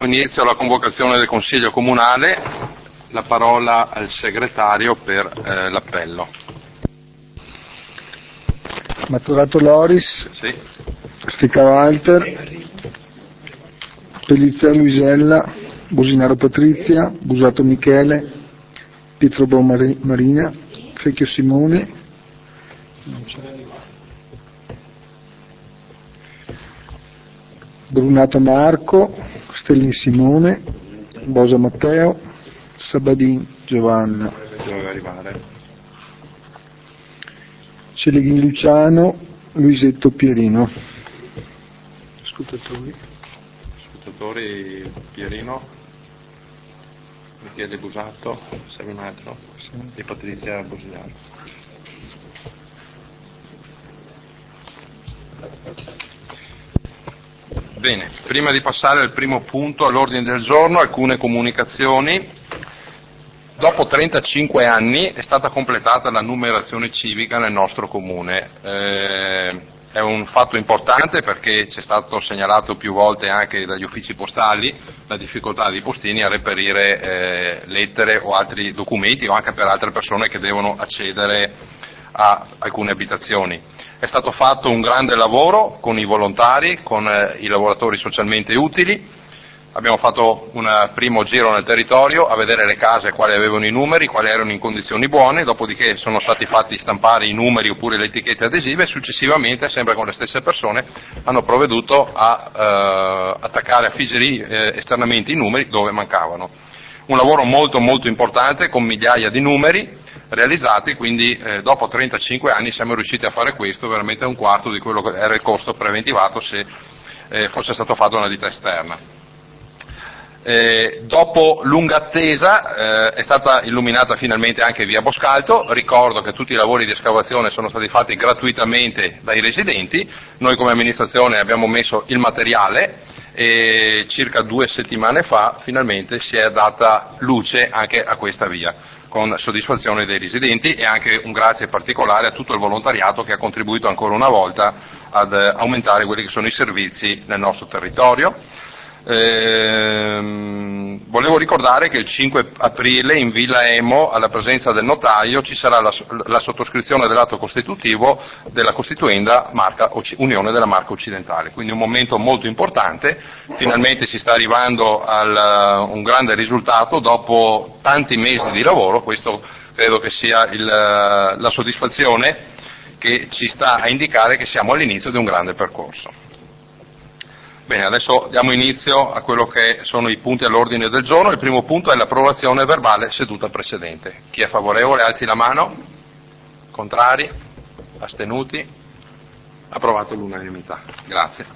Inizio la convocazione del Consiglio Comunale, la parola al segretario per l'appello. Maturato Loris, Sì. Stica Walter, Pellizzè Luisella, Businaro Patrizia, Busato Michele, Pietro Marina, Fecchio Simone, Brunato Marco, Stellin Simone, Bosa Matteo, Sabadin Giovanna, Doveva arrivare. Celeghin Luciano, Luisetto Pierino. Ascoltatori Pierino, Michele Busato, serve un altro, e Patrizia Businaro. Bene, prima di passare al primo punto all'ordine del giorno, alcune comunicazioni. Dopo 35 anni è stata completata la numerazione civica nel nostro comune. È un fatto importante perché ci è stato segnalato più volte anche dagli uffici postali la difficoltà dei postini a reperire lettere o altri documenti o anche per altre persone che devono accedere a alcune abitazioni. È stato fatto un grande lavoro con i volontari, con i lavoratori socialmente utili. Abbiamo fatto un primo giro nel territorio a vedere le case quali avevano i numeri, quali erano in condizioni buone, dopodiché sono stati fatti stampare i numeri oppure le etichette adesive e successivamente, sempre con le stesse persone, hanno provveduto a attaccare, a figgere esternamente i numeri dove mancavano. Un lavoro molto molto importante con migliaia di numeri realizzati, quindi dopo 35 anni siamo riusciti a fare questo, veramente un quarto di quello che era il costo preventivato se fosse stato fatto da una ditta esterna. Dopo lunga attesa è stata illuminata finalmente anche via Boscalto. Ricordo che tutti i lavori di escavazione sono stati fatti gratuitamente dai residenti, noi come amministrazione abbiamo messo il materiale e circa 2 settimane fa finalmente si è data luce anche a questa via, con soddisfazione dei residenti e anche un grazie particolare a tutto il volontariato che ha contribuito ancora una volta ad aumentare quelli che sono i servizi nel nostro territorio. Volevo ricordare che il 5 aprile in Villa Emo, alla presenza del notaio, ci sarà la sottoscrizione dell'atto costitutivo della costituenda Unione della Marca Occidentale, quindi un momento molto importante. Finalmente si sta arrivando a un grande risultato dopo tanti mesi di lavoro. Questo credo che sia la soddisfazione che ci sta a indicare che siamo all'inizio di un grande percorso. Bene, adesso diamo inizio a quello che sono i punti all'ordine del giorno. Il primo punto è l'approvazione verbale seduta precedente. Chi è favorevole alzi la mano. Contrari? Astenuti? Approvato all'unanimità. Grazie.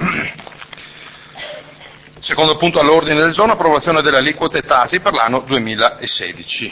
Secondo punto all'ordine del giorno, approvazione delle aliquote TASI per l'anno 2016.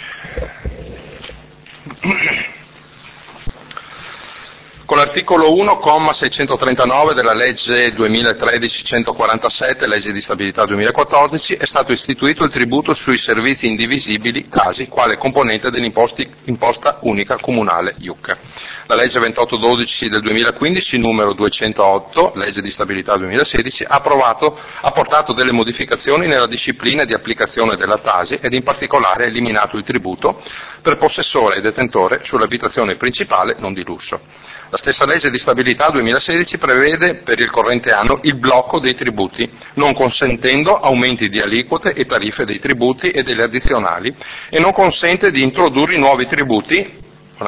Con l'articolo 1, comma 639 della legge 2013-147, legge di stabilità 2014, è stato istituito il tributo sui servizi indivisibili TASI, quale componente dell'imposta unica comunale IUC. La legge 2812 del 2015, numero 208, legge di stabilità 2016, ha portato delle modificazioni nella disciplina di applicazione della TASI ed in particolare ha eliminato il tributo per possessore e detentore sull'abitazione principale non di lusso. La stessa legge di stabilità 2016 prevede per il corrente anno il blocco dei tributi, non consentendo aumenti di aliquote e tariffe dei tributi e delle addizionali e non consente di introdurre nuovi tributi,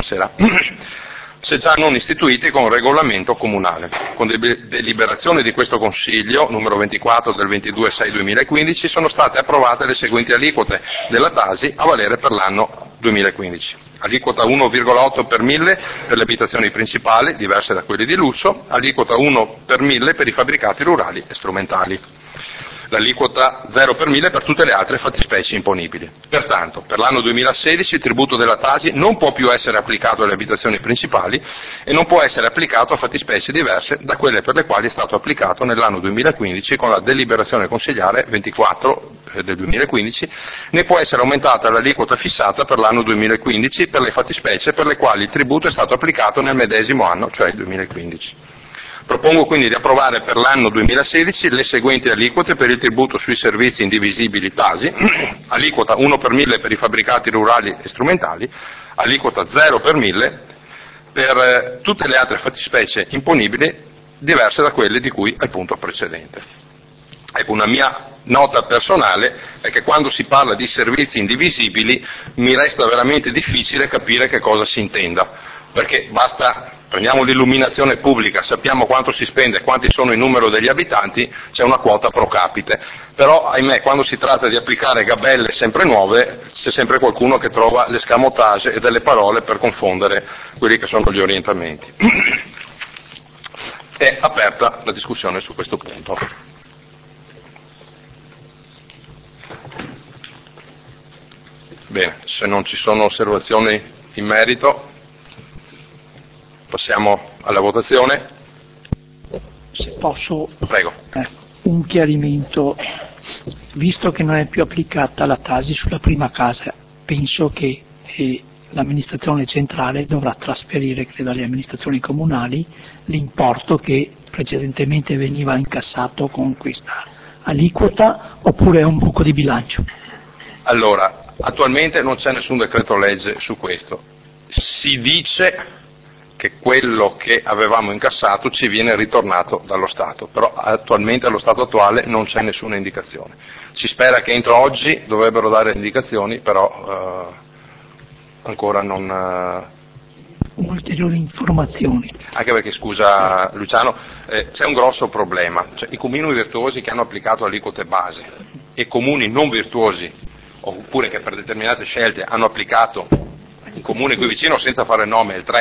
se già non istituiti con regolamento comunale. Con deliberazione di questo Consiglio, numero 24 del 22/6/2015, sono state approvate le seguenti aliquote della TASI a valere per l'anno 2015. Aliquota 1,8 per 1000 per le abitazioni principali, diverse da quelle di lusso, aliquota 1 per 1000 per i fabbricati rurali e strumentali. L'aliquota 0 per 1000 per tutte le altre fattispecie imponibili. Pertanto, per l'anno 2016 il tributo della TASI non può più essere applicato alle abitazioni principali e non può essere applicato a fattispecie diverse da quelle per le quali è stato applicato nell'anno 2015 con la deliberazione consigliare 24 del 2015, né può essere aumentata l'aliquota fissata per l'anno 2015 per le fattispecie per le quali il tributo è stato applicato nel medesimo anno, cioè il 2015. Propongo quindi di approvare per l'anno 2016 le seguenti aliquote per il tributo sui servizi indivisibili TASI: aliquota 1 per 1000 per i fabbricati rurali e strumentali, aliquota 0 per 1000 per tutte le altre fattispecie imponibili diverse da quelle di cui al punto precedente. Ecco, una mia nota personale è che quando si parla di servizi indivisibili mi resta veramente difficile capire che cosa si intenda, perché basta, prendiamo l'illuminazione pubblica, sappiamo quanto si spende, quanti sono il numero degli abitanti, c'è una quota pro capite, però ahimè quando si tratta di applicare gabelle sempre nuove c'è sempre qualcuno che trova l'escamotage e delle parole per confondere quelli che sono gli orientamenti. È aperta la discussione su questo punto. Bene, se non ci sono osservazioni in merito, passiamo alla votazione. Se posso, Prego. Un chiarimento. Visto che non è più applicata la TASI sulla prima casa, penso che l'amministrazione centrale dovrà trasferire, credo, alle amministrazioni comunali l'importo che precedentemente veniva incassato con questa aliquota, oppure è un buco di bilancio? Allora, attualmente non c'è nessun decreto legge su questo. Si dice che quello che avevamo incassato ci viene ritornato dallo Stato, però attualmente allo stato attuale non c'è nessuna indicazione. Si spera che entro oggi dovrebbero dare indicazioni, però ancora non... Ulteriori informazioni. Anche perché, scusa Luciano, c'è un grosso problema, cioè, i comuni virtuosi che hanno applicato aliquote base e comuni non virtuosi, oppure che per determinate scelte hanno applicato un comune qui vicino senza fare nome il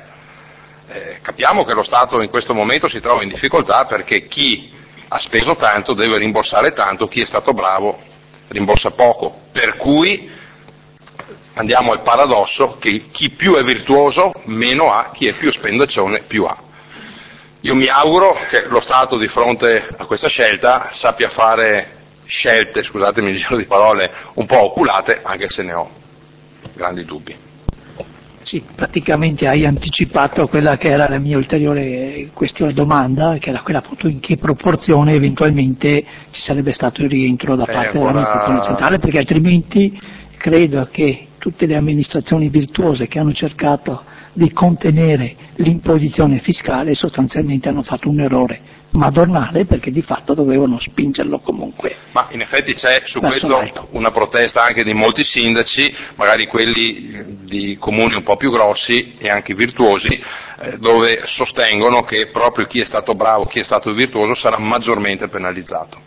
3,3, capiamo che lo Stato in questo momento si trova in difficoltà perché chi ha speso tanto deve rimborsare tanto, chi è stato bravo rimborsa poco, per cui andiamo al paradosso che chi più è virtuoso meno ha, chi è più spendaccione più ha. Io mi auguro che lo Stato di fronte a questa scelta sappia fare scelte, scusatemi il giro di parole, un po' oculate, anche se ne ho grandi dubbi. Sì, praticamente hai anticipato quella che era la mia ulteriore domanda, che era quella appunto in che proporzione eventualmente ci sarebbe stato il rientro da parte dell'amministrazione centrale, perché altrimenti credo che tutte le amministrazioni virtuose che hanno cercato di contenere l'imposizione fiscale sostanzialmente hanno fatto un errore madornale, perché di fatto dovevano spingerlo comunque. Ma in effetti c'è su questo una protesta anche di molti sindaci, magari quelli di comuni un po' più grossi e anche virtuosi, dove sostengono che proprio chi è stato bravo, chi è stato virtuoso sarà maggiormente penalizzato.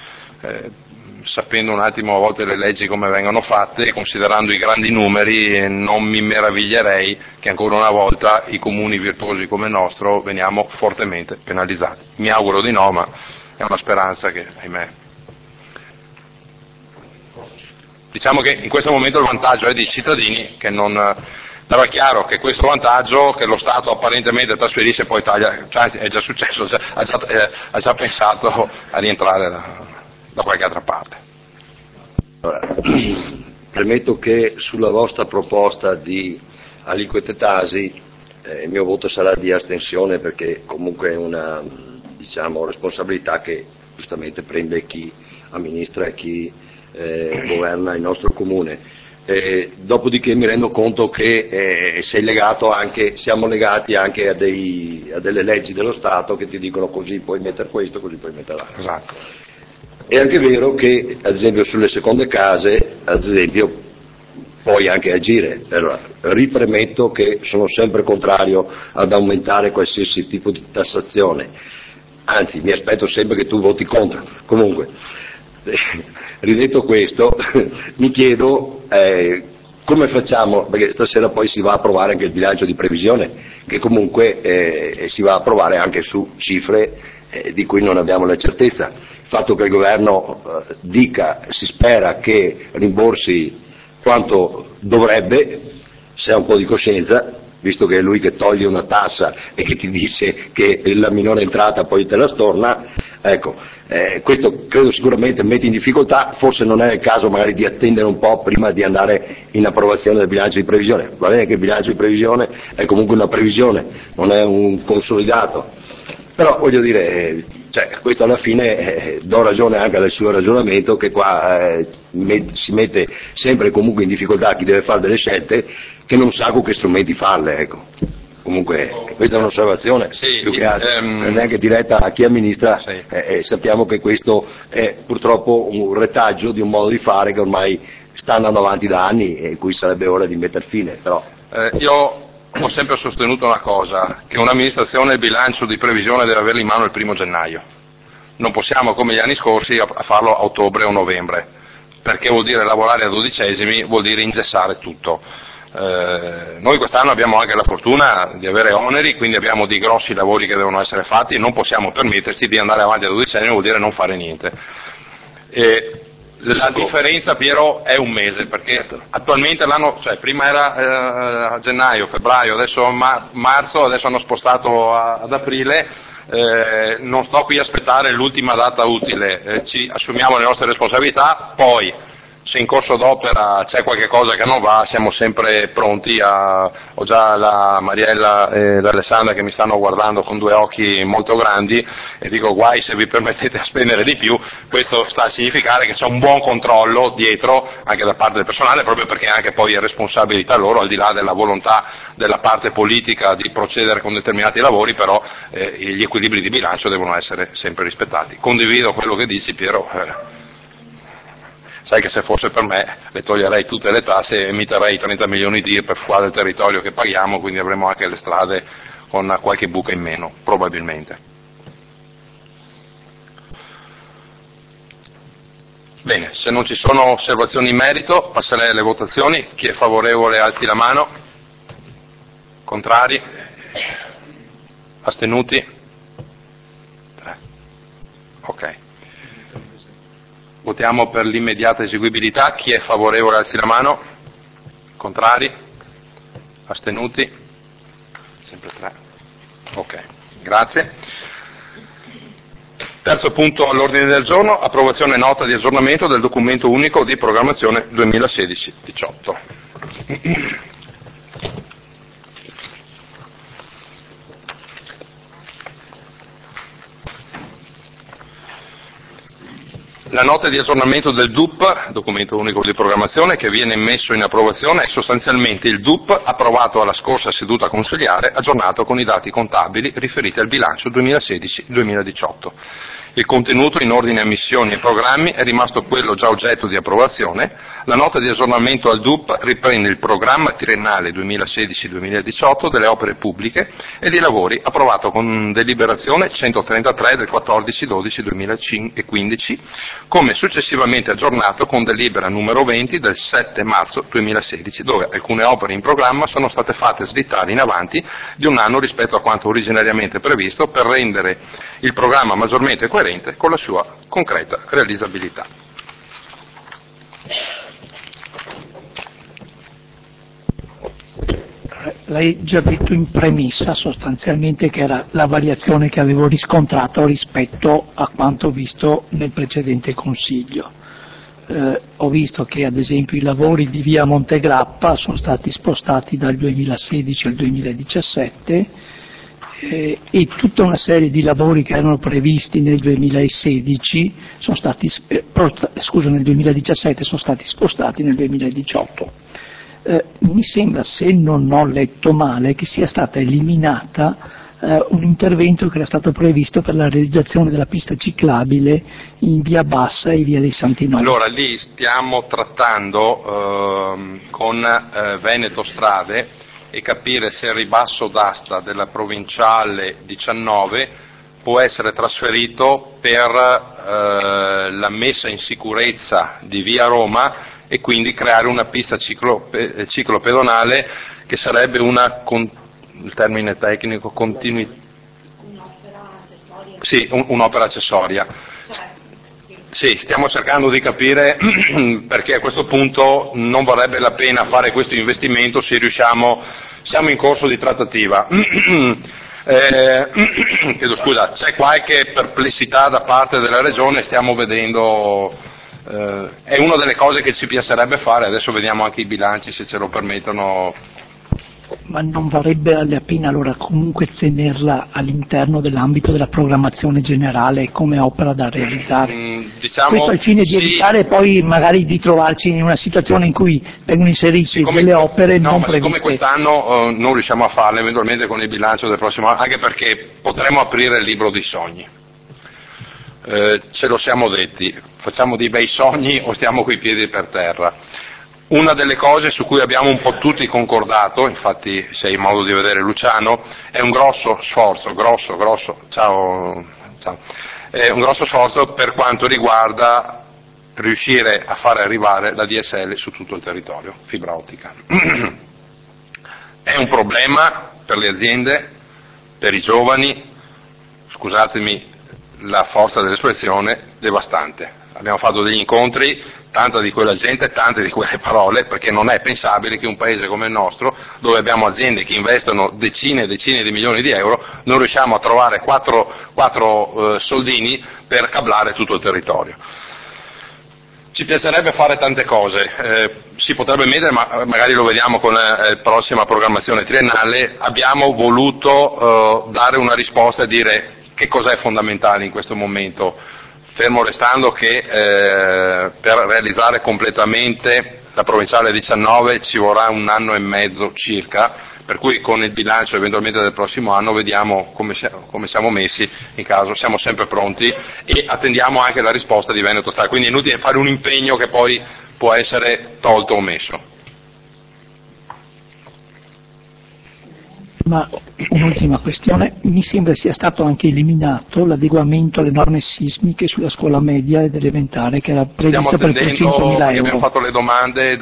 Sapendo un attimo a volte le leggi come vengono fatte, considerando i grandi numeri, non mi meraviglierei che ancora una volta i comuni virtuosi come il nostro veniamo fortemente penalizzati. Mi auguro di no, ma è una speranza che, ahimè. Diciamo che in questo momento il vantaggio è dei cittadini che non... Però è chiaro che questo vantaggio che lo Stato apparentemente trasferisce poi taglia, cioè è già successo, ha già pensato a rientrare da qualche altra parte. Allora, premetto che sulla vostra proposta di aliquote TASI il mio voto sarà di astensione, perché comunque è una, diciamo, responsabilità che giustamente prende chi amministra e chi governa il nostro comune. Dopodiché mi rendo conto che siamo legati anche a delle leggi dello Stato che ti dicono così puoi mettere questo, così puoi mettere l'altro. Esatto. È anche vero che, ad esempio, sulle seconde case, ad esempio, puoi anche agire. Allora, ripremetto che sono sempre contrario ad aumentare qualsiasi tipo di tassazione, anzi mi aspetto sempre che tu voti contro. Comunque, ridetto questo, mi chiedo come facciamo, perché stasera poi si va a approvare anche il bilancio di previsione, che comunque si va a approvare anche su cifre di cui non abbiamo la certezza. Il fatto che il governo dica, si spera che rimborsi quanto dovrebbe, se ha un po' di coscienza, visto che è lui che toglie una tassa e che ti dice che la minore entrata poi te la storna, ecco, questo credo sicuramente mette in difficoltà. Forse non è il caso magari di attendere un po' prima di andare in approvazione del bilancio di previsione. Va bene che il bilancio di previsione è comunque una previsione, non è un consolidato, Però voglio dire, questo alla fine do ragione anche al suo ragionamento che qua si mette sempre comunque in difficoltà chi deve fare delle scelte che non sa con che strumenti farle, ecco. Comunque questa è un'osservazione più che altro, neanche diretta a chi amministra, sappiamo che questo è purtroppo un retaggio di un modo di fare che ormai sta andando avanti da anni e cui sarebbe ora di metter fine. Però. Io ho sempre sostenuto una cosa, che un'amministrazione il bilancio di previsione deve averlo in mano il 1° gennaio. Non possiamo, come gli anni scorsi, a farlo a ottobre o novembre, perché vuol dire lavorare a 12esimi, vuol dire ingessare tutto. Noi quest'anno abbiamo anche la fortuna di avere oneri, quindi abbiamo dei grossi lavori che devono essere fatti e non possiamo permetterci di andare avanti a 12esimi, vuol dire non fare niente. La differenza, Piero, è un mese, perché attualmente l'anno, prima era a gennaio, febbraio, adesso marzo, adesso hanno spostato ad aprile, non sto qui a aspettare l'ultima data utile, ci assumiamo le nostre responsabilità, poi se in corso d'opera c'è qualche cosa che non va siamo sempre pronti ho già la Mariella e l'Alessandra che mi stanno guardando con 2 occhi molto grandi e dico guai se vi permettete a spendere di più, questo sta a significare che c'è un buon controllo dietro anche da parte del personale, proprio perché anche poi è responsabilità loro, al di là della volontà della parte politica di procedere con determinati lavori, però gli equilibri di bilancio devono essere sempre rispettati. Condivido quello che dici, Piero. Sai che se fosse per me le toglierei tutte le tasse e emitterei 30 milioni di per fuori del territorio che paghiamo, quindi avremo anche le strade con qualche buca in meno, probabilmente. Bene, se non ci sono osservazioni in merito, passerei alle votazioni. Chi è favorevole alzi la mano. Contrari? Astenuti? 3. Ok. Votiamo per l'immediata eseguibilità. Chi è favorevole alzi la mano. Contrari? Astenuti? Sempre 3. Ok, grazie. Terzo punto all'ordine del giorno, approvazione nota di aggiornamento del documento unico di programmazione 2016-18. La nota di aggiornamento del DUP, documento unico di programmazione, che viene messo in approvazione è sostanzialmente il DUP approvato alla scorsa seduta consigliare, aggiornato con i dati contabili riferiti al bilancio 2016-2018. Il contenuto in ordine a missioni e programmi è rimasto quello già oggetto di approvazione. La nota di aggiornamento al DUP riprende il programma triennale 2016-2018 delle opere pubbliche e di lavori approvato con deliberazione 133 del 14-12-2015, come successivamente aggiornato con delibera numero 20 del 7 marzo 2016, dove alcune opere in programma sono state fatte slittare in avanti di un anno rispetto a quanto originariamente previsto per rendere il programma maggiormente coerente con la sua concreta realizzabilità. Lei già detto in premessa sostanzialmente che era la variazione che avevo riscontrato rispetto a quanto visto nel precedente Consiglio. Ho visto che ad esempio i lavori di via Montegrappa sono stati spostati dal 2016 al 2017 e tutta una serie di lavori che erano previsti nel 2016 nel 2017 sono stati spostati nel 2018. Mi sembra, se non ho letto male, che sia stata eliminata un intervento che era stato previsto per la realizzazione della pista ciclabile in via Bassa e via dei Santinori. Allora, lì stiamo trattando con Veneto Strade e capire se il ribasso d'asta della provinciale 19 può essere trasferito per la messa in sicurezza di via Roma e quindi creare una pista ciclopedonale che sarebbe il termine tecnico, un'opera accessoria. Sì, un'opera accessoria. Sì, stiamo cercando di capire perché a questo punto non varrebbe la pena fare questo investimento se riusciamo, siamo in corso di trattativa. Chiedo scusa, c'è qualche perplessità da parte della Regione, stiamo vedendo, è una delle cose che ci piacerebbe fare, adesso vediamo anche i bilanci se ce lo permettono, ma non varrebbe la pena allora comunque tenerla all'interno dell'ambito della programmazione generale come opera da realizzare? Diciamo, questo al fine di evitare poi magari di trovarci in una situazione in cui vengono inserite delle opere non previste. Siccome quest'anno non riusciamo a farle, eventualmente con il bilancio del prossimo anno, anche perché potremo aprire il libro dei sogni. Ce lo siamo detti, facciamo dei bei sogni o stiamo coi piedi per terra. Una delle cose su cui abbiamo un po' tutti concordato, infatti se hai modo di vedere Luciano, è un grosso sforzo, è un grosso sforzo per quanto riguarda riuscire a fare arrivare la DSL su tutto il territorio, fibra ottica. È un problema per le aziende, per i giovani, scusatemi la forza dell'espressione, devastante. Abbiamo fatto degli incontri, tanta di quella gente, tante di quelle parole, perché non è pensabile che un paese come il nostro, dove abbiamo aziende che investono decine e decine di milioni di euro, non riusciamo a trovare quattro soldini per cablare tutto il territorio. Ci piacerebbe fare tante cose, si potrebbe mettere, ma magari lo vediamo con la prossima programmazione triennale. Abbiamo voluto dare una risposta e dire che cosa è fondamentale in questo momento, fermo restando che per realizzare completamente la provinciale 19 ci vorrà 1 anno e mezzo circa, per cui con il bilancio eventualmente del prossimo anno vediamo come siamo messi, in caso siamo sempre pronti e attendiamo anche la risposta di Veneto Star, quindi è inutile fare un impegno che poi può essere tolto o messo. Ma un'ultima questione, mi sembra sia stato anche eliminato l'adeguamento alle norme sismiche sulla scuola media ed elementare che era previsto per 300.000 euro. Abbiamo fatto le domande,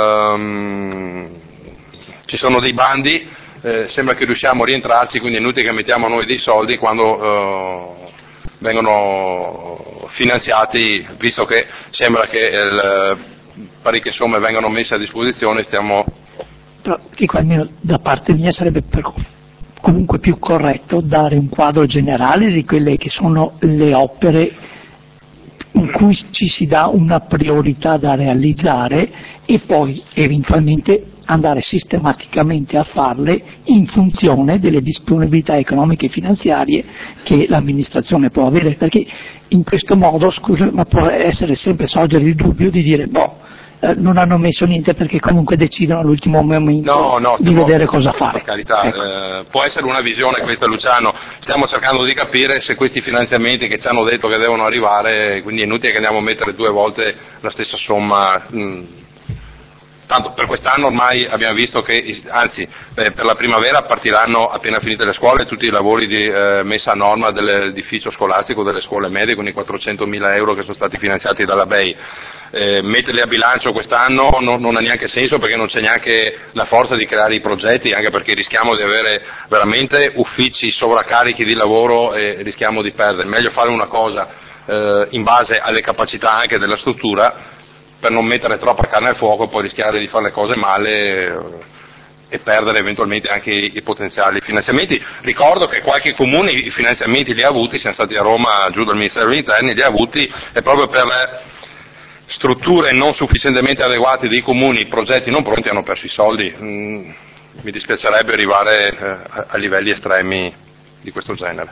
ci sono dei bandi, sembra che riusciamo a rientrarci, quindi è inutile che mettiamo noi dei soldi quando vengono finanziati, visto che sembra che parecchie somme vengano messe a disposizione, stiamo... Però dico, almeno da parte mia sarebbe comunque più corretto dare un quadro generale di quelle che sono le opere in cui ci si dà una priorità da realizzare e poi eventualmente andare sistematicamente a farle in funzione delle disponibilità economiche e finanziarie che l'amministrazione può avere, perché in questo modo, scusa, ma può essere sempre sorgere il dubbio di dire non hanno messo niente perché comunque decidono all'ultimo momento di vedere cosa fare. Per carità, ecco. Può essere una visione questa, Luciano, stiamo cercando di capire se questi finanziamenti che ci hanno detto che devono arrivare, quindi è inutile che andiamo a mettere 2 volte la stessa somma. Tanto per quest'anno ormai abbiamo visto che, anzi per la primavera partiranno appena finite le scuole tutti i lavori di messa a norma dell'edificio scolastico delle scuole medie con i 400.000 euro che sono stati finanziati dalla BEI. Metterli a bilancio quest'anno non ha neanche senso, perché non c'è neanche la forza di creare i progetti, anche perché rischiamo di avere veramente uffici sovraccarichi di lavoro e rischiamo di perdere. Meglio fare una cosa in base alle capacità anche della struttura, per non mettere troppa carne al fuoco e poi rischiare di fare le cose male e perdere eventualmente anche i potenziali finanziamenti. Ricordo che qualche comune i finanziamenti li ha avuti, siamo stati a Roma giù dal Ministero degli Interni, li ha avuti e proprio per strutture non sufficientemente adeguate dei comuni, progetti non pronti, hanno perso i soldi. Mi dispiacerebbe arrivare a livelli estremi di questo genere.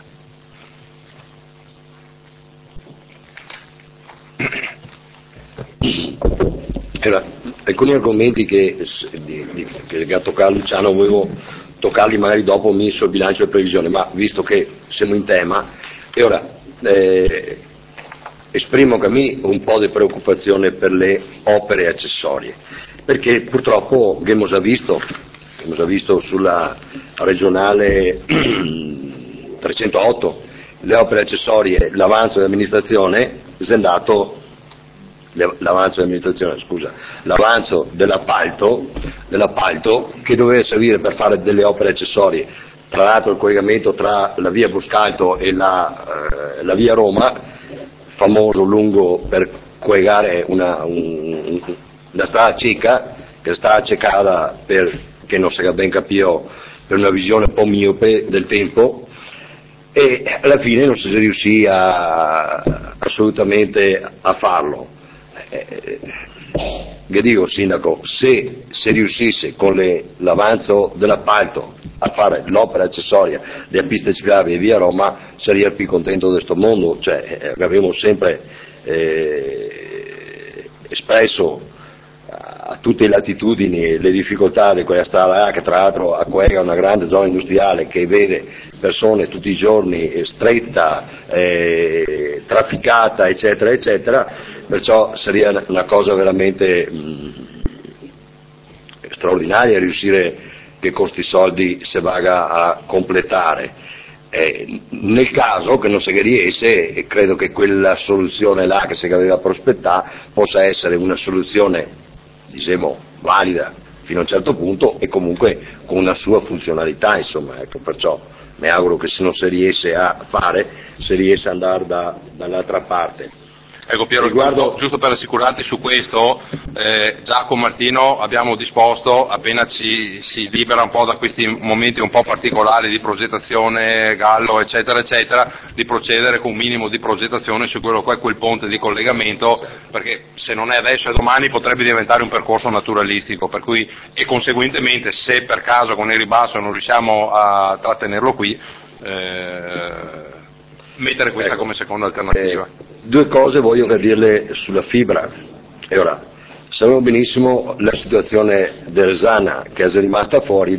Alcuni argomenti che ha toccato Luciano volevo toccarli magari dopo messo il bilancio di previsione, ma visto che siamo in tema, e ora esprimo anche a me un po' di preoccupazione per le opere accessorie, perché purtroppo abbiamo già visto sulla regionale 308 le opere accessorie, l'avanzo dell'amministrazione è andato, l'avanzo dell'appalto che doveva servire per fare delle opere accessorie, tra l'altro il collegamento tra la via Buscalto e la via Roma, famoso lungo per collegare una strada cieca, che sta accecata perché non si ben capito, per una visione un po' miope del tempo, e alla fine non si riuscì assolutamente a farlo. Che dico, sindaco, se riuscisse con l'avanzo dell'appalto a fare l'opera accessoria della pista ciclabile via Roma, sarebbe il più contento di questo mondo. Cioè, abbiamo sempre espresso a tutte le latitudini le difficoltà di quella strada, che tra l'altro acquega una grande zona industriale che vede persone tutti i giorni, stretta, trafficata, eccetera, eccetera, perciò sarebbe una cosa veramente straordinaria riuscire che costi soldi se vaga a completare. Nel caso che non si riesce, credo che quella soluzione là che si aveva prospettata possa essere una soluzione, diciamo, valida fino a un certo punto e comunque con una sua funzionalità, insomma, ecco, perciò mi auguro che se non si riesce a fare, si riesce ad andare dall'altra parte. Ecco Piero, giusto per assicurarti su questo, già con Martino abbiamo disposto, appena si libera un po' da questi momenti un po' particolari di progettazione, Gallo, eccetera, eccetera, di procedere con un minimo di progettazione su quello che è quel ponte di collegamento, perché se non è adesso e domani potrebbe diventare un percorso naturalistico, per cui, e conseguentemente se per caso con il ribasso non riusciamo a trattenerlo qui, mettere questa come seconda alternativa. Due cose voglio dirle sulla fibra. E ora, sappiamo benissimo la situazione dell'Esana, che è rimasta fuori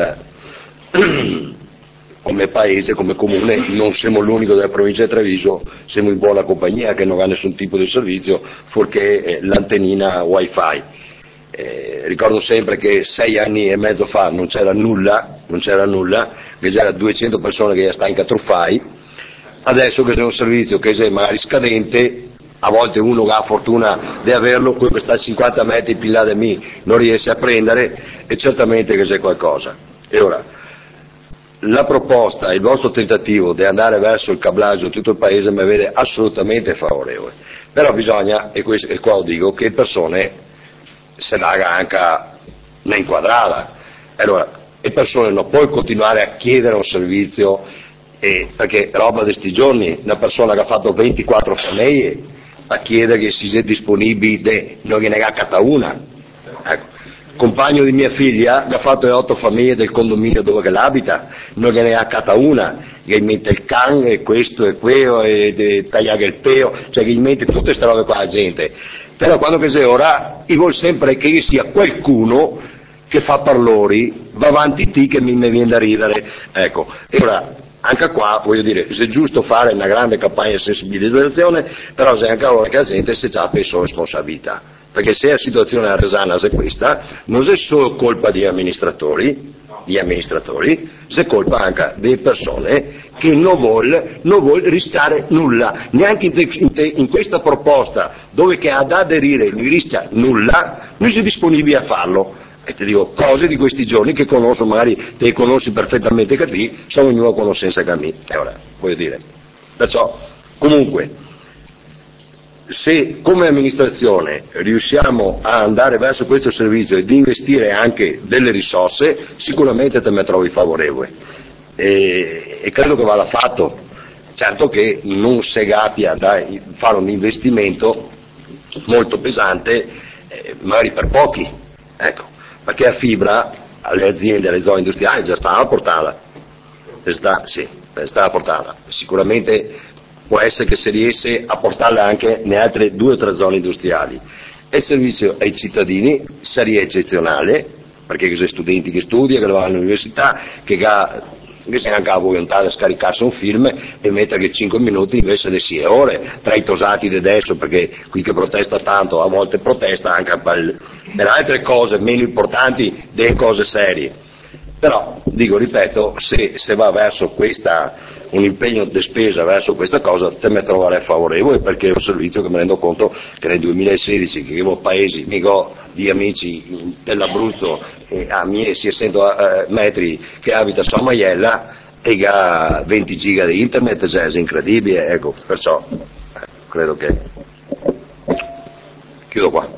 come paese, come comune, non siamo l'unico della provincia di Treviso, siamo in buona compagnia che non ha nessun tipo di servizio, fuorché l'antennina wifi. Ricordo sempre che 6 anni e mezzo fa non c'era nulla, che c'era 200 persone che stanno in catruffai. Adesso che c'è un servizio che è magari scadente, a volte uno che ha fortuna di averlo, quello che sta a 50 metri più là di me non riesce a prendere, e certamente che c'è qualcosa. E ora, la proposta, il vostro tentativo di andare verso il cablaggio di tutto il paese mi vede assolutamente favorevole, però bisogna, e qua lo dico, che le persone se l'haga anche una inquadrata. Allora, le persone non possono continuare a chiedere un servizio, perché roba di sti giorni, una persona che ha fatto 24 famiglie a chiedere che si sia disponibile, non gliene accata una. Ecco. Compagno di mia figlia che ha fatto le 8 famiglie del condominio dove l'abita, non gliene accata una, che gli mette il can e questo e quello e tagliare il peo, cioè che gli mette tutte queste robe qua la gente. Però quando che sei ora, io voglio sempre che sia qualcuno che fa parlori, va avanti ti che mi viene da ridere. Ecco, e ora anche qua voglio dire, se è giusto fare una grande campagna di sensibilizzazione, però se anche allora che la gente si ha la sua responsabilità, perché se la situazione a Resana è questa, non è solo colpa di amministratori, è colpa anche delle persone che non vuol rischiare nulla, neanche in questa proposta dove che ad aderire non rischia nulla, noi siamo disponibili a farlo. E ti dico cose di questi giorni che conosco, magari te conosci perfettamente che lì, sono ognuno a conoscenza che a me. E ora, voglio dire, perciò, comunque, se come amministrazione riusciamo a andare verso questo servizio e di investire anche delle risorse, sicuramente te me trovi favorevole. E credo che vada fatto. Certo che non si gappia da fare un investimento molto pesante, magari per pochi, ecco. Perché la fibra alle aziende, alle zone industriali già sta portata, sta portata. Sicuramente può essere che si riesce a portarla anche nelle altre 2 o 3 zone industriali. E il servizio ai cittadini sarebbe eccezionale, perché ci sono studenti che studiano, che vanno all'università, che c'è anche la volontà di scaricarsi un film e mettere 5 minuti invece di 6 ore, tra i tosati di adesso, perché qui che protesta tanto, a volte protesta anche per altre cose meno importanti delle cose serie. Però, ripeto, se va verso un impegno di spesa verso questa cosa, te me troverei favorevole, perché è un servizio che mi rendo conto che nel 2016, che avevo paesi, di amici dell'Abruzzo, a miei 600 metri che abita a San Maiella, e ha 20 giga di internet, cioè è incredibile, ecco, perciò credo che chiudo qua.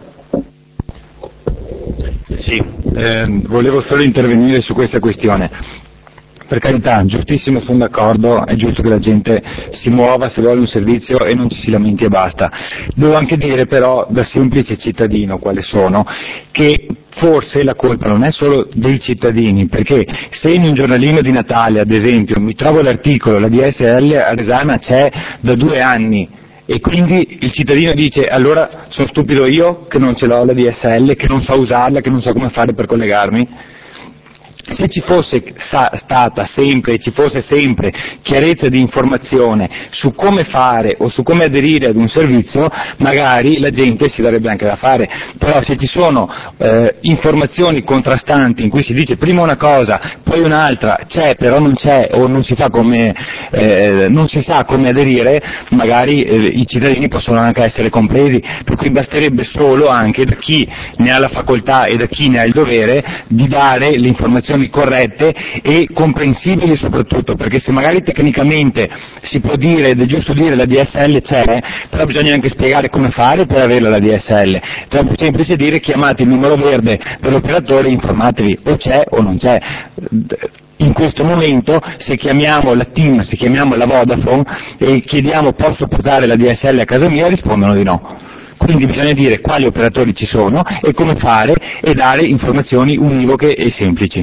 Sì, volevo solo intervenire su questa questione. Per carità, giustissimo, sono d'accordo, è giusto che la gente si muova se vuole un servizio e non ci si lamenti e basta. Devo anche dire però, da semplice cittadino quale sono, che forse la colpa non è solo dei cittadini, perché se in un giornalino di Natale, ad esempio, mi trovo l'articolo, la DSL a Resana c'è da 2 anni, e quindi il cittadino dice: allora sono stupido io che non ce l'ho la DSL, che non so usarla, che non so come fare per collegarmi? Se ci fosse stata sempre, ci fosse sempre chiarezza di informazione su come fare o su come aderire ad un servizio, magari la gente si darebbe anche da fare. Però se ci sono informazioni contrastanti in cui si dice prima una cosa, poi un'altra, c'è però non c'è, o non si fa come, non si sa come aderire, magari i cittadini possono anche essere compresi, per cui basterebbe solo anche da chi ne ha la facoltà e da chi ne ha il dovere di dare le informazioni corrette e comprensibili soprattutto, perché se magari tecnicamente si può dire ed è giusto dire la DSL c'è, però bisogna anche spiegare come fare per averla la DSL. È troppo semplice dire chiamate il numero verde dell'operatore e informatevi, o c'è o non c'è. In questo momento se chiamiamo la TIM, se chiamiamo la Vodafone e chiediamo posso portare la DSL a casa mia, rispondono di no. Quindi bisogna dire quali operatori ci sono e come fare e dare informazioni univoche e semplici.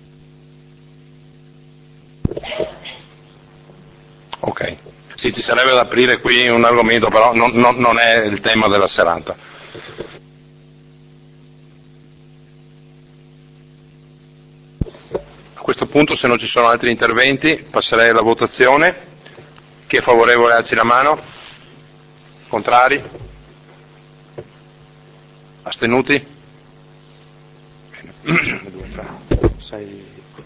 Ok, sì, ci sarebbe da aprire qui un argomento, però non è il tema della serata. A questo punto, se non ci sono altri interventi, passerei alla votazione. Chi è favorevole alzi la mano. Contrari? Astenuti? Bene. 2, 3, 6.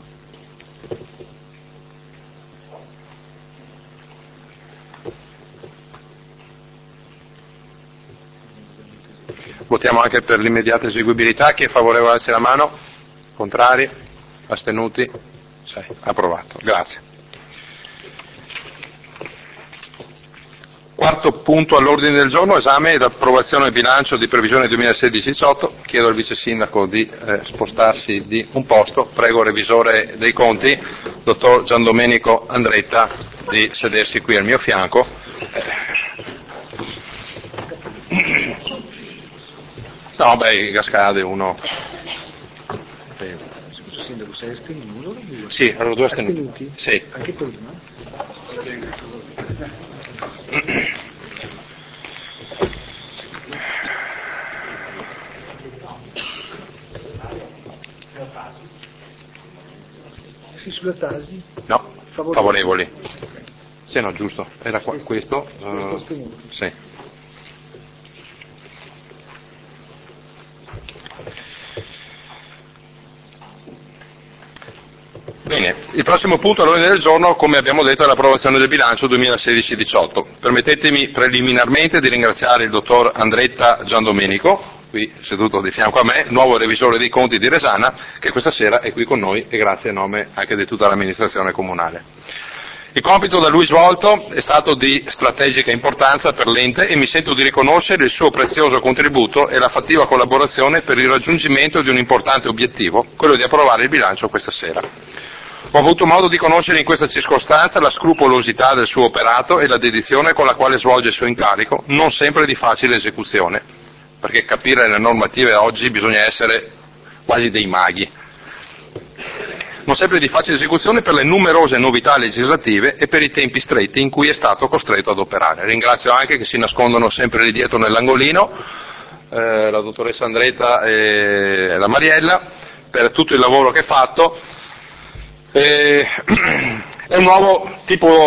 Votiamo anche per l'immediata eseguibilità. Chi è favorevole alzi la mano. Contrari? Astenuti? 6. Approvato. Grazie. Quarto punto all'ordine del giorno, esame ed approvazione del bilancio di previsione 2016-18. Chiedo al vice sindaco di spostarsi di un posto. Prego il revisore dei conti, dottor Giandomenico Andretta, di sedersi qui al mio fianco. No, beh, Gascade uno. Scusa sindaco, sei astenuto o due? Sì, allora 2 astenuti. Astenuti? Sì. Anche prima? Sì, sulla Tasi? No, favorevoli. Sì, no, giusto. Era questo. Sì. Bene, il prossimo punto all'ordine del giorno, come abbiamo detto, è l'approvazione del bilancio 2016-18. Permettetemi preliminarmente di ringraziare il dottor Andretta Giandomenico, qui seduto di fianco a me, nuovo revisore dei conti di Resana, che questa sera è qui con noi e grazie a nome anche di tutta l'amministrazione comunale. Il compito da lui svolto è stato di strategica importanza per l'ente e mi sento di riconoscere il suo prezioso contributo e la fattiva collaborazione per il raggiungimento di un importante obiettivo, quello di approvare il bilancio questa sera. Ho avuto modo di conoscere in questa circostanza la scrupolosità del suo operato e la dedizione con la quale svolge il suo incarico, non sempre di facile esecuzione, perché capire le normative oggi bisogna essere quasi dei maghi. Non sempre di facile esecuzione per le numerose novità legislative e per i tempi stretti in cui è stato costretto ad operare. Ringrazio anche che si nascondono sempre lì dietro nell'angolino, la dottoressa Andretta e la Mariella, per tutto il lavoro che ha fatto. È un nuovo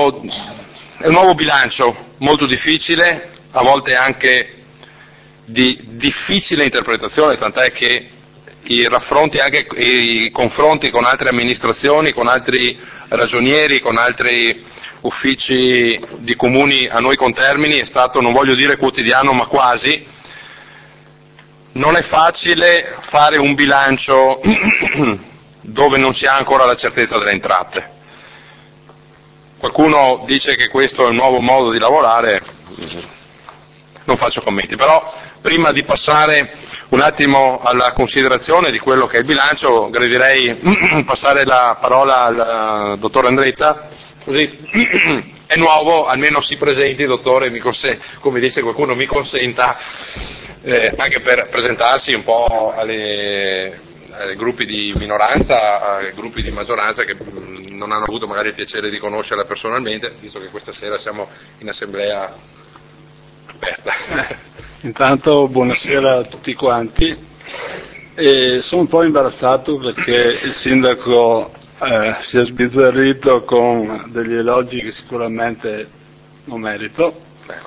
bilancio molto difficile, a volte anche di difficile interpretazione, tant'è che i raffronti, anche i confronti con altre amministrazioni, con altri ragionieri, con altri uffici di comuni a noi contermini è stato, non voglio dire quotidiano, ma quasi. Non è facile fare un bilancio dove non si ha ancora la certezza delle entrate. Qualcuno dice che questo è un nuovo modo di lavorare, non faccio commenti, però prima di passare un attimo alla considerazione di quello che è il bilancio, gradirei passare la parola al dottor Andretta, così è nuovo, almeno si presenti, dottore, come dice qualcuno, mi consenta, anche per presentarsi un po' ai gruppi di minoranza, ai gruppi di maggioranza che non hanno avuto magari il piacere di conoscerla personalmente, visto che questa sera siamo in assemblea aperta. Intanto buonasera a tutti quanti. Sono un po' imbarazzato perché il sindaco si è sbizzarrito con degli elogi che sicuramente non merito.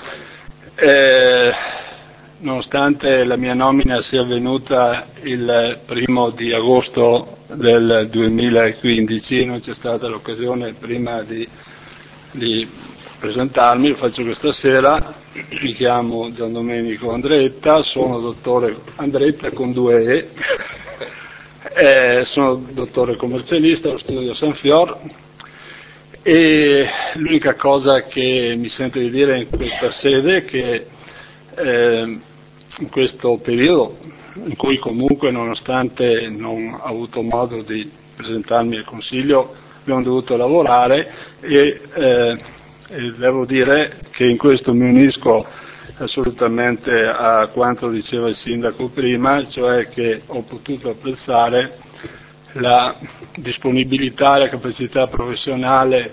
Nonostante la mia nomina sia avvenuta il 1 di agosto del 2015, non c'è stata l'occasione prima di presentarmi, lo faccio questa sera. Mi chiamo Gian Domenico Andretta, sono dottore Andretta con 2 E, sono dottore commercialista allo studio San Fior, e l'unica cosa che mi sento di dire in questa sede è che in questo periodo in cui comunque, nonostante non ho avuto modo di presentarmi al Consiglio, abbiamo dovuto lavorare e devo dire che in questo mi unisco assolutamente a quanto diceva il sindaco prima, cioè che ho potuto apprezzare la disponibilità e la capacità professionale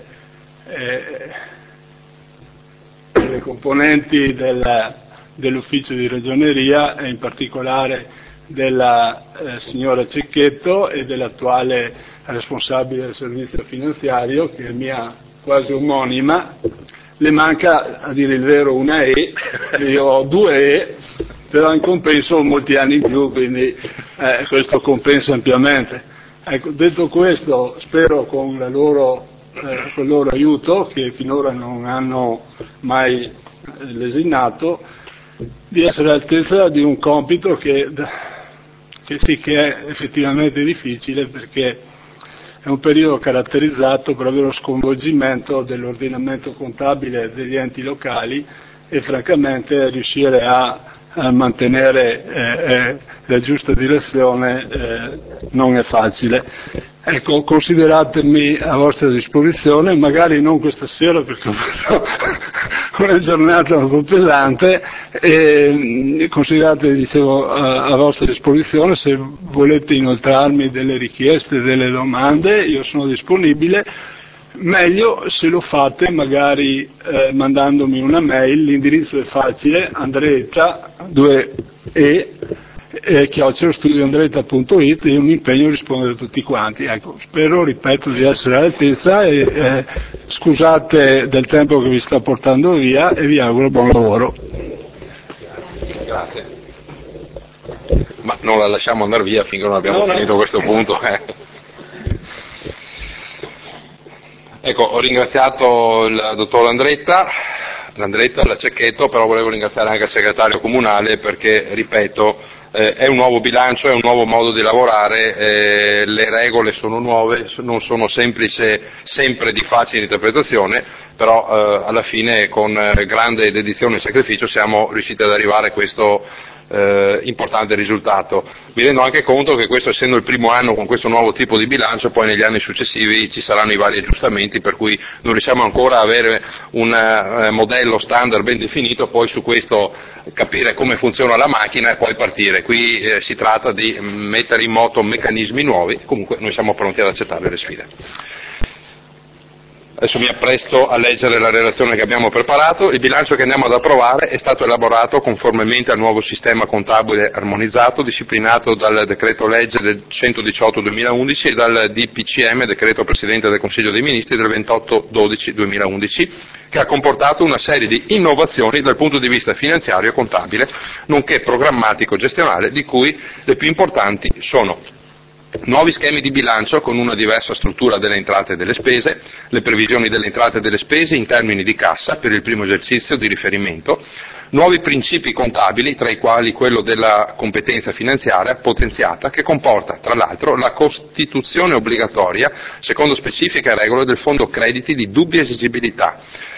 delle componenti dell'ufficio di ragioneria e in particolare della signora Cecchetto e dell'attuale responsabile del servizio finanziario, che è mia quasi omonima. Le manca, a dire il vero, una E, io ho 2 E, però in compenso ho molti anni in più, quindi questo compensa ampiamente. Ecco, detto questo, spero con il loro aiuto, che finora non hanno mai lesinato, di essere all'altezza di un compito che sì che è effettivamente difficile, perché è un periodo caratterizzato proprio dallo sconvolgimento dell'ordinamento contabile degli enti locali e francamente riuscire a mantenere la giusta direzione non è facile. Ecco, consideratemi a vostra disposizione, magari non questa sera perché ho fatto una giornata un po' pesante, e considerate, dicevo, a vostra disposizione. Se volete inoltrarmi delle richieste, delle domande, io sono disponibile. Meglio se lo fate magari mandandomi una mail. L'indirizzo è facile, Andretta 2E @studioandretta.it, e io mi impegno a rispondere a tutti quanti. Ecco, spero, ripeto, di essere all'altezza e scusate del tempo che vi sto portando via e vi auguro buon lavoro. Grazie. Ma non la lasciamo andare via finché non abbiamo finito questo punto. Ecco, ho ringraziato il dottor L'Andretta, la Cecchetto, però volevo ringraziare anche il segretario comunale perché, ripeto, è un nuovo bilancio, è un nuovo modo di lavorare, le regole sono nuove, non sono sempre di facile interpretazione, però alla fine con grande dedizione e sacrificio siamo riusciti ad arrivare a questo importante risultato. Mi rendo anche conto che questo, essendo il primo anno con questo nuovo tipo di bilancio, poi negli anni successivi ci saranno i vari aggiustamenti, per cui non riusciamo ancora a avere un modello standard ben definito, poi su questo capire come funziona la macchina e poi partire. Qui si tratta di mettere in moto meccanismi nuovi, comunque noi siamo pronti ad accettare le sfide. Adesso mi appresto a leggere la relazione che abbiamo preparato. Il bilancio che andiamo ad approvare è stato elaborato conformemente al nuovo sistema contabile armonizzato disciplinato dal decreto legge del 118/2011 e dal DPCM, decreto Presidente del Consiglio dei Ministri, del 28/12/2011, che ha comportato una serie di innovazioni dal punto di vista finanziario e contabile, nonché programmatico-gestionale, di cui le più importanti sono: nuovi schemi di bilancio con una diversa struttura delle entrate e delle spese, le previsioni delle entrate e delle spese in termini di cassa per il primo esercizio di riferimento, nuovi principi contabili, tra i quali quello della competenza finanziaria potenziata, che comporta tra l'altro la costituzione obbligatoria, secondo specifiche regole, del fondo crediti di dubbia esigibilità,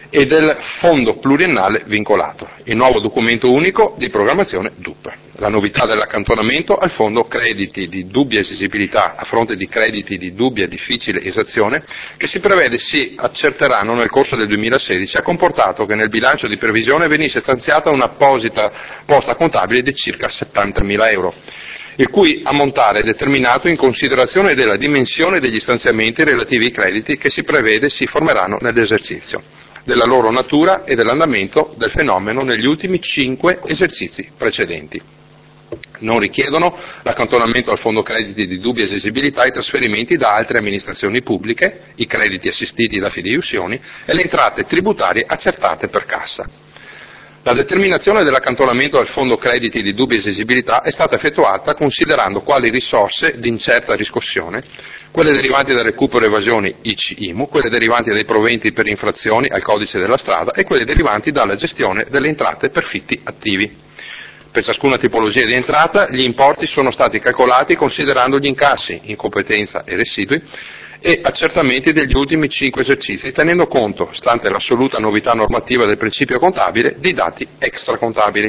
e del Fondo Pluriennale Vincolato, il nuovo documento unico di programmazione DUP. La novità dell'accantonamento al Fondo Crediti di Dubbia Esigibilità a fronte di crediti di dubbia e difficile esazione che si prevede si accerteranno nel corso del 2016 ha comportato che nel bilancio di previsione venisse stanziata un'apposita posta contabile di circa 70.000 euro, il cui ammontare è determinato in considerazione della dimensione degli stanziamenti relativi ai crediti che si prevede si formeranno nell'esercizio, della loro natura e dell'andamento del fenomeno negli ultimi 5 esercizi precedenti. Non richiedono l'accantonamento al fondo crediti di dubbia esigibilità i trasferimenti da altre amministrazioni pubbliche, i crediti assistiti da fideiussioni e le entrate tributarie accertate per cassa. La determinazione dell'accantonamento al fondo crediti di dubbia esigibilità è stata effettuata considerando quali risorse di incerta riscossione quelle derivanti dal recupero evasioni ICI-IMU, quelle derivanti dai proventi per infrazioni al codice della strada e quelle derivanti dalla gestione delle entrate per fitti attivi. Per ciascuna tipologia di entrata gli importi sono stati calcolati considerando gli incassi, incompetenza e residui e accertamenti degli ultimi 5 esercizi, tenendo conto, stante l'assoluta novità normativa del principio contabile, di dati extracontabili.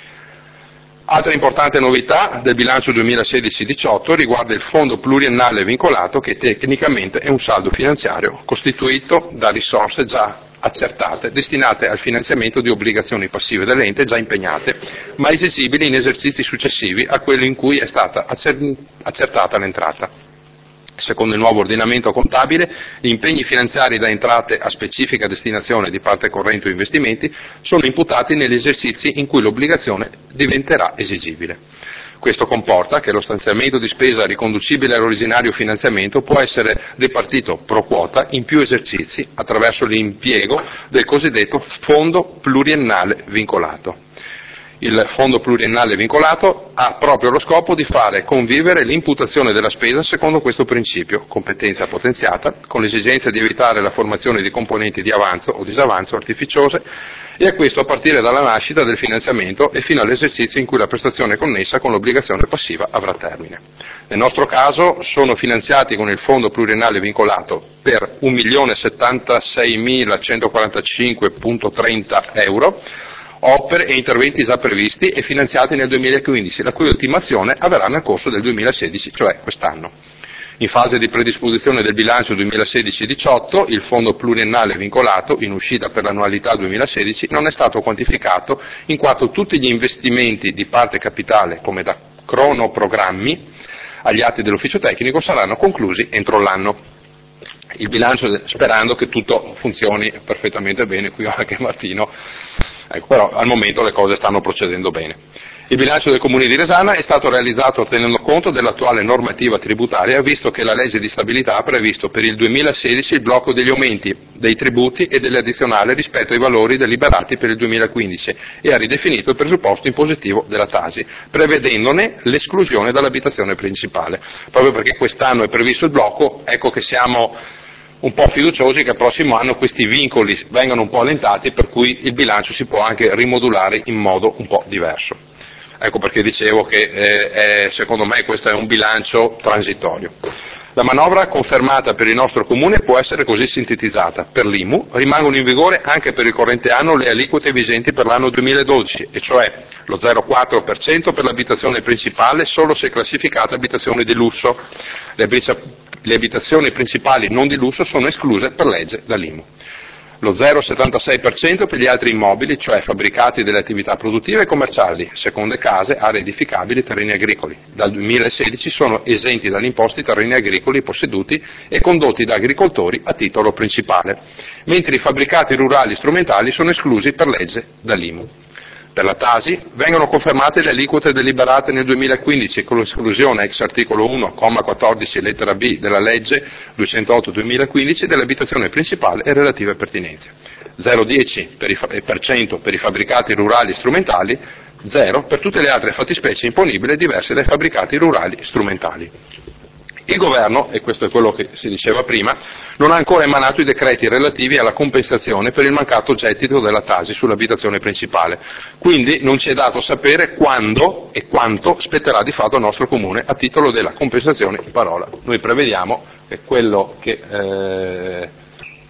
Altra importante novità del bilancio 2016-18 riguarda il fondo pluriennale vincolato che tecnicamente è un saldo finanziario costituito da risorse già accertate, destinate al finanziamento di obbligazioni passive dell'ente già impegnate, ma esigibili in esercizi successivi a quello in cui è stata accertata l'entrata. Secondo il nuovo ordinamento contabile, gli impegni finanziari da entrate a specifica destinazione di parte corrente o investimenti sono imputati negli esercizi in cui l'obbligazione diventerà esigibile. Questo comporta che lo stanziamento di spesa riconducibile all'originario finanziamento può essere ripartito pro quota in più esercizi attraverso l'impiego del cosiddetto fondo pluriennale vincolato. Il fondo pluriennale vincolato ha proprio lo scopo di fare convivere l'imputazione della spesa secondo questo principio, competenza potenziata, con l'esigenza di evitare la formazione di componenti di avanzo o disavanzo artificiose, e a questo a partire dalla nascita del finanziamento e fino all'esercizio in cui la prestazione connessa con l'obbligazione passiva avrà termine. Nel nostro caso sono finanziati con il fondo pluriennale vincolato per 1.076.145,30 euro opere e interventi già previsti e finanziati nel 2015, la cui ultimazione avverrà nel corso del 2016, cioè quest'anno. In fase di predisposizione del bilancio 2016-18, il fondo pluriennale vincolato, in uscita per l'annualità 2016, non è stato quantificato in quanto tutti gli investimenti di parte capitale, come da cronoprogrammi, agli atti dell'ufficio tecnico, saranno conclusi entro l'anno. Il bilancio, sperando che tutto funzioni perfettamente bene, qui ho anche Martino, ecco, però al momento le cose stanno procedendo bene. Il bilancio del Comune di Resana è stato realizzato tenendo conto dell'attuale normativa tributaria, visto che la legge di stabilità ha previsto per il 2016 il blocco degli aumenti dei tributi e delle addizionali rispetto ai valori deliberati per il 2015 e ha ridefinito il presupposto impositivo della Tasi, prevedendone l'esclusione dall'abitazione principale. Proprio perché quest'anno è previsto il blocco, ecco che siamo un po' fiduciosi che al prossimo anno questi vincoli vengano un po' allentati, per cui il bilancio si può anche rimodulare in modo un po' diverso. Ecco perché dicevo che secondo me questo è un bilancio transitorio. La manovra confermata per il nostro Comune può essere così sintetizzata. Per l'IMU rimangono in vigore anche per il corrente anno le aliquote vigenti per l'anno 2012, e cioè lo 0,4% per l'abitazione principale solo se classificata abitazione di lusso. Le abitazioni principali non di lusso sono escluse per legge dall'IMU. Lo 0,76% per gli altri immobili, cioè fabbricati delle attività produttive e commerciali, seconde case, aree edificabili, terreni agricoli. Dal 2016 sono esenti dall'imposta i terreni agricoli posseduti e condotti da agricoltori a titolo principale, mentre i fabbricati rurali strumentali sono esclusi per legge dall'IMU. Per la Tasi vengono confermate le aliquote deliberate nel 2015 con l'esclusione ex articolo 1, comma 14, lettera B della legge 208-2015 dell'abitazione principale e relative pertinenze. 0,10% per i fabbricati rurali strumentali, 0 per tutte le altre fattispecie imponibili diverse dai fabbricati rurali strumentali. Il Governo, e questo è quello che si diceva prima, non ha ancora emanato i decreti relativi alla compensazione per il mancato gettito della Tasi sull'abitazione principale, quindi non ci è dato sapere quando e quanto spetterà di fatto al nostro Comune a titolo della compensazione in parola. Noi prevediamo che quello che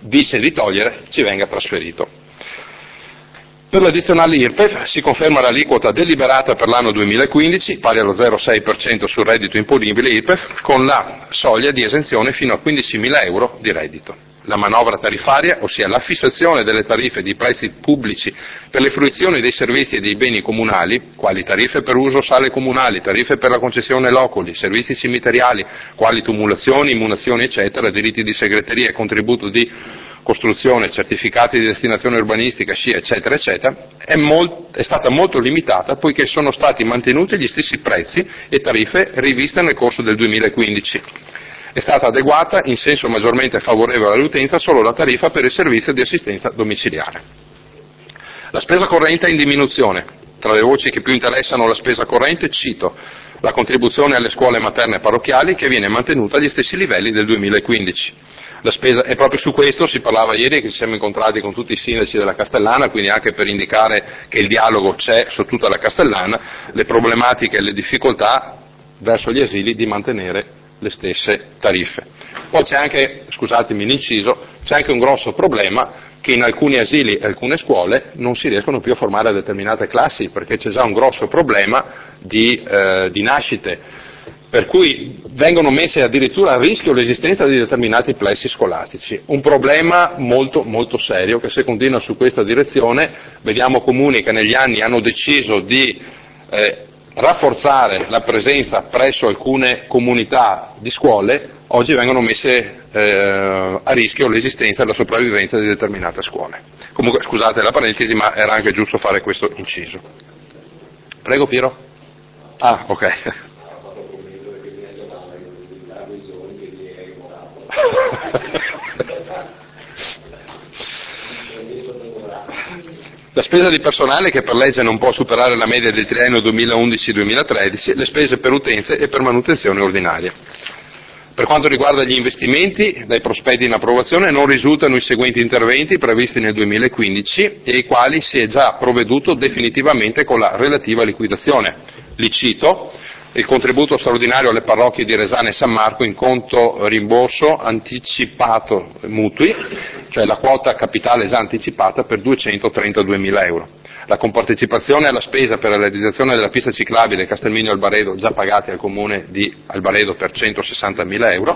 dice di togliere ci venga trasferito. Per l'addizionale IRPEF si conferma l'aliquota deliberata per l'anno 2015, pari allo 0,6% sul reddito imponibile IRPEF, con la soglia di esenzione fino a 15.000 euro di reddito. La manovra tariffaria, ossia la fissazione delle tariffe di prezzi pubblici per le fruizioni dei servizi e dei beni comunali, quali tariffe per uso sale comunali, tariffe per la concessione loculi, servizi cimiteriali, quali tumulazioni, imunazioni eccetera, diritti di segreteria e contributo di costruzione, certificati di destinazione urbanistica, scia eccetera eccetera, è stata molto limitata poiché sono stati mantenuti gli stessi prezzi e tariffe riviste nel corso del 2015. È stata adeguata in senso maggiormente favorevole all'utenza solo la tariffa per il servizio di assistenza domiciliare. La spesa corrente è in diminuzione. Tra le voci che più interessano la spesa corrente cito la contribuzione alle scuole materne parrocchiali che viene mantenuta agli stessi livelli del 2015. La spesa, e proprio su questo si parlava ieri, che ci siamo incontrati con tutti i sindaci della Castellana, quindi anche per indicare che il dialogo c'è su tutta la Castellana, le problematiche e le difficoltà verso gli asili di mantenere le stesse tariffe. Poi c'è anche, scusatemi l'inciso, c'è anche un grosso problema che in alcuni asili e alcune scuole non si riescono più a formare determinate classi perché c'è già un grosso problema di nascite, per cui vengono messe addirittura a rischio l'esistenza di determinati plessi scolastici. Un problema molto molto serio che se continua su questa direzione, vediamo comuni che negli anni hanno deciso di rafforzare la presenza presso alcune comunità di scuole, oggi vengono messe a rischio l'esistenza e la sopravvivenza di determinate scuole. Comunque scusate la parentesi, ma era anche giusto fare questo inciso. Prego Piero. Ah, ok. La spesa di personale che per legge non può superare la media del triennio 2011-2013, le spese per utenze e per manutenzione ordinaria. Per quanto riguarda gli investimenti, dai prospetti in approvazione non risultano i seguenti interventi previsti nel 2015 e ai quali si è già provveduto definitivamente con la relativa liquidazione. Li cito: il contributo straordinario alle parrocchie di Resana e San Marco in conto rimborso anticipato mutui, cioè la quota capitale già anticipata per 232.000 euro. La compartecipazione alla spesa per la realizzazione della pista ciclabile Castelmigno-Albaredo già pagati al comune di Albaredo per 160.000 euro.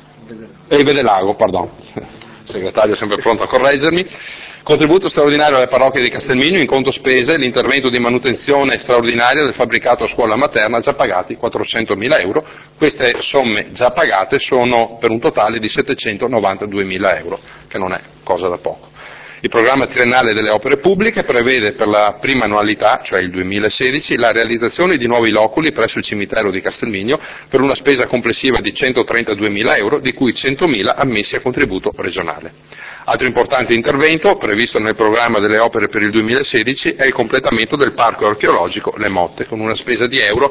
E il Vedelago, pardon, il segretario è sempre pronto a correggermi. Contributo straordinario alle parrocchie di Castelmigno in conto spese, l'intervento di manutenzione straordinaria del fabbricato a scuola materna già pagati 400.000 euro, queste somme già pagate sono per un totale di 792.000 euro, che non è cosa da poco. Il programma triennale delle opere pubbliche prevede per la prima annualità, cioè il 2016, la realizzazione di nuovi loculi presso il cimitero di Castelmigno per una spesa complessiva di 132.000 euro, di cui 100.000 ammessi a contributo regionale. Altro importante intervento previsto nel programma delle opere per il 2016 è il completamento del parco archeologico Le Motte, con una spesa di euro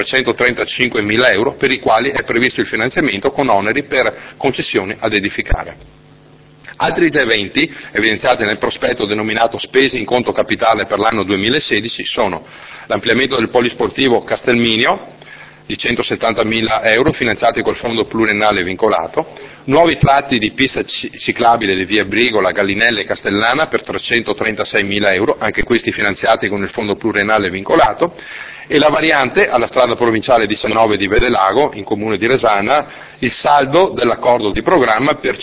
335.000 euro, per i quali è previsto il finanziamento con oneri per concessioni ad edificare. Altri interventi evidenziati nel prospetto denominato spese in conto capitale per l'anno 2016 sono l'ampliamento del polisportivo Castelminio di 170.000 euro finanziati col fondo pluriennale vincolato, nuovi tratti di pista ciclabile di via Brigola, Gallinelle e Castellana per 336.000 euro, anche questi finanziati con il fondo pluriennale vincolato, e la variante alla strada provinciale 19 di Vedelago, in comune di Resana, il saldo dell'accordo di programma per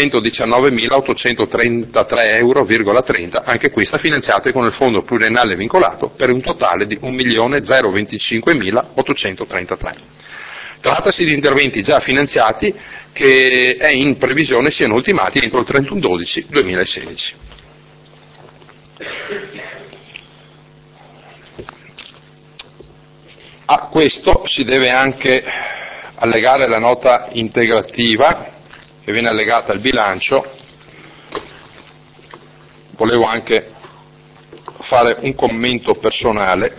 519.833,30 euro, anche questa finanziata con il fondo pluriennale vincolato per un totale di 1.025.833. Trattasi di interventi già finanziati che è in previsione siano ultimati entro il 31/12/2016. A questo si deve anche allegare la nota integrativa che viene allegata al bilancio. Volevo anche fare un commento personale.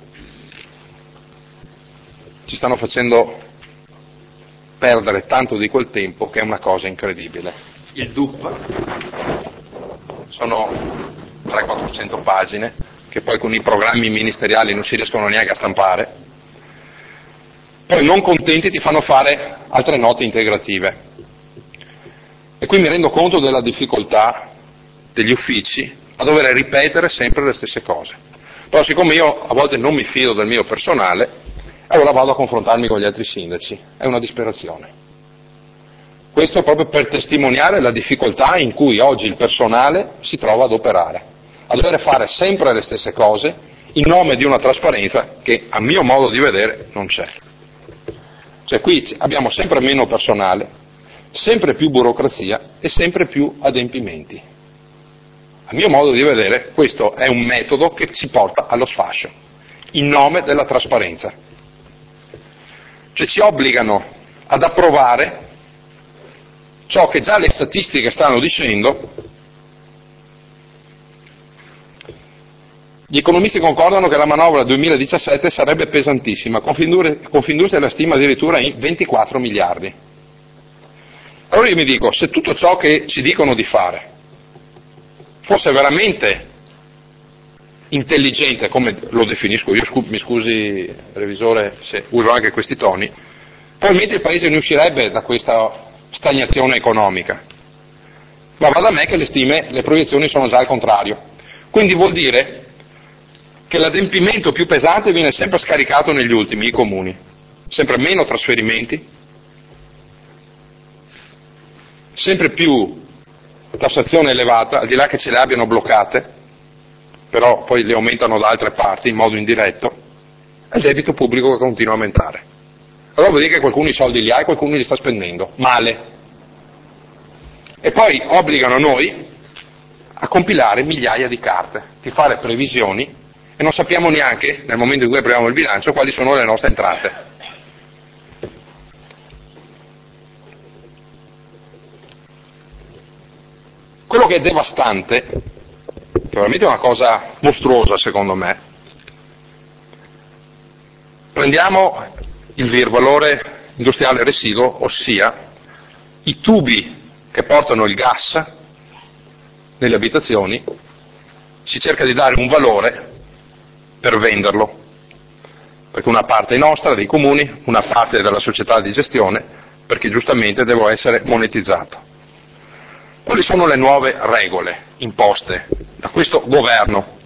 Ci stanno facendo perdere tanto di quel tempo che è una cosa incredibile. Il DUP sono 300-400 pagine che poi con i programmi ministeriali non si riescono neanche a stampare. Poi non contenti ti fanno fare altre note integrative. E qui mi rendo conto della difficoltà degli uffici a dover ripetere sempre le stesse cose. Però siccome io a volte non mi fido del mio personale, allora vado a confrontarmi con gli altri sindaci. È una disperazione. Questo è proprio per testimoniare la difficoltà in cui oggi il personale si trova ad operare, a dover fare sempre le stesse cose in nome di una trasparenza che a mio modo di vedere non c'è. Cioè qui abbiamo sempre meno personale, sempre più burocrazia e sempre più adempimenti. A mio modo di vedere questo è un metodo che ci porta allo sfascio, in nome della trasparenza. Cioè ci obbligano ad approvare ciò che già le statistiche stanno dicendo. Gli economisti concordano che la manovra 2017 sarebbe pesantissima, Confindustria la stima addirittura in 24 miliardi. Allora io mi dico, se tutto ciò che ci dicono di fare fosse veramente intelligente, come lo definisco io, mi scusi revisore se uso anche questi toni, probabilmente il Paese ne uscirebbe da questa stagnazione economica. Ma va da me che le proiezioni sono già al contrario. Quindi vuol dire che l'adempimento più pesante viene sempre scaricato negli ultimi, i comuni, sempre meno trasferimenti, sempre più tassazione elevata, al di là che ce le abbiano bloccate, però poi le aumentano da altre parti in modo indiretto, e il debito pubblico che continua a aumentare. Allora vuol dire che qualcuno i soldi li ha e qualcuno li sta spendendo, male. E poi obbligano noi a compilare migliaia di carte, di fare previsioni, e non sappiamo neanche, nel momento in cui apriamo il bilancio, quali sono le nostre entrate. Quello che è devastante, che veramente è una cosa mostruosa secondo me, prendiamo il valore industriale residuo, ossia i tubi che portano il gas nelle abitazioni, si cerca di dare un valore per venderlo, perché una parte è nostra, dei comuni, una parte è della società di gestione, perché giustamente deve essere monetizzato. Quali sono le nuove regole imposte da questo governo?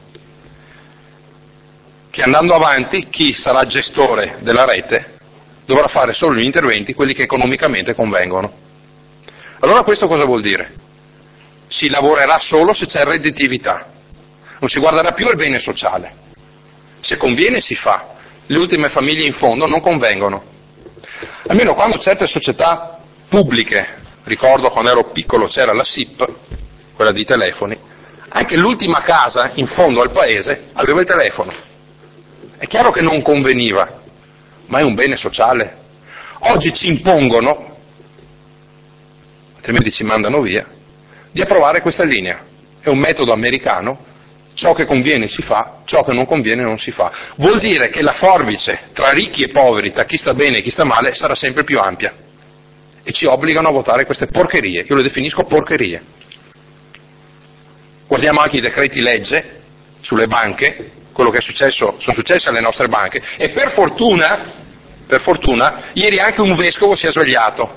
Che andando avanti chi sarà gestore della rete dovrà fare solo gli interventi, quelli che economicamente convengono. Allora questo cosa vuol dire? Si lavorerà solo se c'è redditività, non si guarderà più il bene sociale. Se conviene si fa, le ultime famiglie in fondo non convengono. Almeno quando certe società pubbliche, ricordo quando ero piccolo c'era la SIP, quella di telefoni, anche l'ultima casa in fondo al paese aveva il telefono. È chiaro che non conveniva, ma è un bene sociale. Oggi ci impongono, altrimenti ci mandano via, di approvare questa linea. È un metodo americano, ciò che conviene si fa, ciò che non conviene non si fa. Vuol dire che la forbice tra ricchi e poveri, tra chi sta bene e chi sta male, sarà sempre più ampia. E ci obbligano a votare queste porcherie, io le definisco porcherie. Guardiamo anche i decreti legge sulle banche, quello che è successo, sono successe alle nostre banche, e per fortuna, ieri anche un vescovo si è svegliato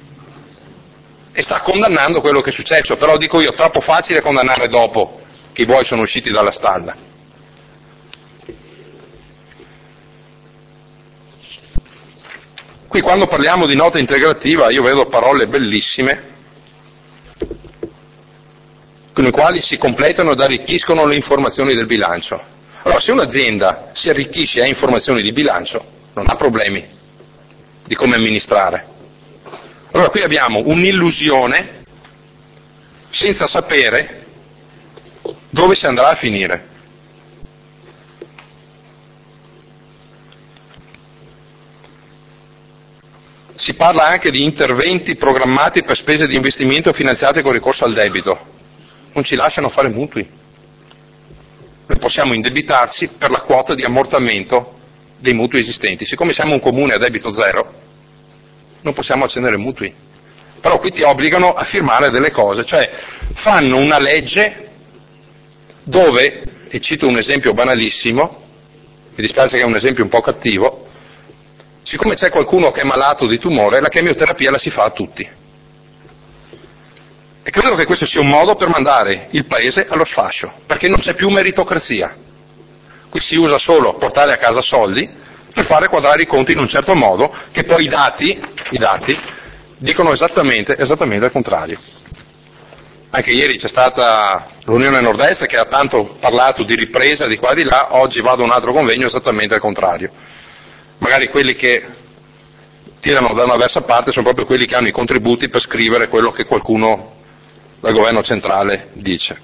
e sta condannando quello che è successo, però dico io, troppo facile condannare dopo che i buoi sono usciti dalla stalla. Qui quando parliamo di nota integrativa io vedo parole bellissime con le quali si completano ed arricchiscono le informazioni del bilancio. Allora se un'azienda si arricchisce e ha informazioni di bilancio non ha problemi di come amministrare. Allora qui abbiamo un'illusione senza sapere dove si andrà a finire. Si parla anche di interventi programmati per spese di investimento finanziate con ricorso al debito. Non ci lasciano fare mutui. Noi possiamo indebitarci per la quota di ammortamento dei mutui esistenti. Siccome siamo un comune a debito zero, non possiamo accendere mutui. Però qui ti obbligano a firmare delle cose, cioè fanno una legge dove, e cito un esempio banalissimo, mi dispiace che è un esempio un po' cattivo, siccome c'è qualcuno che è malato di tumore, la chemioterapia la si fa a tutti. E credo che questo sia un modo per mandare il Paese allo sfascio, perché non c'è più meritocrazia. Qui si usa solo portare a casa soldi per fare quadrare i conti in un certo modo, che poi i dati dicono esattamente il contrario. Anche ieri c'è stata l'Unione Nord-Est che ha tanto parlato di ripresa di qua e di là, oggi vado a un altro convegno esattamente al contrario. Magari quelli che tirano da una versa parte sono proprio quelli che hanno i contributi per scrivere quello che qualcuno dal governo centrale dice.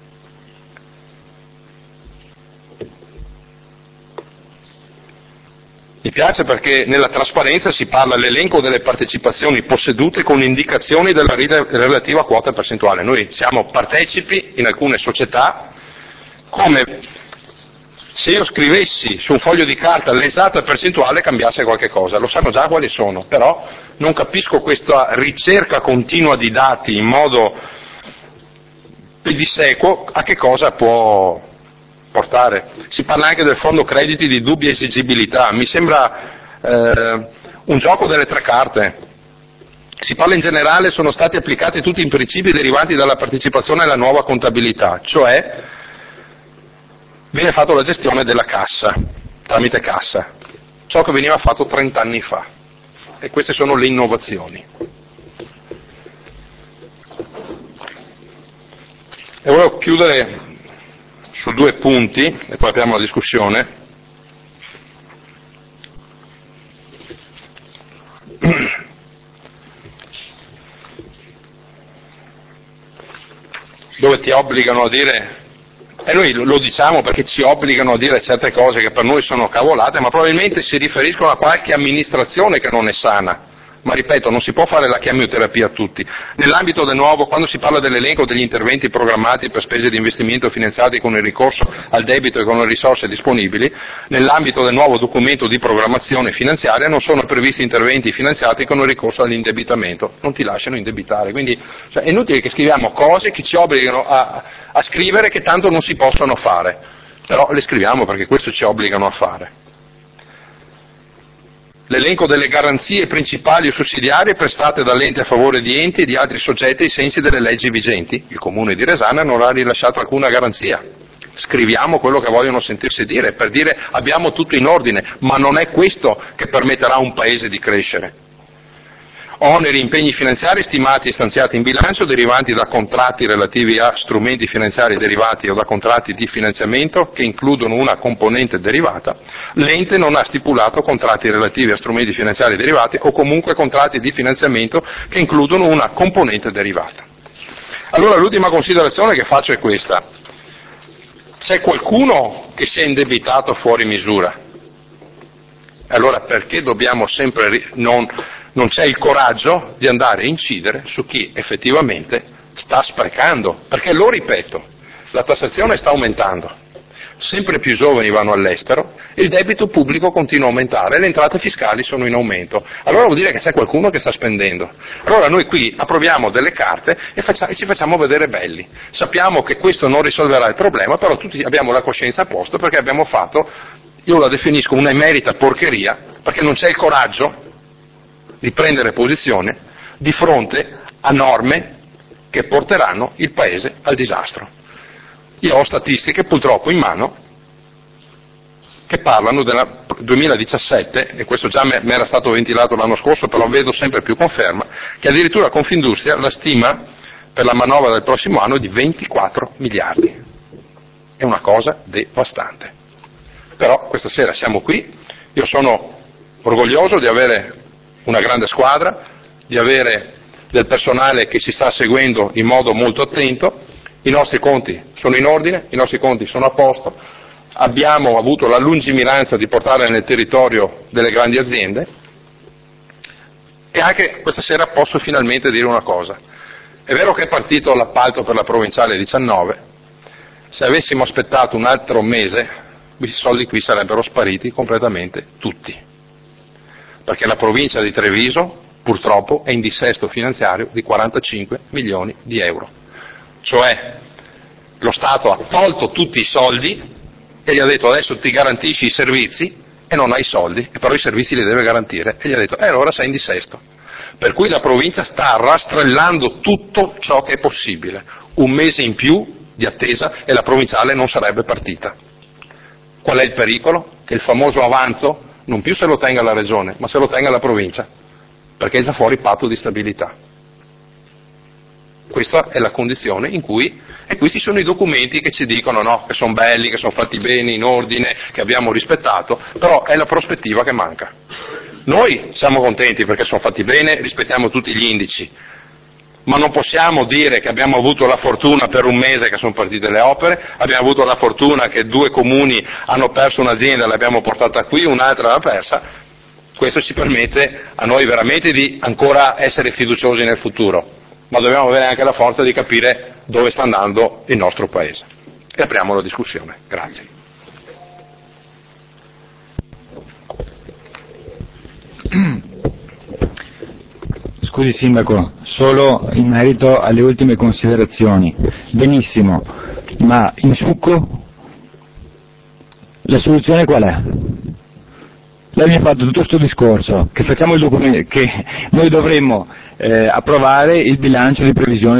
Mi piace perché nella trasparenza si parla dell'elenco delle partecipazioni possedute con indicazioni della relativa quota percentuale. Noi siamo partecipi in alcune società, come se io scrivessi su un foglio di carta l'esatta percentuale cambiasse qualche cosa. Lo sanno già quali sono, però non capisco questa ricerca continua di dati in modo pedissequo a che cosa può portare. Si parla anche del fondo crediti di dubbia esigibilità, mi sembra un gioco delle tre carte. Si parla in generale, sono stati applicati tutti i principi derivanti dalla partecipazione alla nuova contabilità, cioè viene fatta la gestione della cassa, tramite cassa, ciò che veniva fatto 30 anni fa, e queste sono le innovazioni. E volevo chiudere su due punti, e poi apriamo la discussione. Dove ti obbligano a dire, e noi lo diciamo perché ci obbligano a dire certe cose che per noi sono cavolate, ma probabilmente si riferiscono a qualche amministrazione che non è sana. Ma ripeto, non si può fare la chemioterapia a tutti. Nell'ambito del nuovo, quando si parla dell'elenco degli interventi programmati per spese di investimento finanziati con il ricorso al debito e con le risorse disponibili, nell'ambito del nuovo documento di programmazione finanziaria non sono previsti interventi finanziati con il ricorso all'indebitamento, non ti lasciano indebitare. Quindi è inutile che scriviamo cose che ci obbligano a scrivere che tanto non si possono fare, però le scriviamo perché questo ci obbligano a fare. L'elenco delle garanzie principali o sussidiarie prestate dall'ente a favore di enti e di altri soggetti ai sensi delle leggi vigenti. Il Comune di Resana non ha rilasciato alcuna garanzia. Scriviamo quello che vogliono sentirsi dire, per dire abbiamo tutto in ordine, ma non è questo che permetterà a un Paese di crescere. Oneri e impegni finanziari stimati e stanziati in bilancio derivanti da contratti relativi a strumenti finanziari derivati o da contratti di finanziamento che includono una componente derivata. L'ente non ha stipulato contratti relativi a strumenti finanziari derivati o comunque contratti di finanziamento che includono una componente derivata. Allora l'ultima considerazione che faccio è questa. C'è qualcuno che si è indebitato fuori misura. Allora perché dobbiamo sempre non c'è il coraggio di andare a incidere su chi effettivamente sta sprecando, perché lo ripeto, la tassazione sta aumentando, sempre più giovani vanno all'estero, il debito pubblico continua a aumentare, le entrate fiscali sono in aumento, allora vuol dire che c'è qualcuno che sta spendendo. Allora noi qui approviamo delle carte e ci facciamo vedere belli, sappiamo che questo non risolverà il problema, però tutti abbiamo la coscienza a posto perché abbiamo fatto, io la definisco una emerita porcheria, perché non c'è il coraggio di prendere posizione di fronte a norme che porteranno il Paese al disastro. Io ho statistiche purtroppo in mano che parlano del 2017, e questo già mi era stato ventilato l'anno scorso, però vedo sempre più conferma, che addirittura Confindustria la stima per la manovra del prossimo anno di 24 miliardi. È una cosa devastante. Però questa sera siamo qui, io sono orgoglioso di avere una grande squadra, di avere del personale che ci sta seguendo in modo molto attento, i nostri conti sono in ordine, i nostri conti sono a posto, abbiamo avuto la lungimiranza di portare nel territorio delle grandi aziende e anche questa sera posso finalmente dire una cosa. È vero che è partito l'appalto per la provinciale 19, se avessimo aspettato un altro mese, questi soldi qui sarebbero spariti completamente tutti, perché la provincia di Treviso purtroppo è in dissesto finanziario di 45 milioni di euro, cioè lo Stato ha tolto tutti i soldi e gli ha detto adesso ti garantisci i servizi e non hai soldi, e però i servizi li deve garantire e gli ha detto allora sei in dissesto. per cui la provincia sta rastrellando tutto ciò che è possibile. Un mese in più di attesa e la provinciale non sarebbe partita. Qual è il pericolo? Che il famoso avanzo non più se lo tenga la regione, ma se lo tenga la provincia, perché è già fuori patto di stabilità. Questa è la condizione in cui, e questi sono i documenti che ci dicono no, che sono belli, che sono fatti bene, in ordine, che abbiamo rispettato, però è la prospettiva che manca. Noi siamo contenti perché sono fatti bene, rispettiamo tutti gli indici, ma non possiamo dire che abbiamo avuto la fortuna per un mese che sono partite le opere, abbiamo avuto la fortuna che 2 comuni hanno perso un'azienda e l'abbiamo portata qui, un'altra l'ha persa. Questo ci permette a noi veramente di ancora essere fiduciosi nel futuro, ma dobbiamo avere anche la forza di capire dove sta andando il nostro Paese. E apriamo la discussione. Grazie. Scusi Sindaco, solo in merito alle ultime considerazioni. Benissimo, ma in succo la soluzione qual è? Lei mi ha fatto tutto questo discorso, che facciamo il documento, che noi dovremmo approvare il bilancio di previsione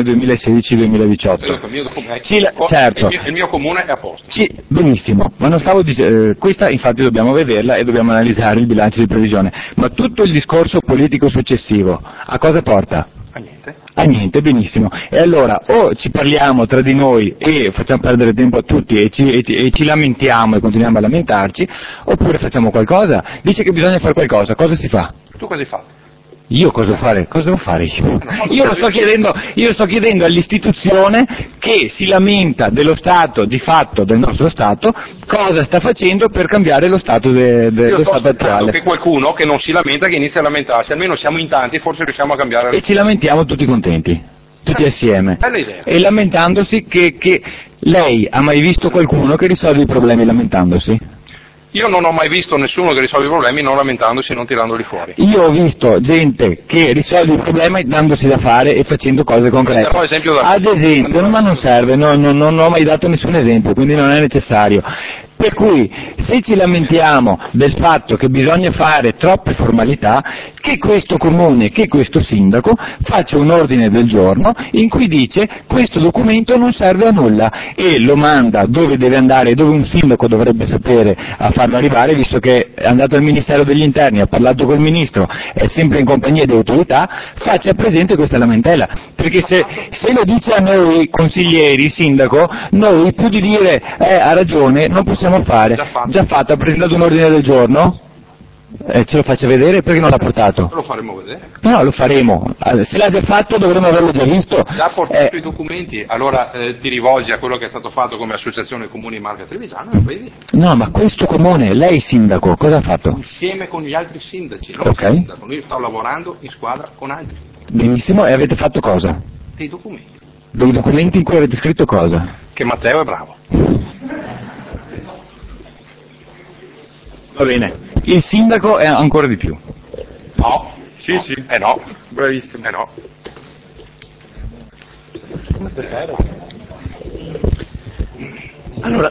2016-2018. Certo. Il mio comune è a posto. Benissimo, ma non stavo dicendo, questa infatti dobbiamo vederla e dobbiamo analizzare il bilancio di previsione, ma tutto il discorso politico successivo, a cosa porta? A niente. A niente, benissimo. E allora o ci parliamo tra di noi e facciamo perdere tempo a tutti e ci lamentiamo e continuiamo a lamentarci, oppure facciamo qualcosa. Dice che bisogna fare qualcosa, cosa si fa? Tu cosa hai fatto? Io cosa devo fare? Cosa devo fare io? Io sto chiedendo all'istituzione che si lamenta dello stato di fatto del nostro Stato, cosa sta facendo per cambiare lo stato dello Stato attuale. Che qualcuno che non si lamenta, che inizia a lamentarsi, almeno siamo in tanti, forse riusciamo a cambiare. E ci lamentiamo tutti contenti, tutti assieme. Bella idea. E lamentandosi che lei ha mai visto qualcuno che risolve i problemi lamentandosi? Io non ho mai visto nessuno che risolve i problemi non lamentandosi e non tirandoli fuori. Io ho visto gente che risolve i problemi dandosi da fare e facendo cose concrete. Ad esempio, ma non serve, non ho mai dato nessun esempio, quindi non è necessario. Per cui, se ci lamentiamo del fatto che bisogna fare troppe formalità, che questo comune, che questo sindaco faccia un ordine del giorno in cui dice questo documento non serve a nulla e lo manda dove deve andare, dove un sindaco dovrebbe sapere a farlo arrivare, visto che è andato al Ministero degli Interni, ha parlato col Ministro, è sempre in compagnia di autorità, faccia presente questa lamentela, perché se lo dice a noi consiglieri, sindaco, noi più di dire ha ragione non possiamo fare. Già fatto, ha presentato un ordine del giorno? Ce lo faccia vedere, perché non l'ha portato? Lo faremo vedere. No, lo faremo. Se l'ha già fatto dovremmo averlo già visto. Già portato i documenti, allora ti rivolgi a quello che è stato fatto come associazione comuni Marche Trevigiano e vedi. No, ma questo comune, lei sindaco, cosa ha fatto? Insieme con gli altri sindaci, ok. Sindaco. Io sto lavorando in squadra con altri. Benissimo, e avete fatto cosa? Dei documenti. Dei documenti in cui avete scritto cosa? Che Matteo è bravo. Va bene, il sindaco è ancora di più. No. Sì, sì. No. Bravissimo. No. Allora,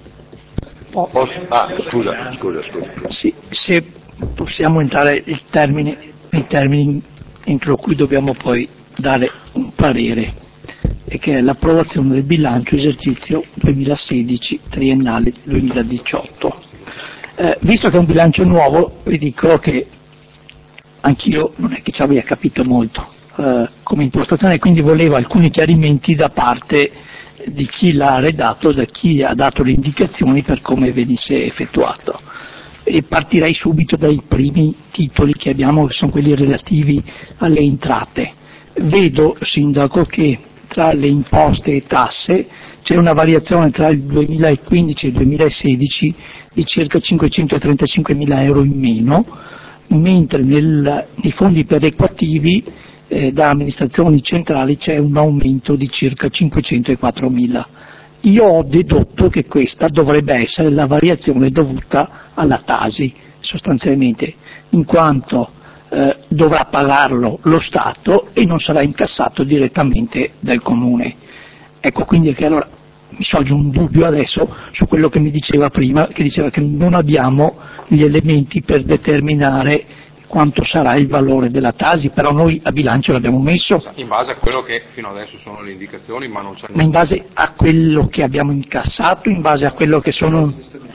Scusa. sì, se possiamo entrare nei termini entro cui dobbiamo poi dare un parere, e che è l'approvazione del bilancio esercizio 2016 triennale 2018. Visto che è un bilancio nuovo, vi dico che anch'io non è che ci abbia capito molto come impostazione, quindi volevo alcuni chiarimenti da parte di chi l'ha redatto, da chi ha dato le indicazioni per come venisse effettuato. E partirei subito dai primi titoli che abbiamo, che sono quelli relativi alle entrate. Vedo, Sindaco, che tra le imposte e tasse c'è una variazione tra il 2015 e il 2016 di circa 535.000 euro in meno, mentre nei fondi perequativi da amministrazioni centrali c'è un aumento di circa 504.000. Io ho dedotto che questa dovrebbe essere la variazione dovuta alla Tasi, sostanzialmente, in quanto dovrà pagarlo lo Stato e non sarà incassato direttamente dal Comune. Ecco, quindi che allora mi sorge un dubbio adesso su quello che mi diceva prima, che diceva che non abbiamo gli elementi per determinare quanto sarà il valore della Tasi, però noi a bilancio l'abbiamo messo. In base a quello che fino adesso sono le indicazioni, ma non c'è. Ma in base a quello che abbiamo incassato, in base a quello che sono.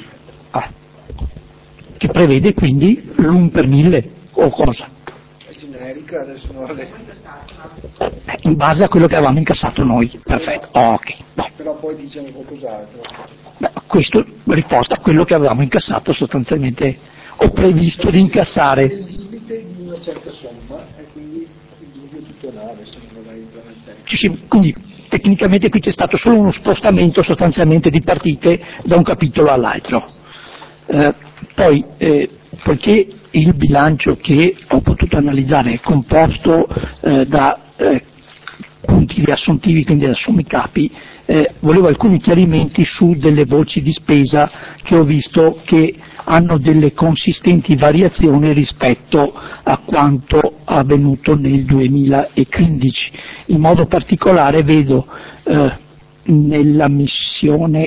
Che prevede quindi l'1 per 1000 o cosa? È generica, adesso non le... In base a quello che avevamo incassato noi, perfetto, ok. No. Però poi diciamo qualcos'altro. Questo riporta a quello che avevamo incassato sostanzialmente, o previsto di incassare. Nel limite di una certa somma, e quindi il dubbio è tutto là, adesso non vorrei entrare nel tempo. Sì, quindi tecnicamente qui c'è stato solo uno spostamento sostanzialmente di partite da un capitolo all'altro. Poi, poiché il bilancio che ho potuto analizzare è composto da punti riassuntivi, quindi da sommi capi, volevo alcuni chiarimenti su delle voci di spesa che ho visto che hanno delle consistenti variazioni rispetto a quanto avvenuto nel 2015. In modo particolare vedo nella missione,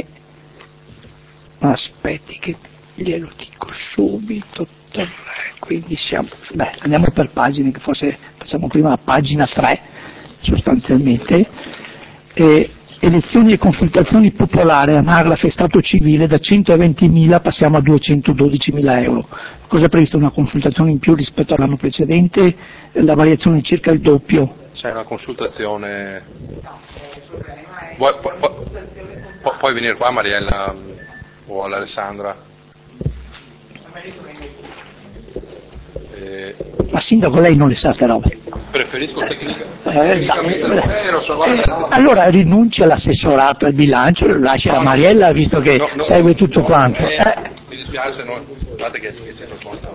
aspetti che glielo dico subito, 3, quindi andiamo per pagine, che forse facciamo prima la pagina 3 sostanzialmente, elezioni e consultazioni popolari, anagrafe Stato civile, da 120.000 passiamo a 212.000 euro. Cosa è previsto? Una consultazione in più rispetto all'anno precedente, la variazione è circa il doppio. C'è una consultazione. Puoi venire qua Mariella o all'Alessandra? Ma sindaco, lei non le sa ste robe? Preferisco tecnicamente vero, allora rinunci all'assessorato al bilancio, lo lascia a Mariella, visto che segue tutto quanto. Mi dispiace, guardate che c'è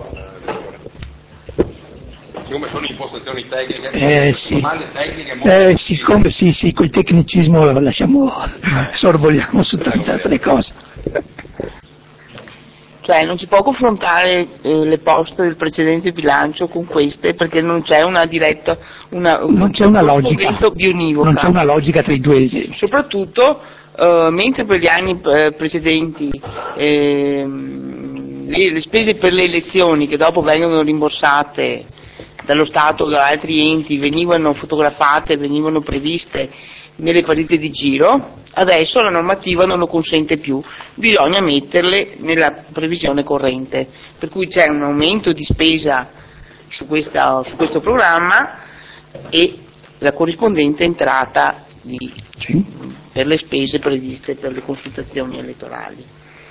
siccome sono impostazioni tecniche, siccome sì, col tecnicismo lasciamo, sorvoliamo su tante altre cose. Cioè non si può confrontare le poste del precedente bilancio con queste, perché non c'è una diretta, non c'è una logica bionivoca. Non c'è una logica tra i due. Soprattutto mentre per gli anni precedenti le spese per le elezioni, che dopo vengono rimborsate dallo Stato o da altri enti, venivano fotografate, venivano previste nelle partite di giro, adesso la normativa non lo consente più, bisogna metterle nella previsione corrente, per cui c'è un aumento di spesa su questo programma e la corrispondente entrata per le spese previste per le consultazioni elettorali.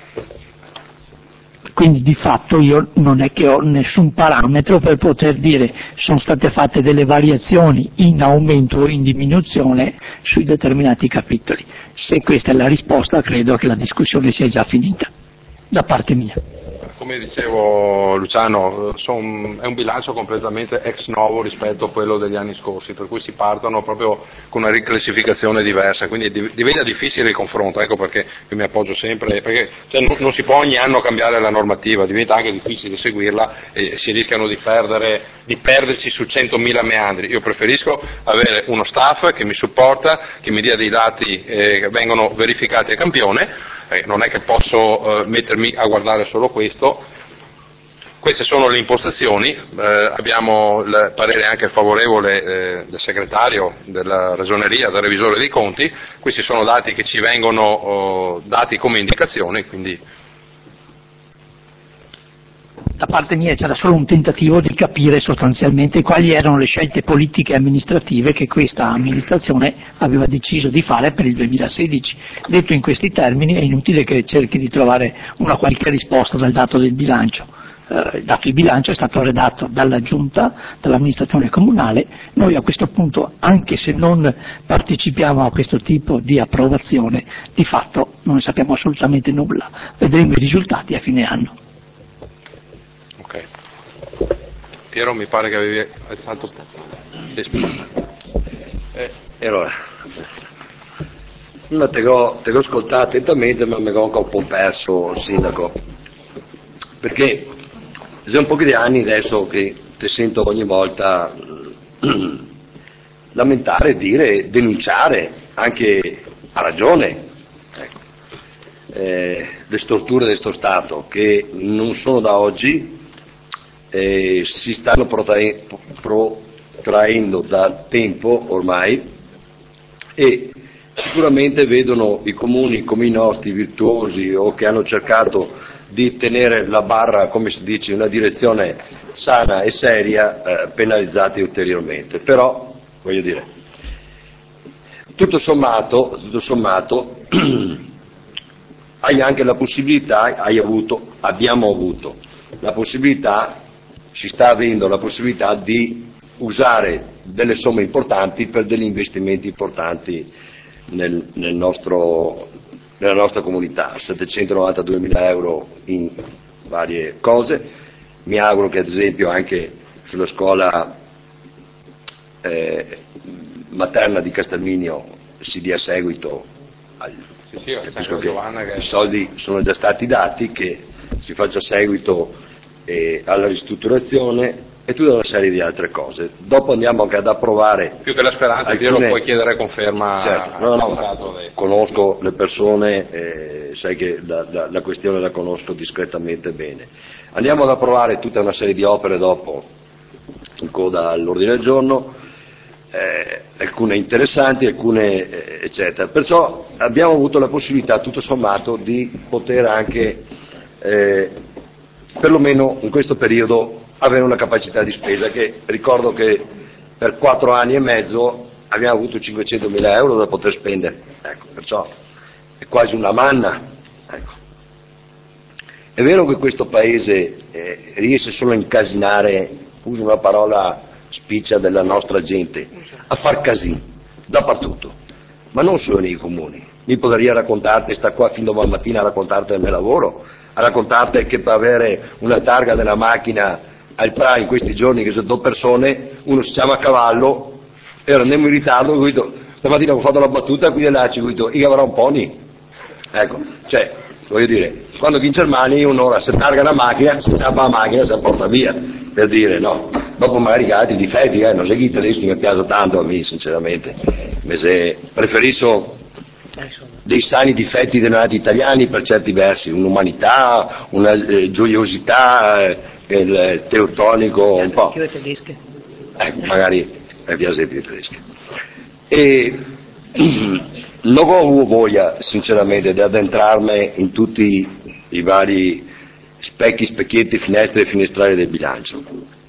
Quindi di fatto io non è che ho nessun parametro per poter dire sono state fatte delle variazioni in aumento o in diminuzione sui determinati capitoli. Se questa è la risposta, credo che la discussione sia già finita, da parte mia. Come dicevo Luciano, è un bilancio completamente ex novo rispetto a quello degli anni scorsi, per cui si partono proprio con una riclassificazione diversa, quindi diventa difficile il confronto, ecco perché io mi appoggio sempre, perché non si può ogni anno cambiare la normativa, diventa anche difficile seguirla e si rischiano di perderci su 100.000 meandri. Io preferisco avere uno staff che mi supporta, che mi dia dei dati che vengono verificati a campione. Non è che posso mettermi a guardare solo questo. Queste sono le impostazioni, abbiamo il parere anche favorevole del segretario della Ragioneria, del revisore dei conti. Questi sono dati che ci vengono dati come indicazioni, quindi da parte mia c'era solo un tentativo di capire sostanzialmente quali erano le scelte politiche e amministrative che questa amministrazione aveva deciso di fare per il 2016. Detto in questi termini è inutile che cerchi di trovare una qualche risposta dal dato del bilancio. Il dato di bilancio è stato redatto dalla Giunta, dall'amministrazione comunale. Noi a questo punto, anche se non partecipiamo a questo tipo di approvazione, di fatto non ne sappiamo assolutamente nulla. Vedremo i risultati a fine anno. Ok. Piero, mi pare che avevi alzato. Allora, prima te l'ho ascoltato attentamente, ma mi ero anche un po' perso, sindaco, perché sono un po' di anni adesso che ti sento ogni volta lamentare, dire, denunciare, anche a ragione, le storture di questo Stato, che non sono da oggi, si stanno protraendo da tempo ormai, e sicuramente vedono i comuni come i nostri virtuosi, o che hanno cercato di tenere la barra, come si dice, in una direzione sana e seria, penalizzati ulteriormente. Però, voglio dire, tutto sommato hai anche la possibilità, abbiamo avuto la possibilità, si sta avendo la possibilità di usare delle somme importanti per degli investimenti importanti nella nostra comunità, 792.000 euro in varie cose. Mi auguro che ad esempio anche sulla scuola materna di Castelminio si dia seguito capisco che i soldi sono già stati dati, che si faccia seguito alla ristrutturazione e tutta una serie di altre cose. Dopo andiamo anche ad approvare. Più che la speranza, io non puoi chiedere conferma. Certo, conosco le persone, sai che la questione la conosco discretamente bene. Andiamo ad approvare tutta una serie di opere dopo in coda all'ordine del giorno, alcune interessanti, alcune eccetera. Perciò abbiamo avuto la possibilità, tutto sommato, di poter anche perlomeno in questo periodo avere una capacità di spesa, che ricordo che per 4 anni e mezzo abbiamo avuto 500.000 euro da poter spendere, ecco, perciò è quasi una manna, ecco. È vero che questo paese riesce solo a incasinare, uso una parola spiccia della nostra gente, a far casino dappertutto, ma non solo nei comuni. Mi potrei raccontarti, sta qua fin domani mattina a raccontarti del mio lavoro, a raccontarti che per avere una targa della macchina al PRA in questi giorni, che sono 2 persone, uno si chiama Cavallo, e andiamo in ritardo, stamattina ho fatto la battuta qui dell'Aci, io avrò un pony, ecco, cioè, voglio dire, quando vince il Mani un'ora si targa la macchina, si ciappa la macchina, si porta via, per dire, no, dopo magari che altri difetti, non sai che i tedeschi mi piace tanto a me, sinceramente, preferisco dei sani difetti dei nati italiani per certi versi, un'umanità, una gioiosità, il teutonico un po'. Magari mi piace più i tedeschi. E non ho avuto voglia, sinceramente, di addentrarmi in tutti i vari specchi, specchietti, finestre e finestrali del bilancio.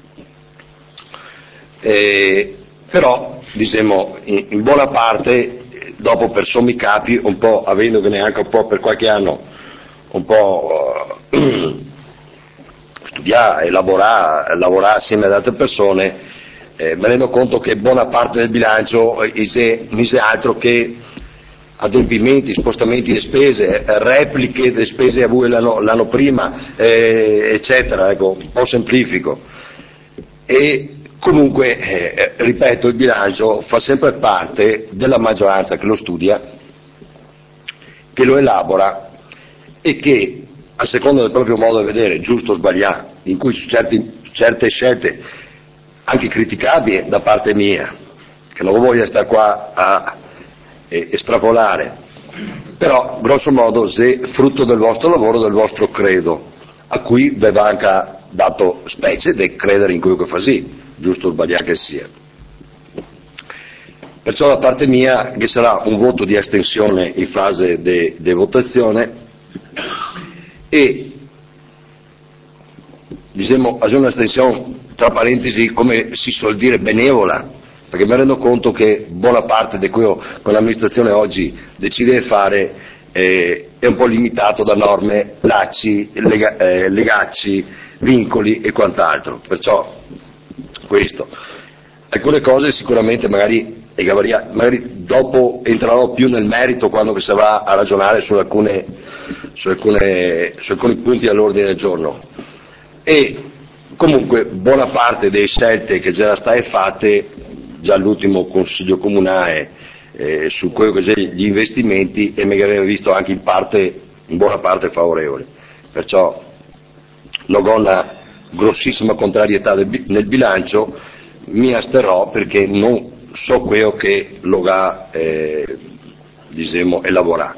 Però, diciamo, in buona parte, dopo per sommi capi, un po', avendo che neanche un po' per qualche anno, un po' studiare, lavorare assieme ad altre persone, mi rendo conto che buona parte del bilancio mise altro che adempimenti, spostamenti di spese, repliche delle spese avute l'anno prima, eccetera, ecco, un po' semplifico. E comunque, ripeto, il bilancio fa sempre parte della maggioranza che lo studia, che lo elabora e che, a seconda del proprio modo di vedere, giusto o sbagliato, in cui certe scelte anche criticabili da parte mia, che non voglio stare qua a estrapolare, però grosso modo se frutto del vostro lavoro, del vostro credo, a cui vi va anche dato specie di credere in quello che fa sì, giusto o sbagliato che sia. Perciò da parte mia che sarà un voto di astensione in fase di votazione, e diciamo un'astensione tra parentesi, come si suol dire, benevola, perché mi rendo conto che buona parte di quello che l'amministrazione oggi decide di fare è un po' limitato da norme, lacci, legacci, vincoli e quant'altro, perciò questo. Alcune cose sicuramente magari dopo entrerò più nel merito quando si va a ragionare su alcuni punti all'ordine del giorno. E comunque buona parte delle scelte che già state fatte, già all'ultimo consiglio comunale su quello che sono gli investimenti, e mi aveva visto anche in buona parte favorevole, perciò non ho una grossissima contrarietà nel bilancio, mi asterrò perché non so quello che lo ha elaborato.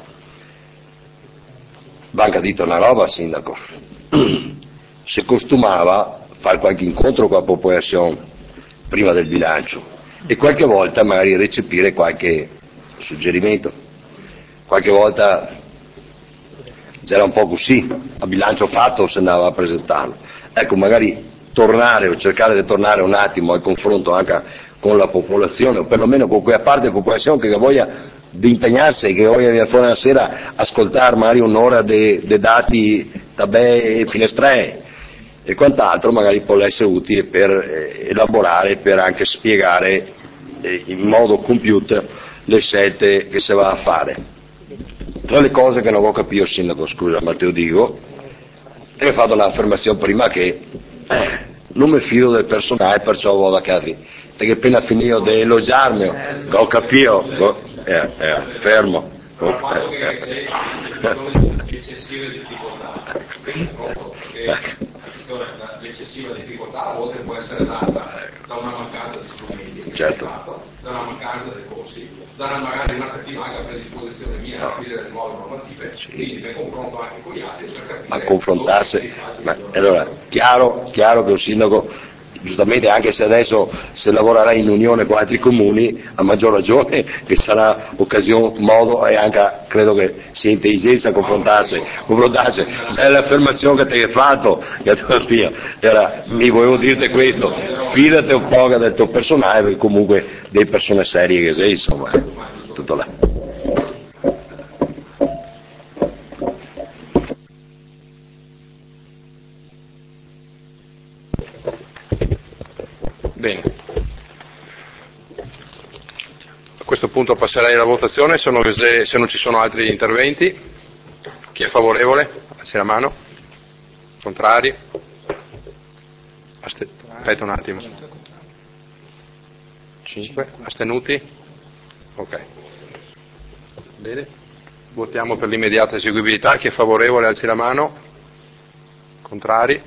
Banca dita una roba, sindaco, se costumava fare qualche incontro con la popolazione prima del bilancio e qualche volta magari recepire qualche suggerimento. Qualche volta c'era un po' così, a bilancio fatto si andava a presentarlo. Ecco, magari tornare o cercare di tornare un attimo al confronto anche con la popolazione, o perlomeno con quella parte della popolazione che voglia di impegnarsi, che voglia venire fuori una sera ascoltare magari un'ora dei dati, tabè e finestrelle e quant'altro, magari può essere utile per elaborare, per anche spiegare in modo compiuto le scelte che si va a fare. Tra le cose che non ho capito, Sindaco, scusa ma te lo dico, e ho fatto un'affermazione prima che non mi fido del personale, perciò vado a casa, perché appena finito di elogiarmi ho capito, fermo. L'eccessiva difficoltà, l'eccessiva difficoltà a volte può essere data da una mancanza di strumenti, certo, da una mancanza dei corsi, da magari una cattiva predisposizione mia a capire le nuove normative, quindi mi confronto anche con gli altri per capire a confrontarsi. Ma allora, chiaro che un sindaco, giustamente, anche se adesso se lavorerà in unione con altri comuni, a maggior ragione che sarà occasione, modo e anche credo che sia intelligenza confrontarsi. È l'affermazione che ti hai fatto, che ti ho spia. Allora, mi volevo dirti questo, fidati un po' del tuo personale, perché comunque delle persone serie che sei, insomma, tutto là. Bene, a questo punto passerei alla votazione, se non ci sono altri interventi. Chi è favorevole? Alzi la mano. Contrari? Aspetta un attimo. 5. Astenuti? Ok. Bene. Votiamo per l'immediata eseguibilità. Chi è favorevole alzi la mano. Contrari?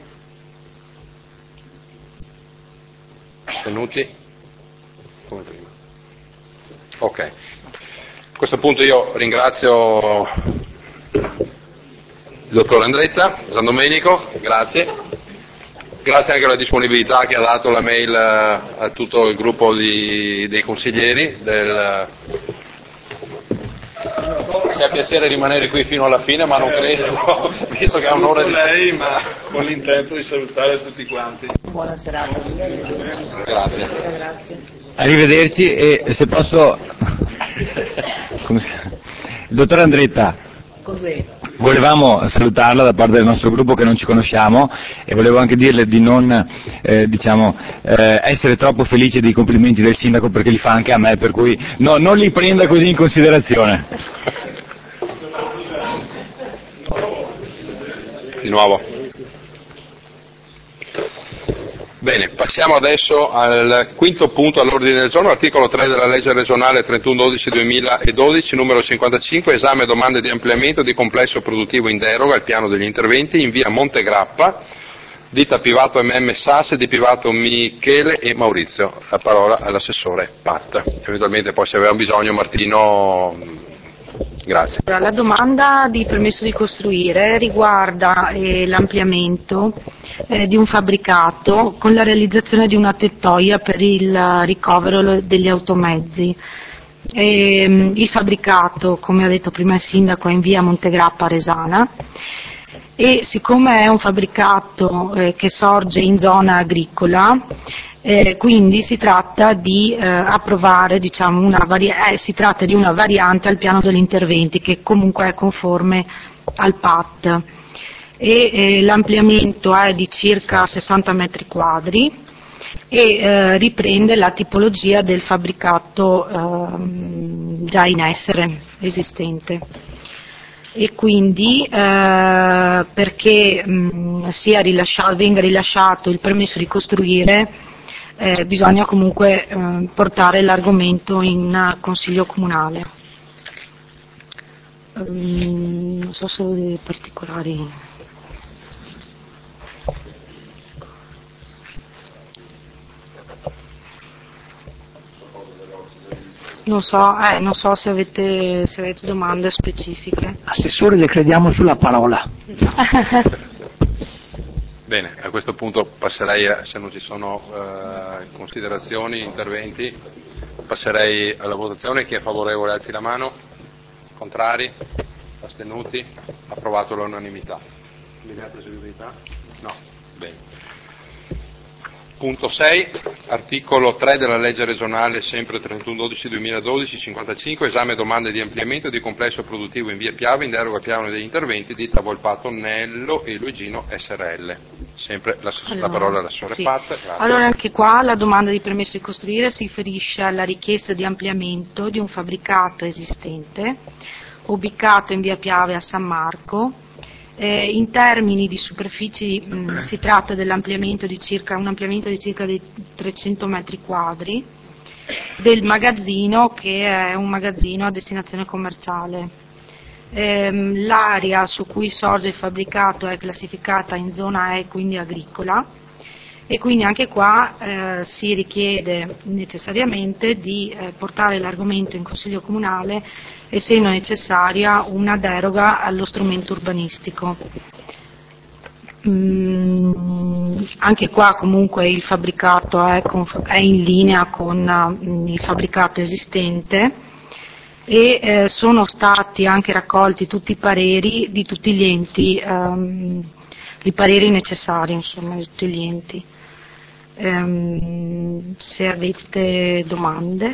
Astenuti? Come prima. Ok. A questo punto io ringrazio il dottor Andretta, San Domenico, grazie. Grazie anche alla disponibilità che ha dato la mail a tutto il gruppo dei consiglieri. Mi ha piacere rimanere qui fino alla fine, ma non credo, visto che ha un'ora di... lei, ma con l'intento di salutare tutti quanti. Buona serata. Grazie. Arrivederci e se posso... Il dottor Andretta, volevamo salutarla da parte del nostro gruppo che non ci conosciamo e volevo anche dirle di non essere troppo felice dei complimenti del sindaco perché li fa anche a me, per cui non li prenda così in considerazione. Di nuovo. Bene, passiamo adesso al quinto punto all'ordine del giorno, articolo 3 della legge regionale 31/12/2012, numero 55, esame domande di ampliamento di complesso produttivo in deroga al piano degli interventi in via Montegrappa, ditta Pivato MM SAS, di Pivato Michele e Maurizio. La parola all'assessore Pat. Eventualmente poi se aveva bisogno Martino... Grazie. La domanda di permesso di costruire riguarda l'ampliamento di un fabbricato con la realizzazione di una tettoia per il ricovero degli automezzi. Il fabbricato, come ha detto prima il sindaco, è in via Montegrappa Resana e siccome è un fabbricato che sorge in zona agricola, quindi si tratta di approvare si tratta di una variante al piano degli interventi che comunque è conforme al PAT e l'ampliamento è di circa 60 metri quadri e riprende la tipologia del fabbricato già in essere, esistente. E quindi perché venga rilasciato il permesso di costruire bisogna comunque portare l'argomento in consiglio comunale. Non so se ho dei particolari. Non so se avete domande specifiche. Assessore, le crediamo sulla parola. Bene, a questo punto passerei, se non ci sono considerazioni, interventi, passerei alla votazione. Chi è favorevole alzi la mano, contrari, astenuti, approvato all'unanimità. No, bene. Punto 6, articolo 3 della legge regionale, sempre 31/12/2012, 55, esame domande di ampliamento di complesso produttivo in via Piave, in deroga al piano degli interventi di Tavolpato, Nello e Luigino SRL. Sempre la parola all'assessore sì. Pat. Allora anche qua la domanda di permesso di costruire si riferisce alla richiesta di ampliamento di un fabbricato esistente ubicato in via Piave a San Marco. In termini di superfici si tratta dell'ampliamento di un ampliamento di circa 300 metri quadri del magazzino, che è un magazzino a destinazione commerciale. L'area su cui sorge il fabbricato è classificata in zona E, quindi agricola, e quindi anche qua si richiede necessariamente di portare l'argomento in Consiglio Comunale, essendo necessaria una deroga allo strumento urbanistico. Anche qua comunque il fabbricato è in linea con il fabbricato esistente e sono stati anche raccolti tutti i pareri di tutti gli enti, i pareri necessari insomma di tutti gli enti. Se avete domande.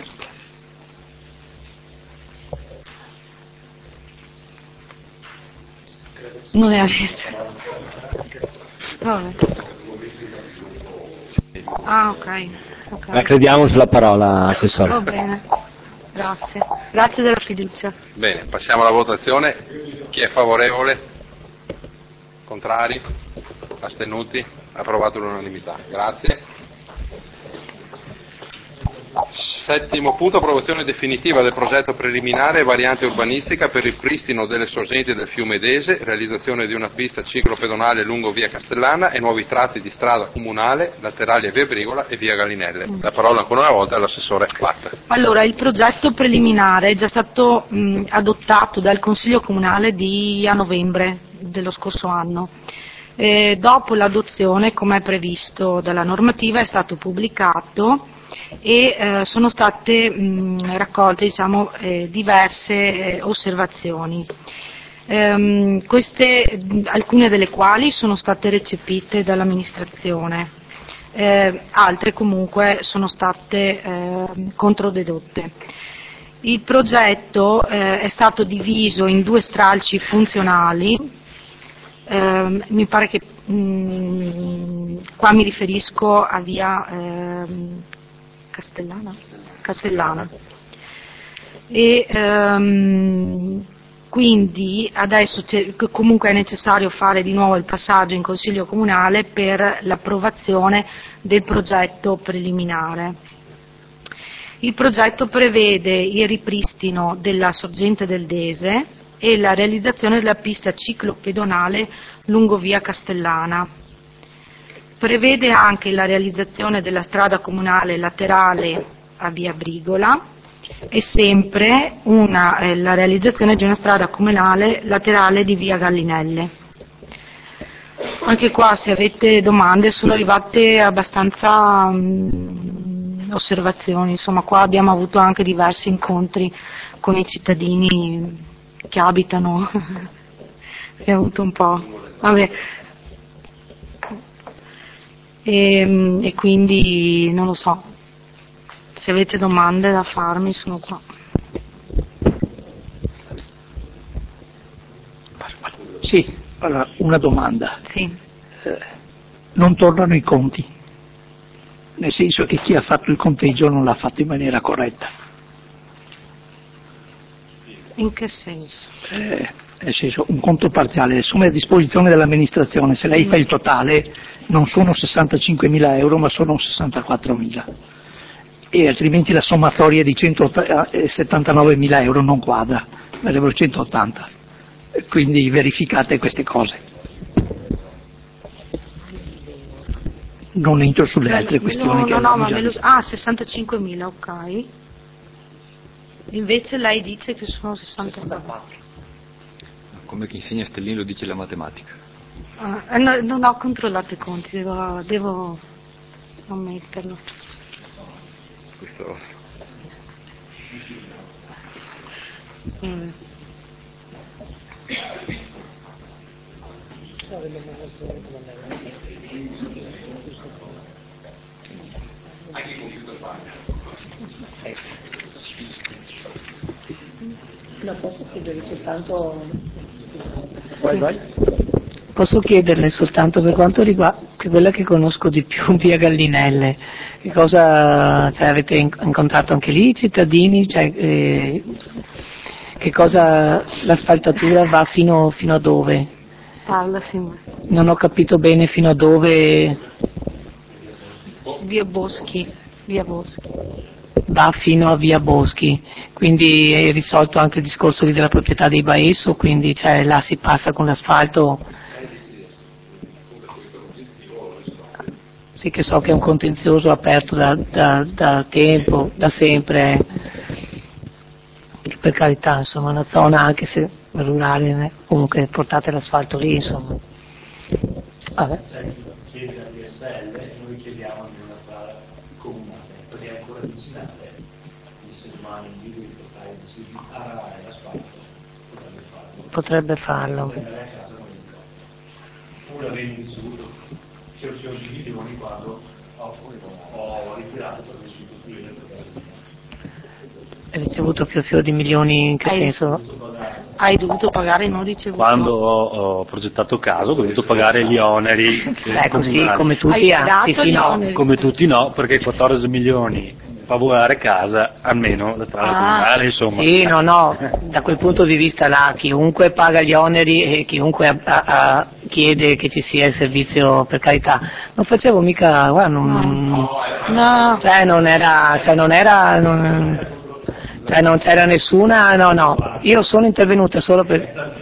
Non ne avete? Vabbè. Ah, ok. La crediamo sulla parola, assessore. Va bene, grazie. Grazie della fiducia. Bene, passiamo alla votazione. Chi è favorevole? Contrari? Astenuti? Approvato all'unanimità. Grazie. Settimo punto, approvazione definitiva del progetto preliminare e variante urbanistica per il ripristino delle sorgenti del fiume Dese, realizzazione di una pista ciclopedonale lungo via Castellana e nuovi tratti di strada comunale laterali a via Brigola e via Gallinelle. La parola ancora una volta all'assessore Pat. Allora, il progetto preliminare è già stato adottato dal Consiglio Comunale a novembre dello scorso anno. Dopo l'adozione, come è previsto dalla normativa, è stato pubblicato e sono state raccolte diverse osservazioni, alcune delle quali sono state recepite dall'amministrazione, altre comunque sono state controdedotte. Il progetto è stato diviso in 2 stralci funzionali. Mi pare che qua mi riferisco a via Castellana. E quindi adesso comunque è necessario fare di nuovo il passaggio in Consiglio Comunale per l'approvazione del progetto preliminare. Il progetto prevede il ripristino della sorgente del Dese e la realizzazione della pista ciclopedonale lungo via Castellana. Prevede anche la realizzazione della strada comunale laterale a via Brigola e sempre la realizzazione di una strada comunale laterale di via Gallinelle. Anche qua, se avete domande, sono arrivate abbastanza osservazioni, insomma qua abbiamo avuto anche diversi incontri con i cittadini che abitano, abbiamo avuto un po', vabbè. E quindi non lo so, se avete domande da farmi sono qua. Sì, allora, una domanda. Sì. Non tornano i conti, nel senso che chi ha fatto il conteggio non l'ha fatto in maniera corretta. In che senso? Nel senso, un conto parziale, le somme a disposizione dell'amministrazione, se lei fa il totale non sono 65.000 euro ma sono 64.000 e altrimenti la sommatoria di 179.000 euro non quadra, verrebbero 180, quindi verificate queste cose. Non entro sulle altre questioni che abbiamo già visto. 65.000, ok. Invece lei dice che sono 64. Come chi insegna Stellini lo dice la matematica. Non ho controllato i conti, devo ammetterlo. No, posso chiedere soltanto... Vai. Posso chiederle soltanto per quanto riguarda quella che conosco di più, via Gallinelle, che cosa, cioè, avete incontrato anche lì i cittadini? Cioè, che cosa, l'asfaltatura va fino a dove? Parla, Simone. Non ho capito bene fino a dove. Via Boschi. Va fino a via Boschi, quindi è risolto anche il discorso lì della proprietà dei Baesso, quindi cioè, là si passa con l'asfalto. Sì, che so che è un contenzioso aperto da tempo, da sempre, che per carità, insomma, una zona anche se rurale, comunque portate l'asfalto lì, insomma. Vabbè. Chiede la DSL e noi chiediamo di una strada comunale, perché è ancora vicinale, quindi se domani individui il proprietario decide di arare l'asfalto, potrebbe farlo. Prendere a casa non dico. Pure avendo ricevuto certi milioni quando ho ritirato per l'istituto del progetto. Hai ricevuto fior di milioni in che senso? Hai dovuto pagare, non ricevuto. Quando ho progettato casa ho dovuto pagare gli oneri. Così come tutti come tutti no, perché 14 milioni favorare casa, almeno la strada comunale, insomma. Sì, no, da quel punto di vista là, chiunque paga gli oneri e chiunque chiede che ci sia il servizio, per carità. Non facevo mica, guarda, no. Cioè non c'era nessuna, no, io sono intervenuta solo per...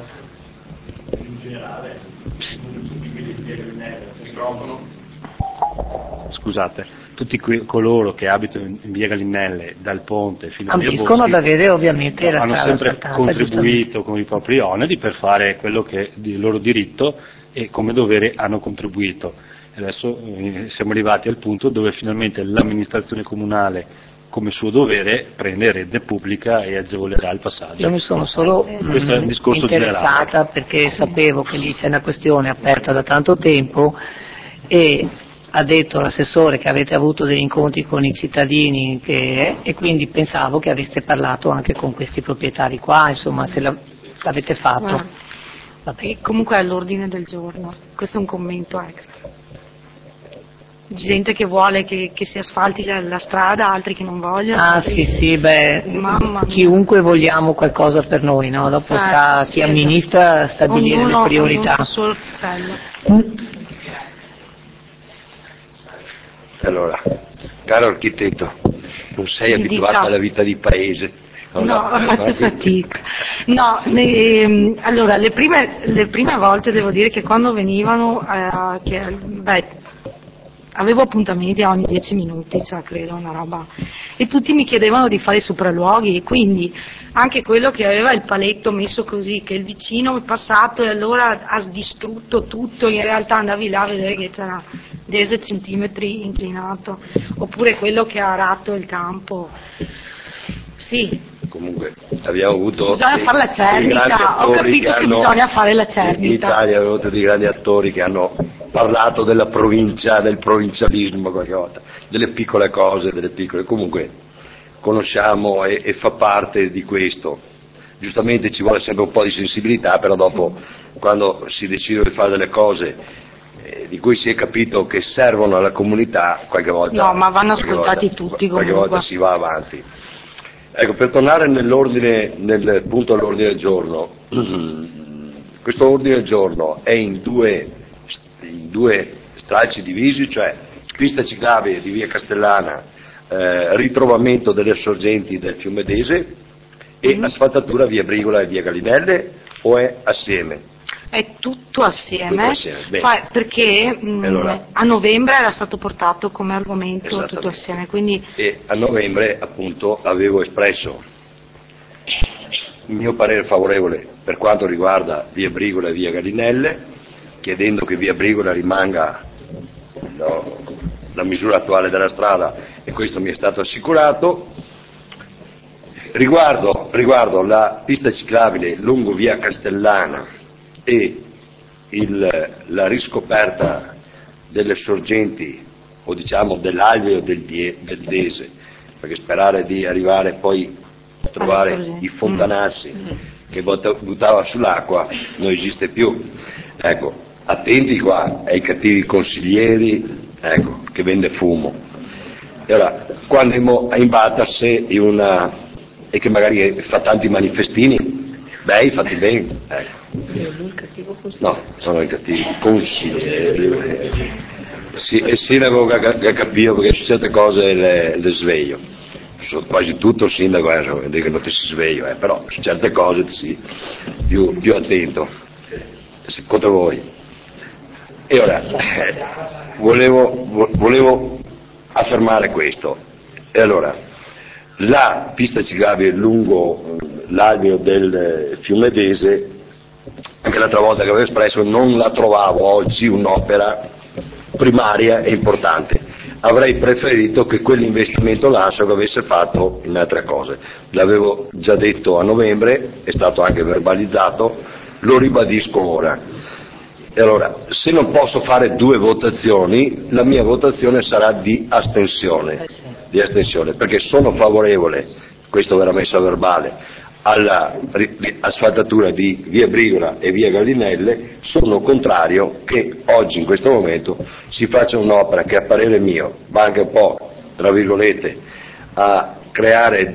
Scusate, tutti coloro che abitano in via Gallinelle dal ponte fino a via Boschi ambiscono ad avere ovviamente la hanno strada sempre asfaltata, contribuito con i propri oneri per fare quello che è di loro diritto e come dovere hanno contribuito. Adesso siamo arrivati al punto dove finalmente l'amministrazione comunale come suo dovere prende rete pubblica e agevolerà il passaggio. Io mi sono solo Questo è un discorso interessata generale. Perché sapevo che lì c'è una questione aperta da tanto tempo e ha detto l'assessore che avete avuto degli incontri con i cittadini e quindi pensavo che aveste parlato anche con questi proprietari qua, insomma, se l'avete fatto. Vabbè. Comunque è all'ordine del giorno, questo è un commento extra. Gente che vuole che si asfalti la strada, altri che non vogliono. Sì, Mamma mia. chiunque vogliamo qualcosa per noi, no? Dopo chi amministra stabilire le priorità. Allora, caro architetto, non sei abituato alla vita di paese. No, faccio fatica. No, allora, le prime volte devo dire che quando venivano, avevo appuntamenti ogni 10 minuti, cioè credo una roba, e tutti mi chiedevano di fare i sopralluoghi, quindi anche quello che aveva il paletto messo così, che il vicino è passato e allora ha distrutto tutto, in realtà andavi là a vedere che c'era 10 centimetri inclinato, oppure quello che ha arato il campo. Sì. Comunque abbiamo avuto bisogna fare la cernita, ho capito che bisogna fare la cernita. In Italia abbiamo avuto dei grandi attori che hanno parlato della provincia, del provincialismo qualche volta, delle piccole cose, comunque conosciamo e fa parte di questo. Giustamente ci vuole sempre un po' di sensibilità, però dopo quando si decidono di fare delle cose di cui si è capito che servono alla comunità, qualche volta no, ma vanno ascoltati tutti comunque. Qualche volta si va avanti. Ecco, per tornare nel punto all'ordine del giorno, questo ordine del giorno è in due stralci divisi, cioè pista ciclabile di via Castellana, ritrovamento delle sorgenti del fiume Dese e asfaltatura via Brigola e via Gallinelle, o è assieme? È tutto assieme. Perché allora, a novembre era stato portato come argomento tutto assieme, quindi... E a novembre appunto avevo espresso il mio parere favorevole per quanto riguarda via Brigola e via Gallinelle, chiedendo che via Brigola rimanga la misura attuale della strada, e questo mi è stato assicurato. Riguardo la pista ciclabile lungo via Castellana e la riscoperta delle sorgenti, o diciamo dell'Alveo del Dese, perché sperare di arrivare poi a trovare i fontanassi che buttava sull'acqua non esiste più. Ecco, attenti qua ai cattivi consiglieri, ecco, che vende fumo. E ora, quando imbattersi in una, e che magari fa tanti manifestini, fatti bene, ecco. No, sono i cattivi consiglieri. Sì, il sindaco che capivo, perché su certe cose le sveglio, su quasi tutto il sindaco che non ti si sveglio, però su certe cose sì, più attento contro voi. E ora volevo affermare questo. E allora, la pista ciclabile lungo l'alveo del fiume Dese, anche l'altra volta che avevo espresso, non la trovavo oggi un'opera primaria e importante. Avrei preferito che quell'investimento l'ASOG avesse fatto in altre cose. L'avevo già detto a novembre, è stato anche verbalizzato, lo ribadisco ora. E allora, se non posso fare due votazioni, la mia votazione sarà di astensione, perché sono favorevole, questo verrà messo a verbale, alla asfaltatura di via Brigola e via Gallinelle. Sono contrario che oggi, in questo momento, si faccia un'opera che, a parere mio, va anche un po', tra virgolette, a creare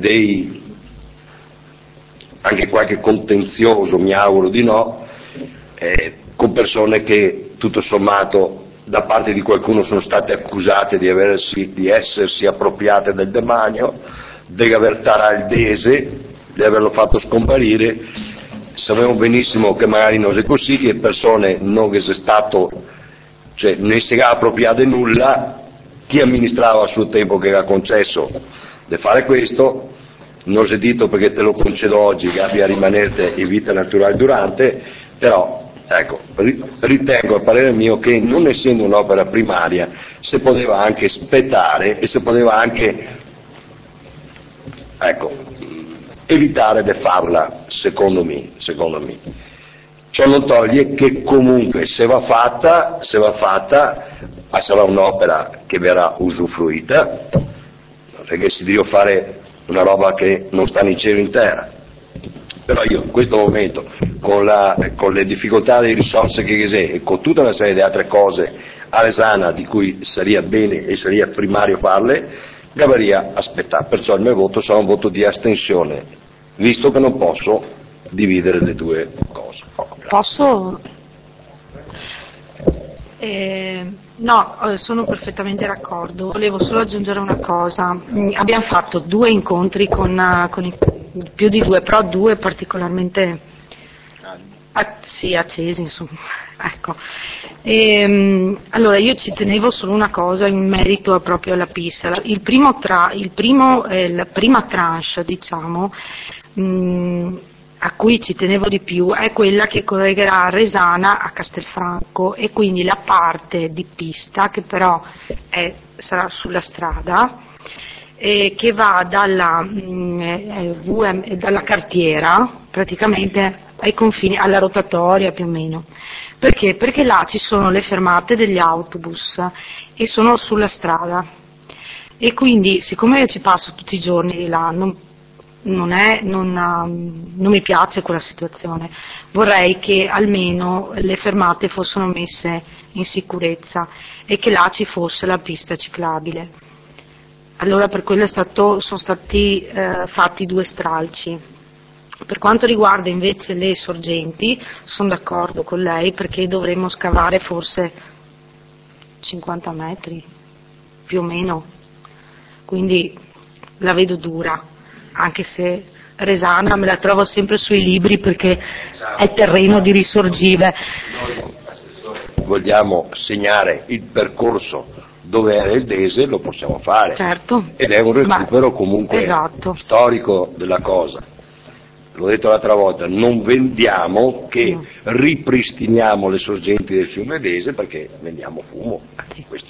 anche qualche contenzioso, mi auguro di no, con persone che, tutto sommato, da parte di qualcuno sono state accusate di essersi appropriate del demanio, di aver tarato il Dese, di averlo fatto scomparire. Sappiamo benissimo che magari non è così, che persone non che sia stato, cioè non si è appropriato nulla, chi amministrava a suo tempo che era concesso di fare questo, non si è detto perché te lo concedo oggi che abbia a rimanere in vita naturale durante, però ecco, ritengo, a parere mio, che non essendo un'opera primaria si poteva anche spettare e si poteva anche, ecco, evitare di farla, secondo me. Ciò non toglie che comunque se va fatta sarà un'opera che verrà usufruita, perché si deve fare una roba che non sta in cielo in terra. Però io in questo momento, con le difficoltà di risorse che c'è e con tutta una serie di altre cose a Resana di cui sarebbe bene e sarebbe primario farle, dovrei aspettare. Perciò il mio voto sarà un voto di astensione, visto che non posso dividere le due cose. Posso? No, sono perfettamente d'accordo. Volevo solo aggiungere una cosa. Abbiamo fatto 2 incontri con più di 2, però 2 particolarmente accesi, insomma. Ecco. Allora io ci tenevo solo una cosa in merito proprio alla pista. La prima tranche, diciamo, a cui ci tenevo di più è quella che collegherà Resana a Castelfranco, e quindi la parte di pista che però sarà sulla strada, che va dalla cartiera praticamente ai confini, alla rotatoria più o meno. Perché? Perché là ci sono le fermate degli autobus e sono sulla strada, e quindi siccome io ci passo tutti i giorni di là, non mi piace quella situazione. Vorrei che almeno le fermate fossero messe in sicurezza e che là ci fosse la pista ciclabile. Allora per quello sono stati fatti 2 stralci. Per quanto riguarda invece le sorgenti, sono d'accordo con lei, perché dovremmo scavare forse 50 metri, più o meno. Quindi la vedo dura, anche se Resana me la trovo sempre sui libri perché è terreno di risorgive. Noi, vogliamo segnare il percorso dove era il Dese, lo possiamo fare. Certo. Ed è un recupero comunque esatto. storico della cosa. l'ho detto l'altra volta, non vendiamo che ripristiniamo le sorgenti del fiume Dese perché vendiamo fumo. Questo.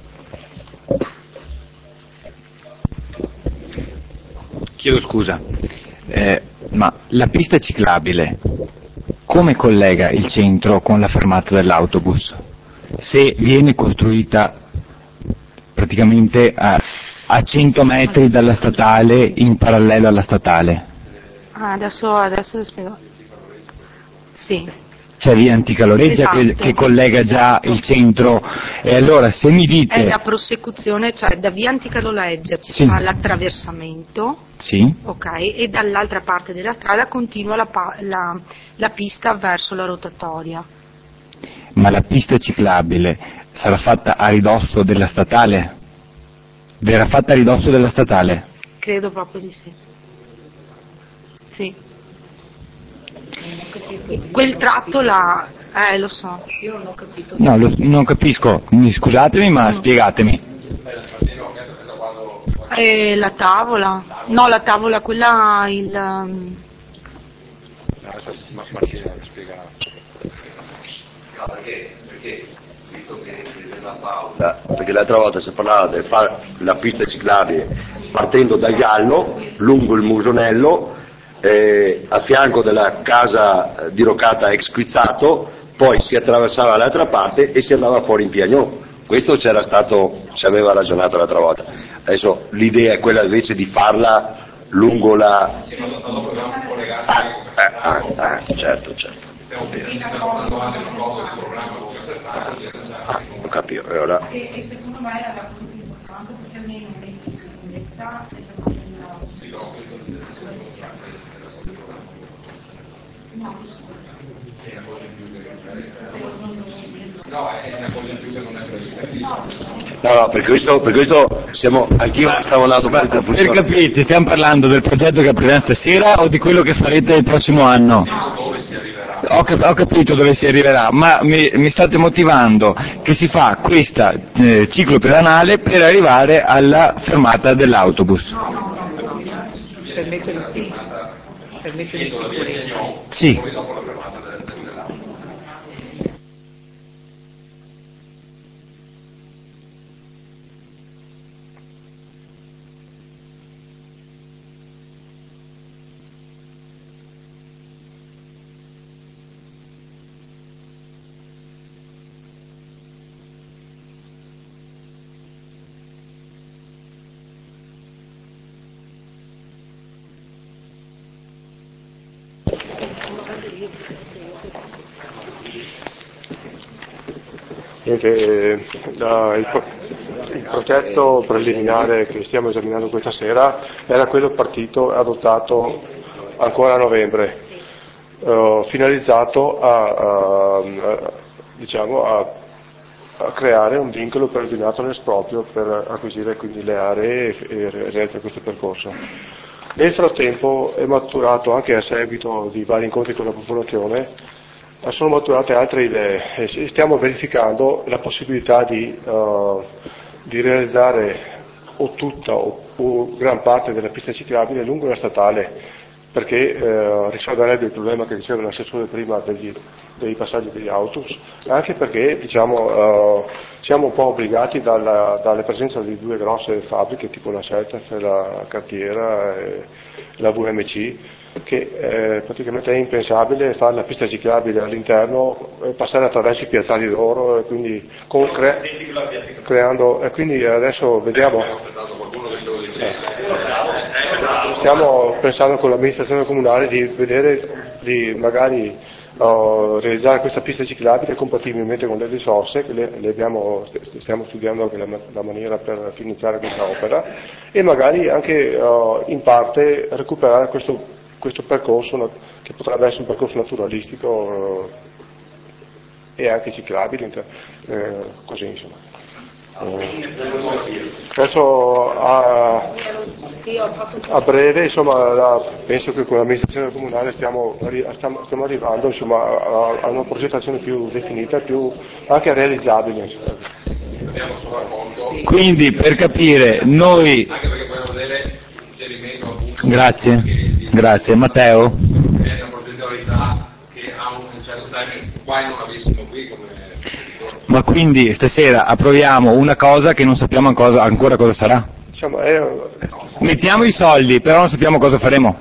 Chiedo scusa, ma la pista ciclabile come collega il centro con la fermata dell'autobus? Se viene costruita praticamente a 100 metri dalla statale, in parallelo alla statale. Adesso lo spiego. Sì. C'è via Antica Loreggia Esatto. che collega già il centro, e allora se mi dite... È la prosecuzione, cioè da via Antica Loreggia ci fa l'attraversamento, sì, ok, e dall'altra parte della strada continua la pista verso la rotatoria. Ma la pista ciclabile sarà fatta a ridosso della statale? Verrà fatta a ridosso della statale? Credo proprio di sì. Sì. Quel tratto là, lo so. Io non ho capito. No, non capisco, scusatemi, ma spiegatemi. La tavola? No, la tavola, quella, perché l'altra volta si parlava di fare la pista ciclabile partendo da Gallo, lungo il Musonello, a fianco della casa diroccata ex Quizzato, poi si attraversava dall'altra parte e si andava fuori in Piagnò. Questo ci aveva ragionato l'altra volta. Adesso l'idea è quella invece di farla lungo la... certo. Ho capito, e ora... E secondo me è la cosa più importante perché almeno metti in sicurezza e No, per questo siamo, anch'io stavo andando per capirci, stiamo parlando del progetto che aprirà stasera o di quello che farete il prossimo anno? Ho capito dove si arriverà, ma mi state motivando che si fa questa ciclo pedonale per arrivare alla fermata dell'autobus. Per mettere in sicurezza. Sì. Il progetto preliminare che stiamo esaminando questa sera era quello partito e adottato ancora a novembre, finalizzato a creare un vincolo preordinato all'esproprio per acquisire quindi le aree e realizzare questo percorso. Nel frattempo è maturato, anche a seguito di vari incontri con la popolazione, sono maturate altre idee e stiamo verificando la possibilità di realizzare o tutta o gran parte della pista ciclabile lungo la statale, perché risolverebbe il problema che diceva l'assessore prima dei passaggi degli autobus, anche perché siamo un po' obbligati dalle presenze di due grosse fabbriche tipo la Celtef, la Cartiera e la VMC, che praticamente è impensabile fare la pista ciclabile all'interno e passare attraverso i piazzali d'oro e quindi creando, e quindi adesso vediamo, stiamo pensando con l'amministrazione comunale di vedere di magari realizzare questa pista ciclabile compatibilmente con le risorse che stiamo studiando anche la maniera per iniziare questa opera, e magari anche in parte recuperare questo percorso che potrebbe essere un percorso naturalistico e anche ciclabile, così insomma. Adesso a breve insomma penso che con l'amministrazione comunale stiamo arrivando insomma a una progettazione più definita, più anche realizzabile. Quindi per capire noi... Grazie. Matteo? Ma quindi stasera approviamo una cosa che non sappiamo ancora cosa sarà? Diciamo, Mettiamo i soldi, però non sappiamo cosa faremo.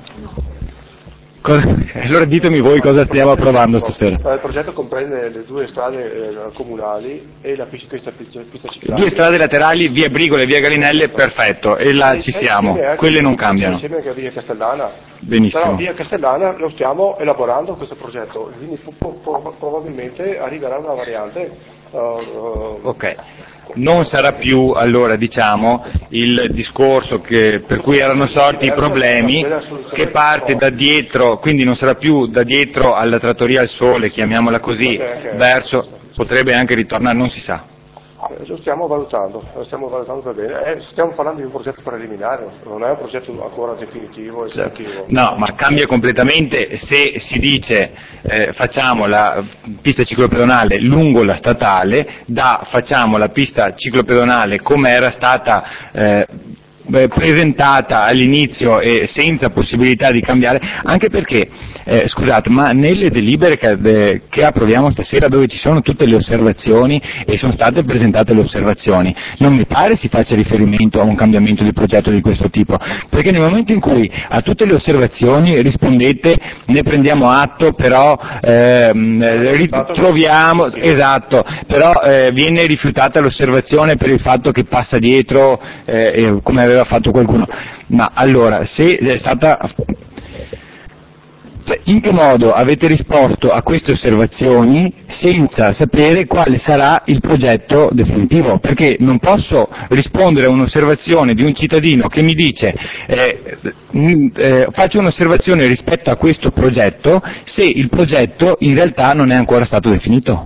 Allora ditemi voi cosa stiamo approvando stasera. Il progetto comprende le 2 strade comunali e la pista ciclabile. 2 strade laterali, via Brigole e via Gallinelle, perfetto, e là ci siamo, quelle non cambiano. Insieme anche a via Castellana. Benissimo. Però via Castellana lo stiamo elaborando questo progetto, quindi probabilmente arriverà una variante. Ok. Non sarà più allora diciamo il discorso per cui erano sorti i problemi che parte da dietro, quindi non sarà più da dietro alla Trattoria al Sole, chiamiamola così, verso, potrebbe anche ritornare, non si sa. Lo stiamo valutando per bene, stiamo parlando di un progetto preliminare, non è un progetto ancora definitivo. No, ma cambia completamente se si dice facciamo la pista ciclopedonale lungo la statale, facciamo la pista ciclopedonale come era stata presentata all'inizio e senza possibilità di cambiare, anche perché, scusate, ma nelle delibere che approviamo stasera, dove ci sono tutte le osservazioni e sono state presentate le osservazioni, non mi pare si faccia riferimento a un cambiamento di progetto di questo tipo, perché nel momento in cui a tutte le osservazioni rispondete ne prendiamo atto, però ritroviamo, esatto, però viene rifiutata l'osservazione per il fatto che passa dietro, come aveva fatto qualcuno. Ma allora, se è stata, in che modo avete risposto a queste osservazioni senza sapere quale sarà il progetto definitivo? Perché non posso rispondere a un'osservazione di un cittadino che mi dice faccio un'osservazione rispetto a questo progetto se il progetto in realtà non è ancora stato definito.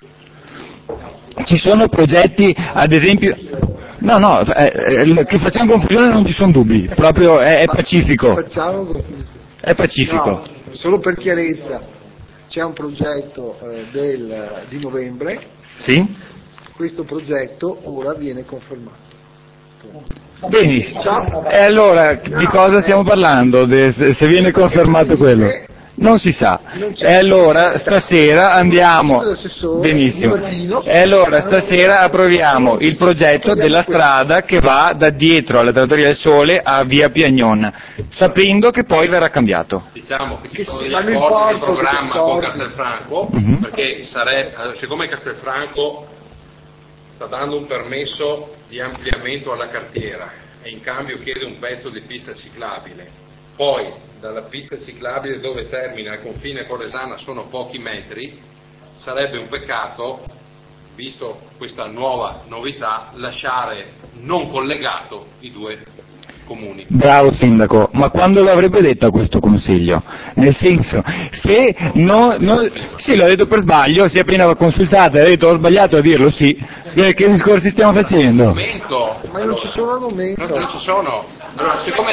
Ci sono progetti, ad esempio. No, che facciamo confusione non ci sono dubbi, proprio è pacifico. Facciamo confusione. È pacifico. No, solo per chiarezza, c'è un progetto di novembre, sì? Questo progetto ora viene confermato. Benissimo, e allora di cosa stiamo parlando? Se viene confermato quello? Non si sa, e allora stasera andiamo, benissimo, e allora stasera approviamo il progetto della strada che va da dietro alla Trattoria del Sole a via Piagnon, sapendo che poi verrà cambiato. Diciamo che ci sono degli accordi di programma con Castelfranco, perché siccome Castelfranco sta dando un permesso di ampliamento alla cartiera e in cambio chiede un pezzo di pista ciclabile, poi dalla pista ciclabile dove termina il confine con Resana sono pochi metri, sarebbe un peccato, visto questa nuova novità, lasciare non collegato i 2 comuni. Bravo Sindaco, ma quando l'avrebbe detto a questo Consiglio? Nel senso, se sì, l'ho detto per sbaglio, si è appena consultata e ha detto ho sbagliato a dirlo, sì, che discorsi stiamo facendo? Ma non ci sono argomenti. Non ci sono. Allora, siccome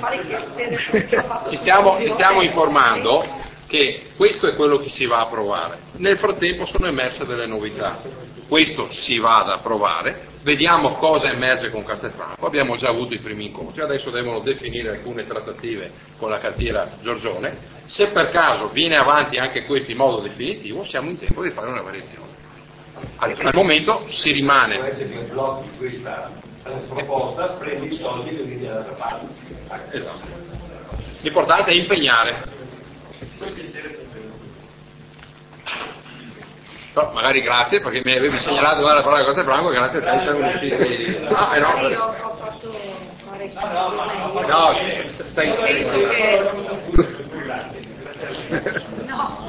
ci stiamo informando che questo è quello che si va a approvare, nel frattempo sono emerse delle novità, questo si va ad approvare, vediamo cosa emerge con Castelfranco, abbiamo già avuto i primi incontri, adesso devono definire alcune trattative con la cartiera Giorgione, se per caso viene avanti anche questo in modo definitivo siamo in tempo di fare una variazione. Al momento si rimane. Questa proposta, prendi i soldi e li vedi dall'altra parte. Esatto. L'importante è impegnare. Però magari grazie perché mi avevi segnalato dare la parola a Castelfranco, grazie a te siamo riusciti. Io ho fatto fare no, stai no.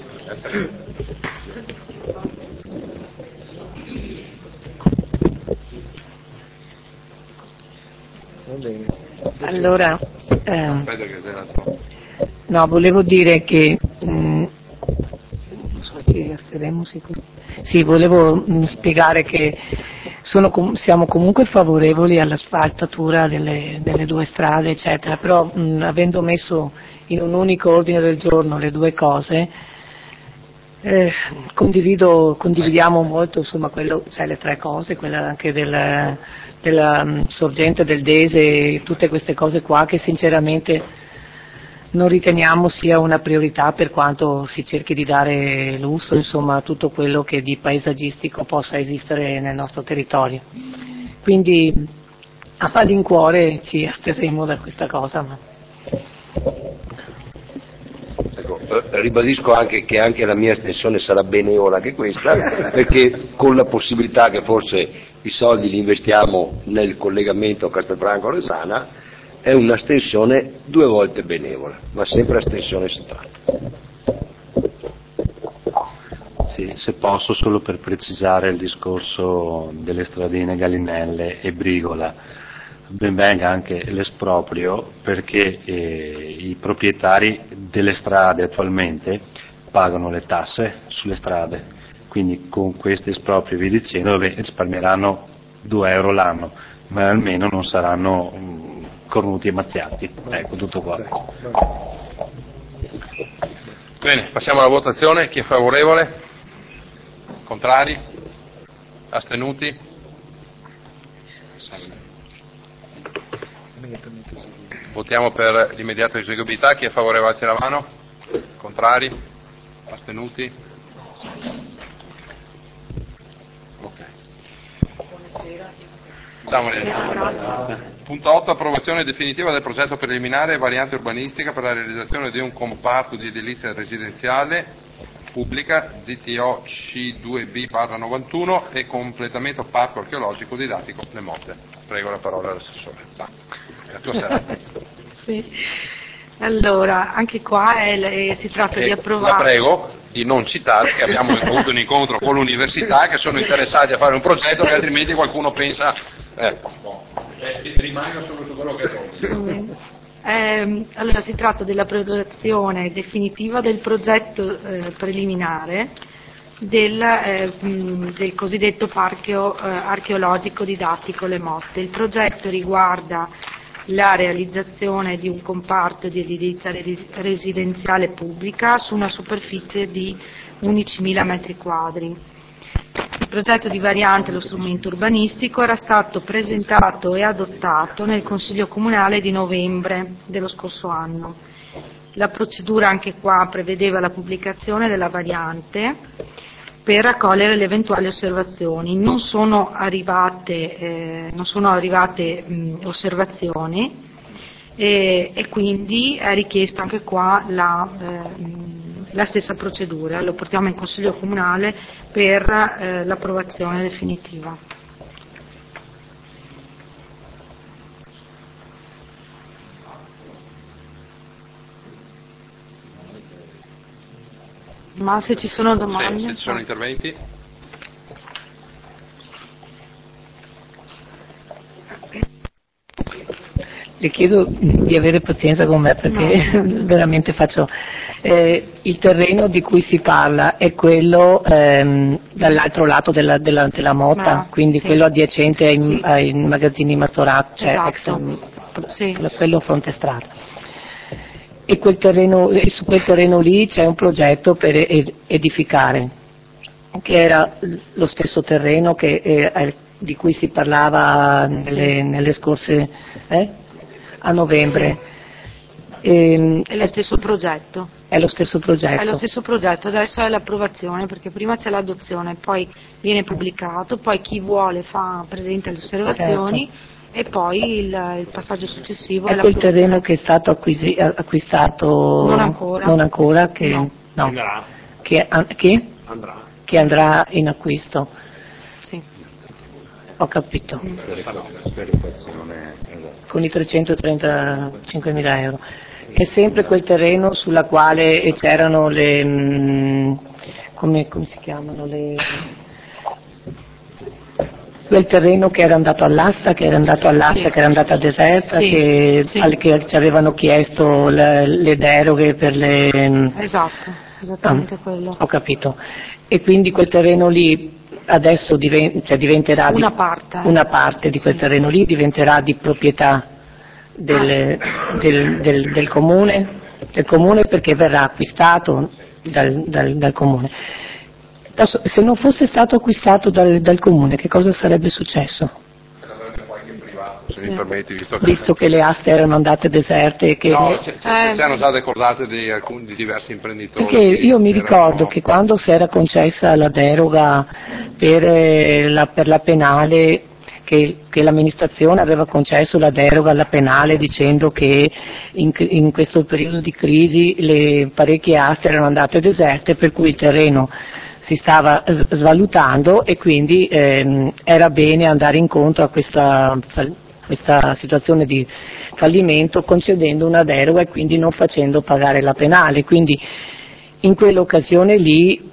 Allora, no, volevo dire che volevo spiegare che siamo comunque favorevoli all'asfaltatura delle 2 strade, eccetera, però avendo messo in un unico ordine del giorno le 2 cose, condividiamo molto, insomma, le 3 cose, quella anche della sorgente del Dese, tutte queste cose qua che sinceramente non riteniamo sia una priorità, per quanto si cerchi di dare lusso, insomma, a tutto quello che di paesaggistico possa esistere nel nostro territorio. Quindi a malincuore ci asterremo da questa cosa. Ma... Ecco, ribadisco anche che anche la mia estensione sarà benevola anche questa, perché con la possibilità che forse i soldi li investiamo nel collegamento Castelfranco-Resana, è un'astensione 2 volte benevola, ma sempre astensione si tratta. Sì, se posso, solo per precisare il discorso delle stradine Gallinelle e Brigola, ben venga anche l'esproprio, perché i proprietari delle strade attualmente pagano le tasse sulle strade, quindi con questi espropri, vi dicendo, risparmieranno 2 euro l'anno, ma almeno non saranno cornuti e mazziati. Ecco, tutto qua. Bene, passiamo alla votazione. Chi è favorevole? Contrari? Astenuti? Votiamo per l'immediata eseguibilità. Chi è favorevole alzi la mano? Contrari? Astenuti? Ok. Punto 8. Approvazione definitiva del progetto preliminare e variante urbanistica per la realizzazione di un comparto di edilizia residenziale pubblica ZTO C2B/91 e completamento parco archeologico didattico Le Motte. Prego la parola all'assessore. La tua sera. Sì. Allora, anche qua si tratta di approvare. La prego di non citare che abbiamo avuto un incontro con l'università, che sono interessati a fare un progetto, che altrimenti qualcuno pensa rimanga solo su quello che è. Allora, si tratta dell'approvazione definitiva del progetto preliminare del cosiddetto parco archeologico didattico Le Motte. Il progetto riguarda la realizzazione di un comparto di edilizia residenziale pubblica su una superficie di 11.000 metri quadri. Il progetto di variante, lo strumento urbanistico, era stato presentato e adottato nel Consiglio Comunale di novembre dello scorso anno. La procedura anche qua prevedeva la pubblicazione della variante per raccogliere le eventuali osservazioni. Non sono arrivate osservazioni e quindi è richiesta anche qua la stessa procedura. Lo portiamo in Consiglio Comunale per l'approvazione definitiva. Ma se ci sono domande? Se ci sono interventi? Le chiedo di avere pazienza con me perché veramente faccio... il terreno di cui si parla è quello dall'altro lato della Motta, quindi sì, quello adiacente ai magazzini Mazzorati, cioè esatto, quello fronte strada. E su quel terreno lì c'è un progetto per edificare, che era lo stesso terreno di cui si parlava nelle scorse a novembre. È lo stesso progetto. È lo stesso progetto. È lo stesso progetto, adesso è l'approvazione, perché prima c'è l'adozione, poi viene pubblicato, poi chi vuole presenta le osservazioni, certo, e poi il passaggio successivo è quel terreno che è stato acquistato non ancora che, no, che andrà in acquisto. Sì. Ho capito. Con i 335.000 euro. È sempre quel terreno sulla quale c'erano come si chiamano quel terreno che era andato all'asta, che era andata deserta, che ci avevano chiesto le deroghe per le... Esatto, esattamente quello. Ho capito. E quindi quel terreno lì adesso diventerà una parte di quel terreno lì diventerà di proprietà del comune, perché verrà acquistato dal comune. Adesso, se non fosse stato acquistato dal comune, che cosa sarebbe successo? Avrebbe qualche privato se mi permetti, visto che le aste erano andate deserte e che... No, c'erano già decordate di diversi imprenditori. Perché io mi ricordo che quando si era concessa la deroga per la penale, che l'amministrazione aveva concesso la deroga alla penale dicendo che in questo periodo di crisi le parecchie aste erano andate deserte, per cui il terreno si stava svalutando e quindi era bene andare incontro a questa situazione di fallimento concedendo una deroga e quindi non facendo pagare la penale. Quindi in quell'occasione lì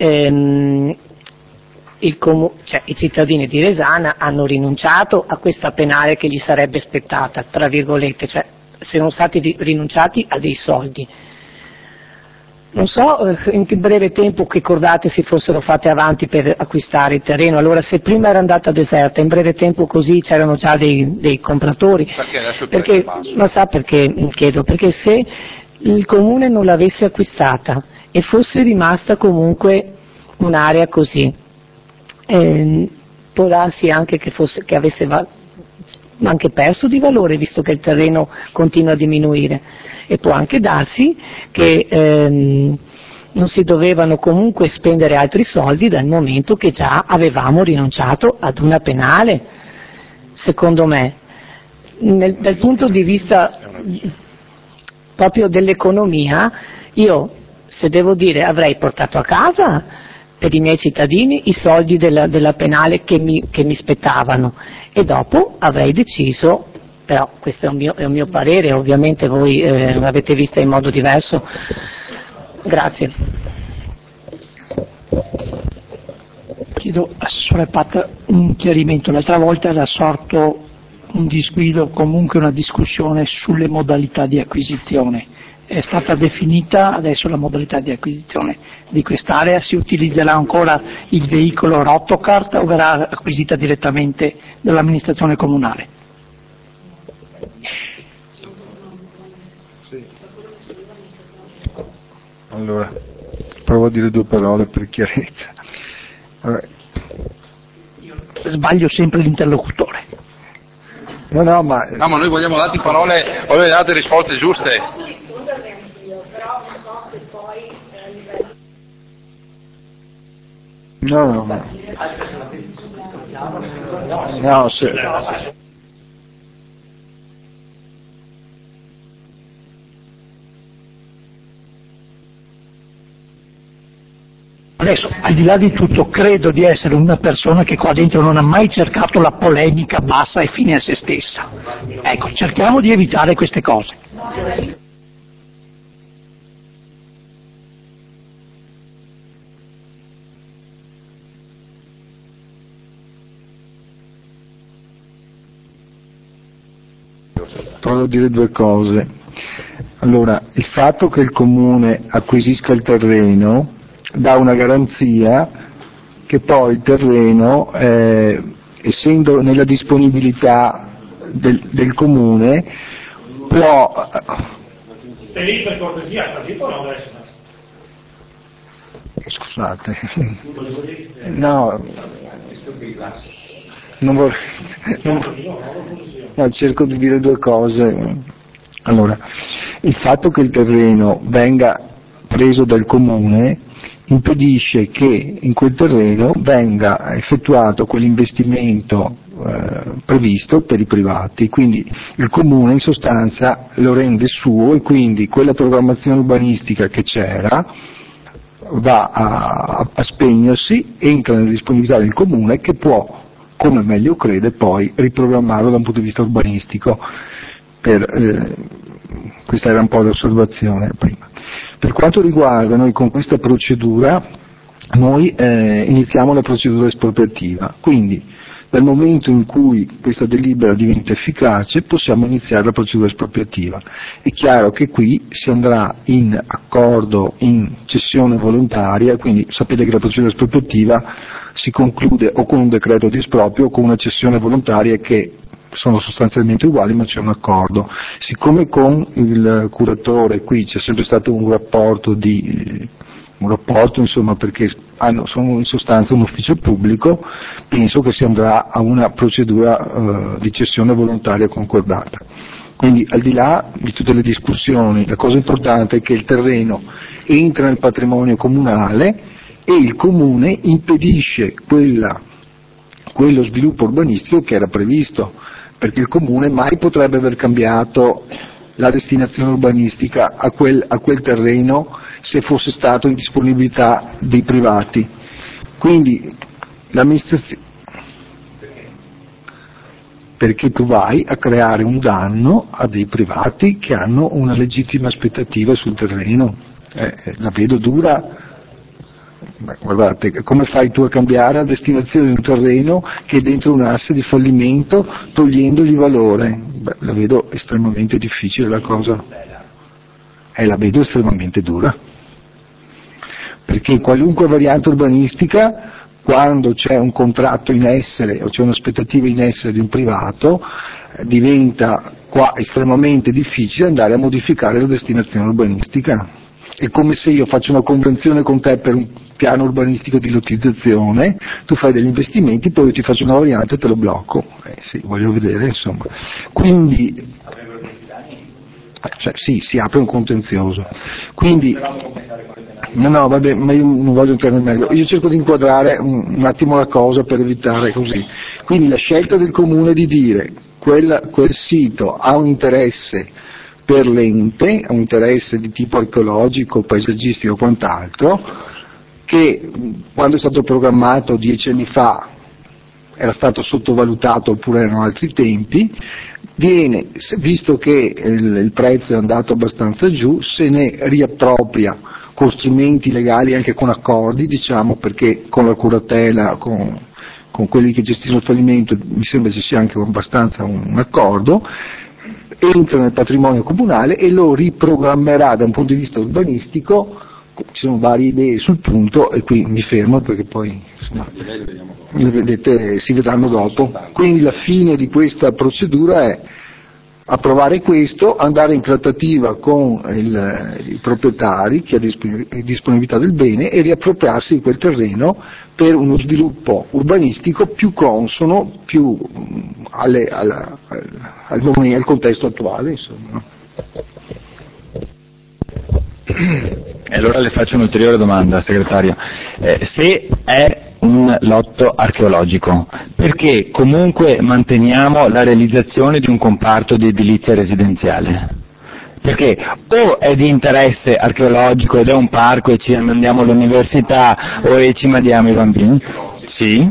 i cittadini di Resana hanno rinunciato a questa penale che gli sarebbe spettata, tra virgolette, cioè sono stati rinunciati a dei soldi. Non so in che breve tempo che cordate si fossero fatte avanti per acquistare il terreno. Allora, se prima era andata deserta, in breve tempo così c'erano già dei compratori. Perché non sa perché chiedo? Perché se il comune non l'avesse acquistata e fosse rimasta comunque un'area così, può darsi anche che avesse anche perso di valore, visto che il terreno continua a diminuire, e può anche darsi che non si dovevano comunque spendere altri soldi dal momento che già avevamo rinunciato ad una penale. Secondo me, dal punto di vista proprio dell'economia, io, se devo dire, avrei portato a casa per i miei cittadini i soldi della penale che mi spettavano e dopo avrei deciso, però questo è un mio parere, ovviamente voi l'avete vista in modo diverso. Grazie. Chiedo all'assessore Pat un chiarimento. L'altra volta era sorto un disguido, comunque una discussione sulle modalità di acquisizione. È stata definita adesso la modalità di acquisizione di quest'area? Si utilizzerà ancora il veicolo Rotocart o verrà acquisita direttamente dall'amministrazione comunale? Allora, provo a dire due parole per chiarezza. Allora, sbaglio sempre l'interlocutore. No, ma noi vogliamo date parole, vogliamo date risposte giuste. No, se... Adesso, al di là di tutto, credo di essere una persona che qua dentro non ha mai cercato la polemica bassa e fine a se stessa. Ecco, cerchiamo di evitare queste cose. Provo a dire due cose. Allora, il fatto che il comune acquisisca il terreno dà una garanzia che poi il terreno, essendo nella disponibilità del comune, può... Stai lì per cortesia, sta zitto o no adesso? Scusate. No. Non vorrei... No, cerco di dire due cose. Allora, il fatto che il terreno venga preso dal comune impedisce che in quel terreno venga effettuato quell'investimento previsto per i privati, quindi il comune in sostanza lo rende suo e quindi quella programmazione urbanistica che c'era va a spegnersi, entra nella disponibilità del comune che può, come meglio crede, poi riprogrammarlo da un punto di vista urbanistico. Questa era un po' l'osservazione prima. Per quanto riguarda noi con questa procedura, noi iniziamo la procedura espropriativa, quindi dal momento in cui questa delibera diventa efficace possiamo iniziare la procedura espropriativa. È chiaro che qui si andrà in accordo, in cessione volontaria, quindi sapete che la procedura espropriativa si conclude o con un decreto di esproprio o con una cessione volontaria che sono sostanzialmente uguali ma c'è un accordo. Siccome con il curatore qui c'è sempre stato un rapporto insomma, perché sono in sostanza un ufficio pubblico, penso che si andrà a una procedura di cessione volontaria concordata. Quindi al di là di tutte le discussioni, la cosa importante è che il terreno entra nel patrimonio comunale e il comune impedisce quello sviluppo urbanistico che era previsto, perché il comune mai potrebbe aver cambiato la destinazione urbanistica a quel terreno se fosse stato in disponibilità dei privati. Quindi l'amministrazione, perché tu vai a creare un danno a dei privati che hanno una legittima aspettativa sul terreno, la vedo dura. Guardate, come fai tu a cambiare la destinazione di un terreno che è dentro un asse di fallimento togliendogli valore? La vedo estremamente difficile la cosa, la vedo estremamente dura, perché qualunque variante urbanistica, quando c'è un contratto in essere o c'è un'aspettativa in essere di un privato, diventa qua estremamente difficile andare a modificare la destinazione urbanistica. È come se io faccio una convenzione con te per un piano urbanistico di lottizzazione, tu fai degli investimenti, poi io ti faccio una variante e te lo blocco. Sì, voglio vedere, insomma. Quindi, sì, si apre un contenzioso. Quindi, no, vabbè, ma io non voglio entrare nel merito. Io cerco di inquadrare un attimo la cosa per evitare così. Quindi la scelta del comune di dire quel sito ha un interesse per l'ente, ha un interesse di tipo archeologico, paesaggistico o quant'altro, che quando è stato programmato 10 anni fa era stato sottovalutato oppure erano altri tempi, visto che il prezzo è andato abbastanza giù, se ne riappropria con strumenti legali, anche con accordi, diciamo, perché con la curatela, con quelli che gestiscono il fallimento mi sembra ci sia anche abbastanza un accordo, entra nel patrimonio comunale e lo riprogrammerà da un punto di vista urbanistico. Ci sono varie idee sul punto e qui mi fermo perché poi insomma, le vedete, si vedranno dopo. Quindi la fine di questa procedura è approvare questo, andare in trattativa con i proprietari che ha disponibilità del bene e riappropriarsi di quel terreno per uno sviluppo urbanistico più consono, più al contesto attuale, insomma. E allora le faccio un'ulteriore domanda, segretario. Se è un lotto archeologico, perché comunque manteniamo la realizzazione di un comparto di edilizia residenziale? Perché o è di interesse archeologico ed è un parco e ci mandiamo all'università o ci mandiamo i bambini? Sì.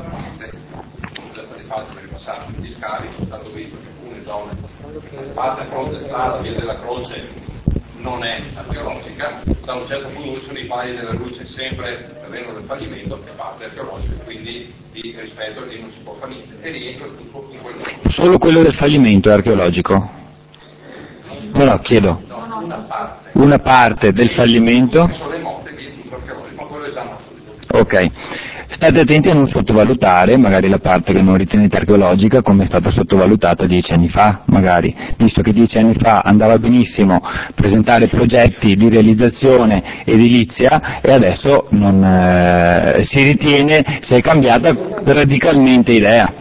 Parte fronte strada, via della Croce non è archeologica, da un certo punto sono i pali della luce sempre terreno del fallimento e parte archeologica, quindi di rispetto lì non si può fare niente e rientra tutto in quel modo. Solo quello del fallimento è archeologico? No, chiedo. No, una parte del fallimento? Sono le morte, lì è tutto archeologico, ma quello è già morto. Ok. State attenti a non sottovalutare magari la parte che non ritenete archeologica come è stata sottovalutata 10 anni fa, magari, visto che 10 anni fa andava benissimo presentare progetti di realizzazione edilizia e adesso non si ritiene, si è cambiata radicalmente idea.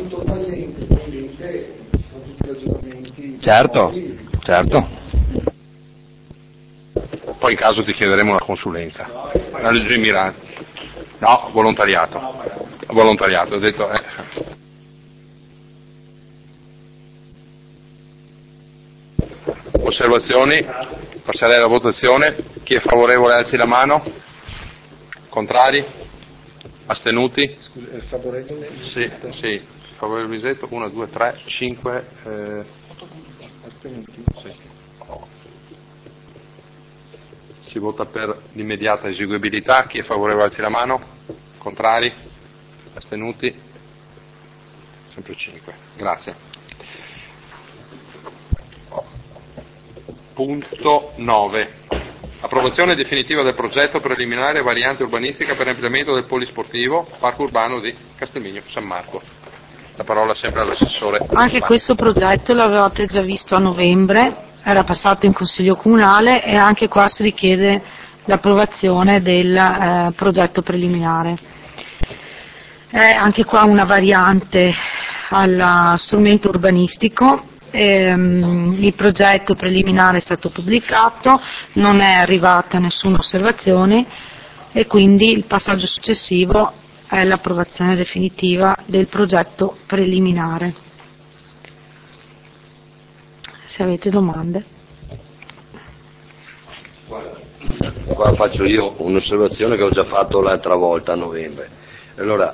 Certo. Poi in caso ti chiederemo una consulenza. La legge Mirati. No, volontariato, ho detto. Osservazioni? Passerei alla votazione. Chi è favorevole alzi la mano. Contrari? Astenuti? Favorevole? Sì. Favorevole Bisetto, 1, 2, 3, 5. Astenuti? Sì. Si vota per l'immediata eseguibilità. Chi è favorevole alzi la mano. Contrari? Astenuti? Sempre 5. Grazie. Punto 9. Approvazione definitiva del progetto preliminare variante urbanistica per l'ampliamento del polisportivo Parco Urbano di Castelmigno San Marco. La parola sempre all'assessore. Anche questo progetto l'avevate già visto a novembre, era passato in Consiglio Comunale e anche qua si richiede l'approvazione del progetto preliminare. È anche qua una variante allo strumento urbanistico. Il progetto preliminare è stato pubblicato, non è arrivata nessuna osservazione e quindi il passaggio successivo è l'approvazione definitiva del progetto preliminare. Se avete domande. Qua faccio io un'osservazione che ho già fatto l'altra volta a novembre. Allora,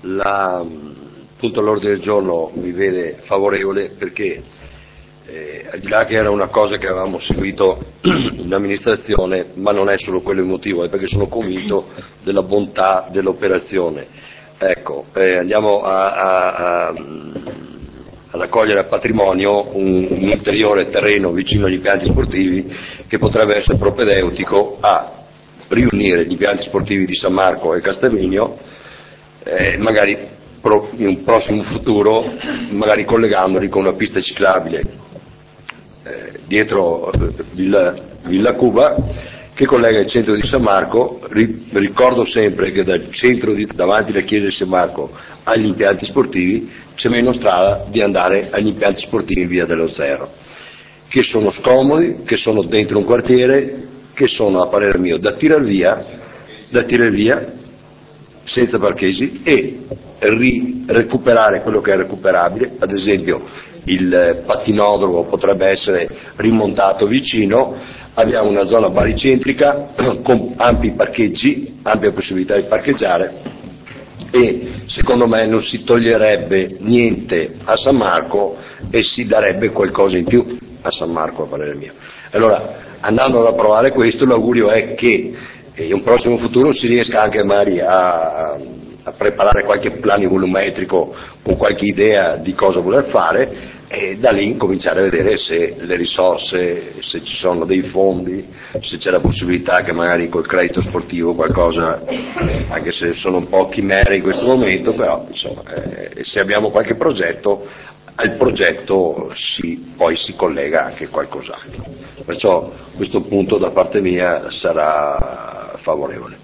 appunto l'ordine del giorno mi vede favorevole perché al di là che era una cosa che avevamo seguito in amministrazione, ma non è solo quello il motivo, è perché sono convinto della bontà dell'operazione. Ecco, andiamo ad accogliere a patrimonio un ulteriore terreno vicino agli impianti sportivi che potrebbe essere propedeutico a riunire gli impianti sportivi di San Marco e Castelligno, magari in un prossimo futuro, magari collegandoli con una pista ciclabile dietro Villa Cuba che collega il centro di San Marco. Ricordo sempre che dal centro davanti alla chiesa di San Marco agli impianti sportivi c'è meno strada di andare agli impianti sportivi in via dello Zero, che sono scomodi, che sono dentro un quartiere, che sono a parere mio da tirar via senza parcheggi e recuperare quello che è recuperabile. Ad esempio il pattinodromo potrebbe essere rimontato vicino, abbiamo una zona baricentrica con ampi parcheggi, ampia possibilità di parcheggiare e secondo me non si toglierebbe niente a San Marco e si darebbe qualcosa in più a San Marco, a parere mio. Allora, andando ad approvare questo, l'augurio è che in un prossimo futuro si riesca anche magari a preparare qualche piano volumetrico con qualche idea di cosa voler fare e da lì cominciare a vedere se le risorse, se ci sono dei fondi, se c'è la possibilità che magari col credito sportivo qualcosa, anche se sono un po' chimere in questo momento, però insomma, se abbiamo qualche progetto, al progetto poi si collega anche qualcos'altro. Perciò questo punto da parte mia sarà favorevole.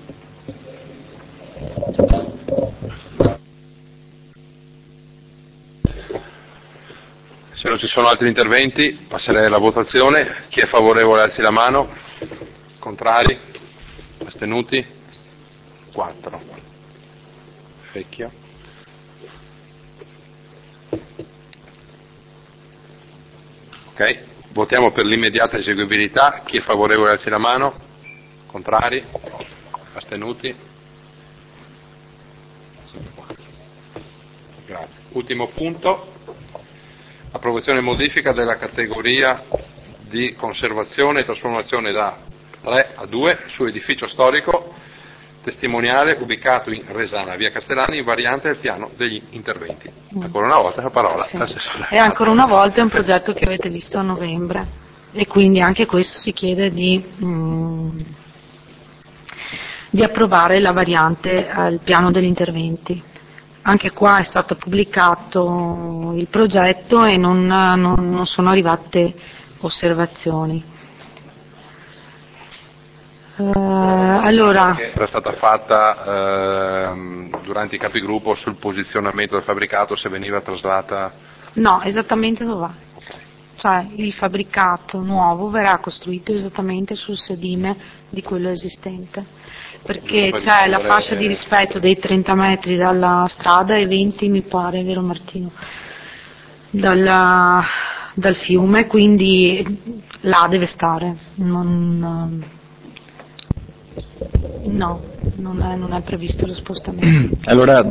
Se non ci sono altri interventi passerei alla votazione. Chi è favorevole alzi la mano. Contrari? Astenuti? 4. Vecchia. Ok, votiamo per l'immediata eseguibilità. Chi è favorevole alzi la mano. Contrari? Astenuti? Grazie. Ultimo punto. Approvazione e modifica della categoria di conservazione e trasformazione da 3 a 2 su edificio storico testimoniale ubicato in Resana, via Castellani, in variante del piano degli interventi. Ancora una volta la parola all'assessore. E ancora una volta è un progetto che avete visto a novembre e quindi anche questo si chiede di approvare la variante al piano degli interventi. Anche qua è stato pubblicato il progetto e non sono arrivate osservazioni. Allora, era stata fatta durante i capigruppo sul posizionamento del fabbricato, se veniva traslata? No, esattamente dove va. Cioè il fabbricato nuovo verrà costruito esattamente sul sedime di quello esistente, perché c'è la fascia di rispetto dei 30 metri dalla strada e 20, mi pare, vero Martino, dal fiume, quindi là deve stare. Non è previsto lo spostamento. Allora,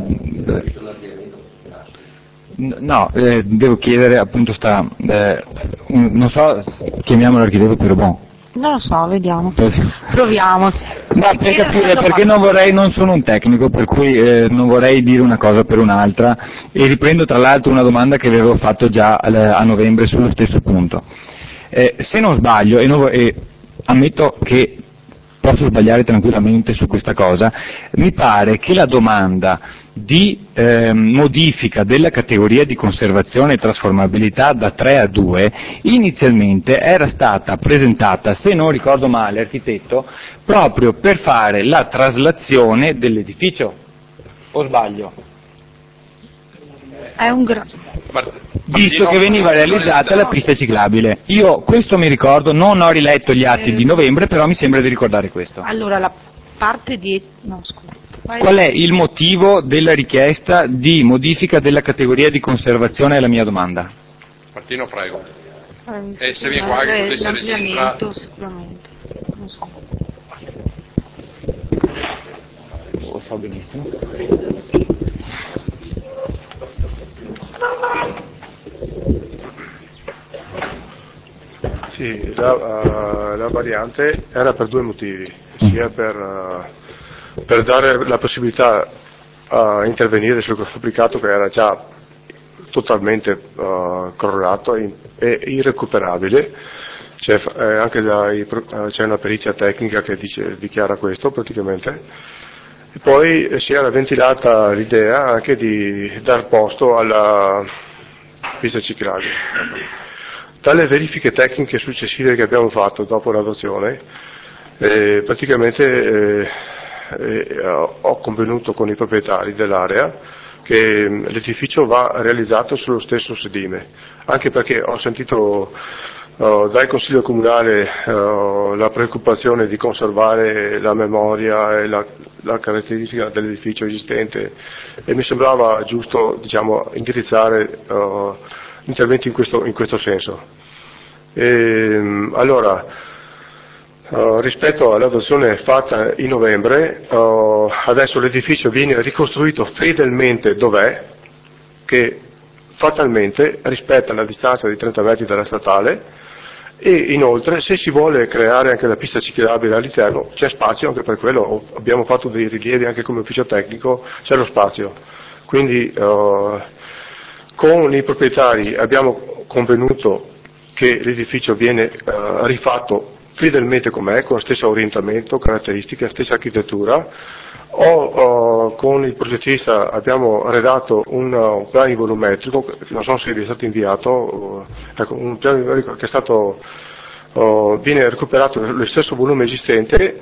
no, devo chiedere appunto non so, chiamiamolo l'architetto Pierobon. Non lo so, vediamo. Proviamoci. No, per capire, perché non sono un tecnico, per cui non vorrei dire una cosa per un'altra, e riprendo tra l'altro una domanda che avevo fatto già a novembre sullo stesso punto. Se non sbaglio, e ammetto che posso sbagliare tranquillamente su questa cosa, mi pare che la domanda di modifica della categoria di conservazione e trasformabilità da 3 a 2 inizialmente era stata presentata, se non ricordo male, architetto, proprio per fare la traslazione dell'edificio, o sbaglio? È un visto che veniva realizzata la pista ciclabile. Io questo mi ricordo, non ho riletto gli atti di novembre, però mi sembra di ricordare questo. Allora, la parte di... No, scusa. Qual è il motivo della richiesta di modifica della categoria di conservazione? È la mia domanda. Martino, prego. E se viene qua che potesse registrare... Sicuramente. Non so. Lo so benissimo. Sì, la variante era per 2 motivi, sia per dare la possibilità a intervenire sul fabbricato che era già totalmente crollato e irrecuperabile. C'è una perizia tecnica che dichiara questo praticamente. E poi si era ventilata l'idea anche di dar posto alla pista ciclabile. Dalle verifiche tecniche successive che abbiamo fatto dopo l'adozione, praticamente ho convenuto con i proprietari dell'area che l'edificio va realizzato sullo stesso sedime, anche perché ho sentito dal Consiglio Comunale la preoccupazione di conservare la memoria e la caratteristica dell'edificio esistente, e mi sembrava giusto, indirizzare interventi in questo senso. Allora, rispetto all'adozione fatta in novembre, adesso l'edificio viene ricostruito fedelmente dov'è, che fatalmente rispetta la distanza di 30 metri dalla statale, e inoltre se si vuole creare anche la pista ciclabile all'interno c'è spazio anche per quello, abbiamo fatto dei rilievi anche come ufficio tecnico, c'è lo spazio. Quindi con i proprietari abbiamo convenuto che l'edificio viene rifatto fedelmente com'è, con lo stesso orientamento, caratteristiche, stessa architettura. Con il progettista abbiamo redatto un piano volumetrico, non so se vi è stato inviato, un piano che è stato, viene recuperato lo stesso volume esistente,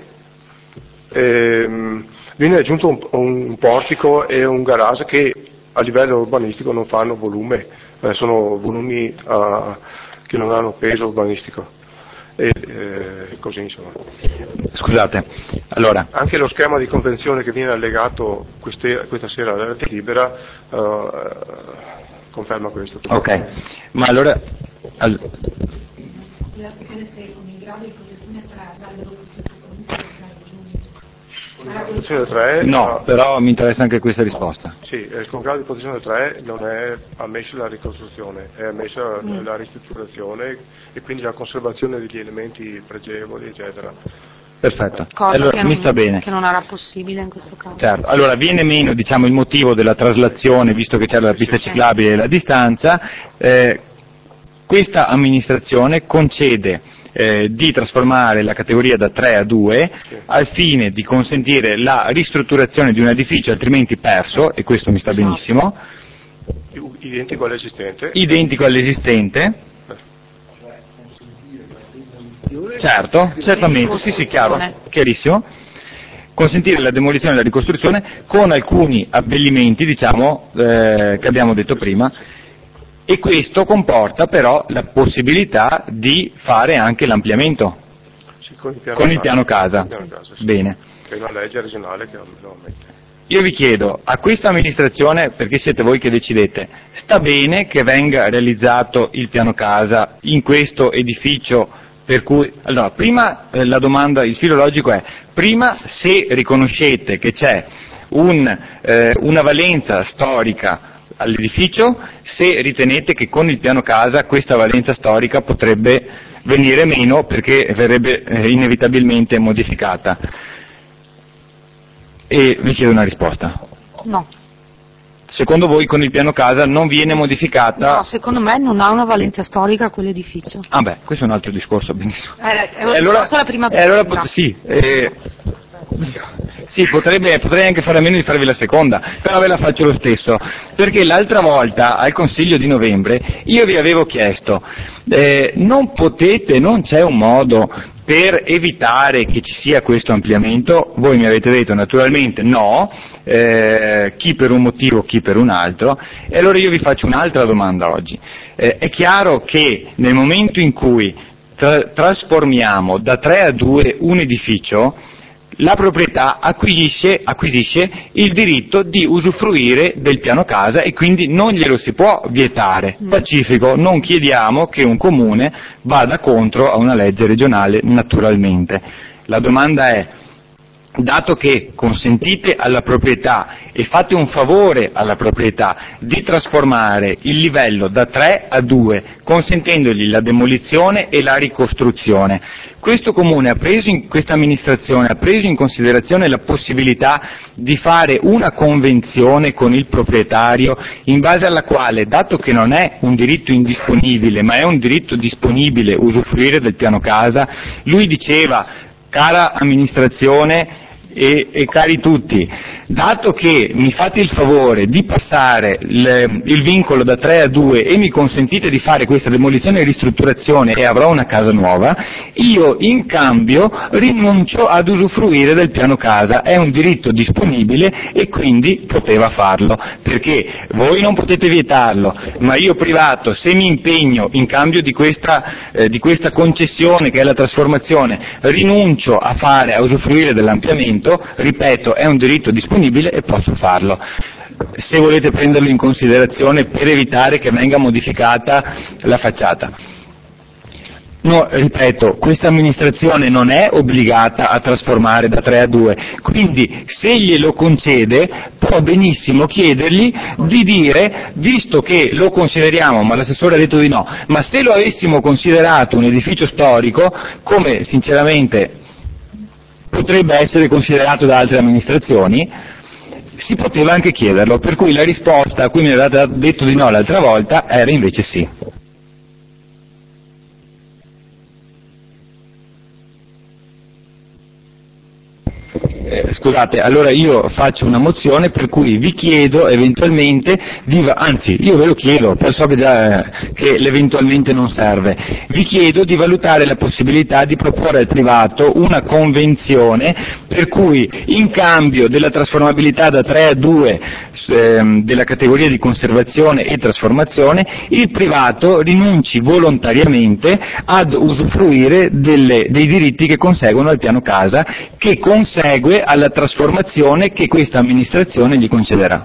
viene aggiunto un portico e un garage che a livello urbanistico non fanno volume, sono volumi che non hanno peso urbanistico. Così insomma. Scusate, allora. Anche lo schema di convenzione che viene allegato questa sera alla Rete Libera conferma questo. Ok, ma allora. La sezione 6 con i gradi di posizione 3 la posizione 3 no, però mi interessa anche questa risposta. Sì, con grado di posizione 3 non è ammessa la ricostruzione, è ammessa la ristrutturazione e quindi la conservazione degli elementi pregevoli, eccetera. Perfetto, cosa allora mi sta bene. Che non era possibile in questo caso. Certo, allora viene meno il motivo della traslazione, visto che c'era la pista ciclabile e la distanza. Questa amministrazione concede di trasformare la categoria da 3 a 2 al fine di consentire la ristrutturazione di un edificio altrimenti perso, e questo mi sta benissimo. Identico all'esistente. Identico all'esistente. Certo, certamente, sì, chiaro, chiarissimo. Consentire la demolizione e la ricostruzione con alcuni abbellimenti, che abbiamo detto prima. E questo comporta però la possibilità di fare anche l'ampliamento con il piano casa. Sì. Bene. Che è una legge regionale che lo ammette. Io vi chiedo, a questa amministrazione, perché siete voi che decidete, sta bene che venga realizzato il piano casa in questo edificio, per cui, allora, prima la domanda, il filo logico è, prima se riconoscete che c'è una valenza storica all'edificio, se ritenete che con il piano casa questa valenza storica potrebbe venire meno perché verrebbe inevitabilmente modificata. E vi chiedo una risposta. No. secondo voi con il piano casa non viene modificata? No, secondo me non ha una valenza storica quell'edificio. Ah beh, questo è un altro discorso, benissimo. È un discorso alla prima domanda. Sì, potrei anche fare a meno di farvi la seconda, però ve la faccio lo stesso, perché l'altra volta al Consiglio di novembre io vi avevo chiesto, non c'è un modo per evitare che ci sia questo ampliamento? Voi mi avete detto naturalmente no, chi per un motivo, chi per un altro, e allora io vi faccio un'altra domanda oggi. È chiaro che nel momento in cui trasformiamo da 3 a 2 un edificio, la proprietà acquisisce il diritto di usufruire del piano casa e quindi non glielo si può vietare. Pacifico, non chiediamo che un comune vada contro a una legge regionale, naturalmente. La domanda è, dato che consentite alla proprietà e fate un favore alla proprietà di trasformare il livello da 3 a 2, consentendogli la demolizione e la ricostruzione, questo comune questa amministrazione ha preso in considerazione la possibilità di fare una convenzione con il proprietario in base alla quale, dato che non è un diritto indisponibile ma è un diritto disponibile usufruire del piano casa, lui diceva: cara amministrazione e cari tutti, dato che mi fate il favore di passare il vincolo da 3 a 2 e mi consentite di fare questa demolizione e ristrutturazione e avrò una casa nuova, io in cambio rinuncio ad usufruire del piano casa, è un diritto disponibile e quindi poteva farlo, perché voi non potete vietarlo, ma io privato, se mi impegno in cambio di questa concessione che è la trasformazione, rinuncio a usufruire dell'ampliamento, ripeto, è un diritto disponibile e posso farlo. Se volete prenderlo in considerazione per evitare che venga modificata la facciata. No, ripeto, questa amministrazione non è obbligata a trasformare da 3 a 2, quindi se glielo concede può benissimo chiedergli di dire, visto che lo consideriamo, ma l'assessore ha detto di no, ma se lo avessimo considerato un edificio storico, come sinceramente potrebbe essere considerato da altre amministrazioni, si poteva anche chiederlo, per cui la risposta a cui mi aveva detto di no l'altra volta era invece sì. Scusate, allora io faccio una mozione per cui vi chiedo eventualmente, anzi io ve lo chiedo, so che già che l'eventualmente non serve, vi chiedo di valutare la possibilità di proporre al privato una convenzione per cui in cambio della trasformabilità da 3 a 2 della categoria di conservazione e trasformazione, il privato rinunci volontariamente ad usufruire dei diritti che conseguono al piano casa, che consegue alla trasformazione che questa amministrazione gli concederà.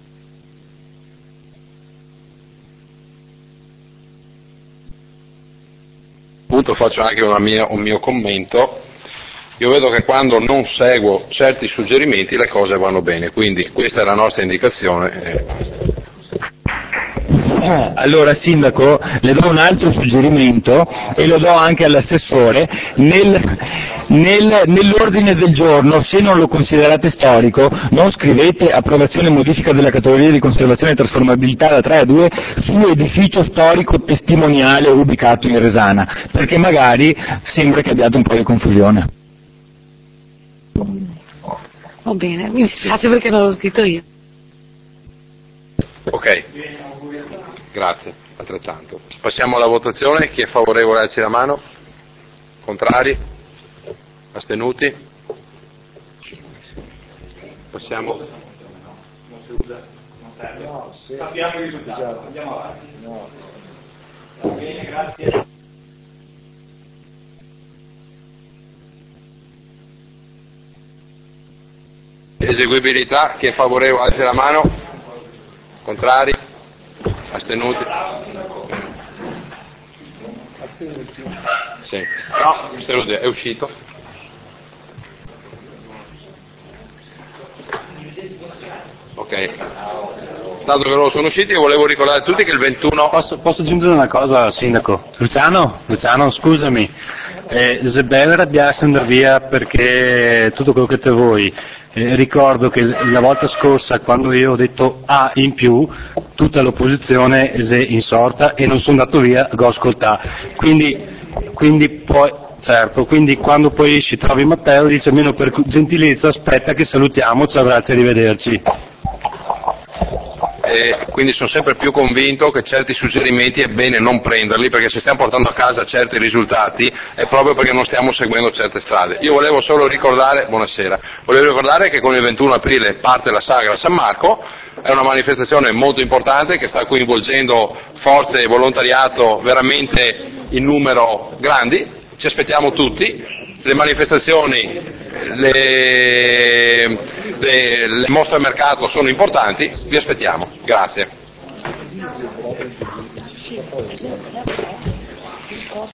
Appunto faccio anche un mio commento. Io vedo che quando non seguo certi suggerimenti le cose vanno bene, quindi questa è la nostra indicazione. Allora Sindaco, le do un altro suggerimento e lo do anche all'assessore, nell'ordine del giorno, se non lo considerate storico, non scrivete approvazione e modifica della categoria di conservazione e trasformabilità da 3 a 2 su edificio storico testimoniale ubicato in Resana, perché magari sembra che abbiate un po' di confusione. Va bene, mi dispiace perché non l'ho scritto io. Ok, grazie, altrettanto. Passiamo alla votazione. Chi è favorevole alzi la mano. Contrari? Astenuti? Passiamo. Non si usa, non serve. No, sappiamo il risultato, andiamo avanti. No. Va bene, grazie. Eseguibilità, chi è favorevole alzi la mano. Contrari? Astenuti? Sì. No, astenuti, è uscito. Ok. dato che loro sono usciti, io volevo ricordare a tutti che il 21... Posso aggiungere una cosa, Sindaco? Luciano, scusami, se bene arrabbiarsi andare via perché tutto quello che te vuoi. Ricordo che la volta scorsa, quando io ho detto A in più, tutta l'opposizione è insorta e non sono andato via a ascoltare. Quindi poi, certo, quindi quando poi esci trovi Matteo dice almeno per gentilezza aspetta che salutiamo, ciao, grazie, arrivederci. Quindi sono sempre più convinto che certi suggerimenti è bene non prenderli, perché se stiamo portando a casa certi risultati è proprio perché non stiamo seguendo certe strade. Io volevo solo ricordare, buonasera, volevo ricordare che con il 21 aprile parte la sagra a San Marco, è una manifestazione molto importante che sta coinvolgendo forze e volontariato veramente in numero grandi, ci aspettiamo tutti. Le manifestazioni, le mostre al mercato sono importanti, vi aspettiamo, grazie.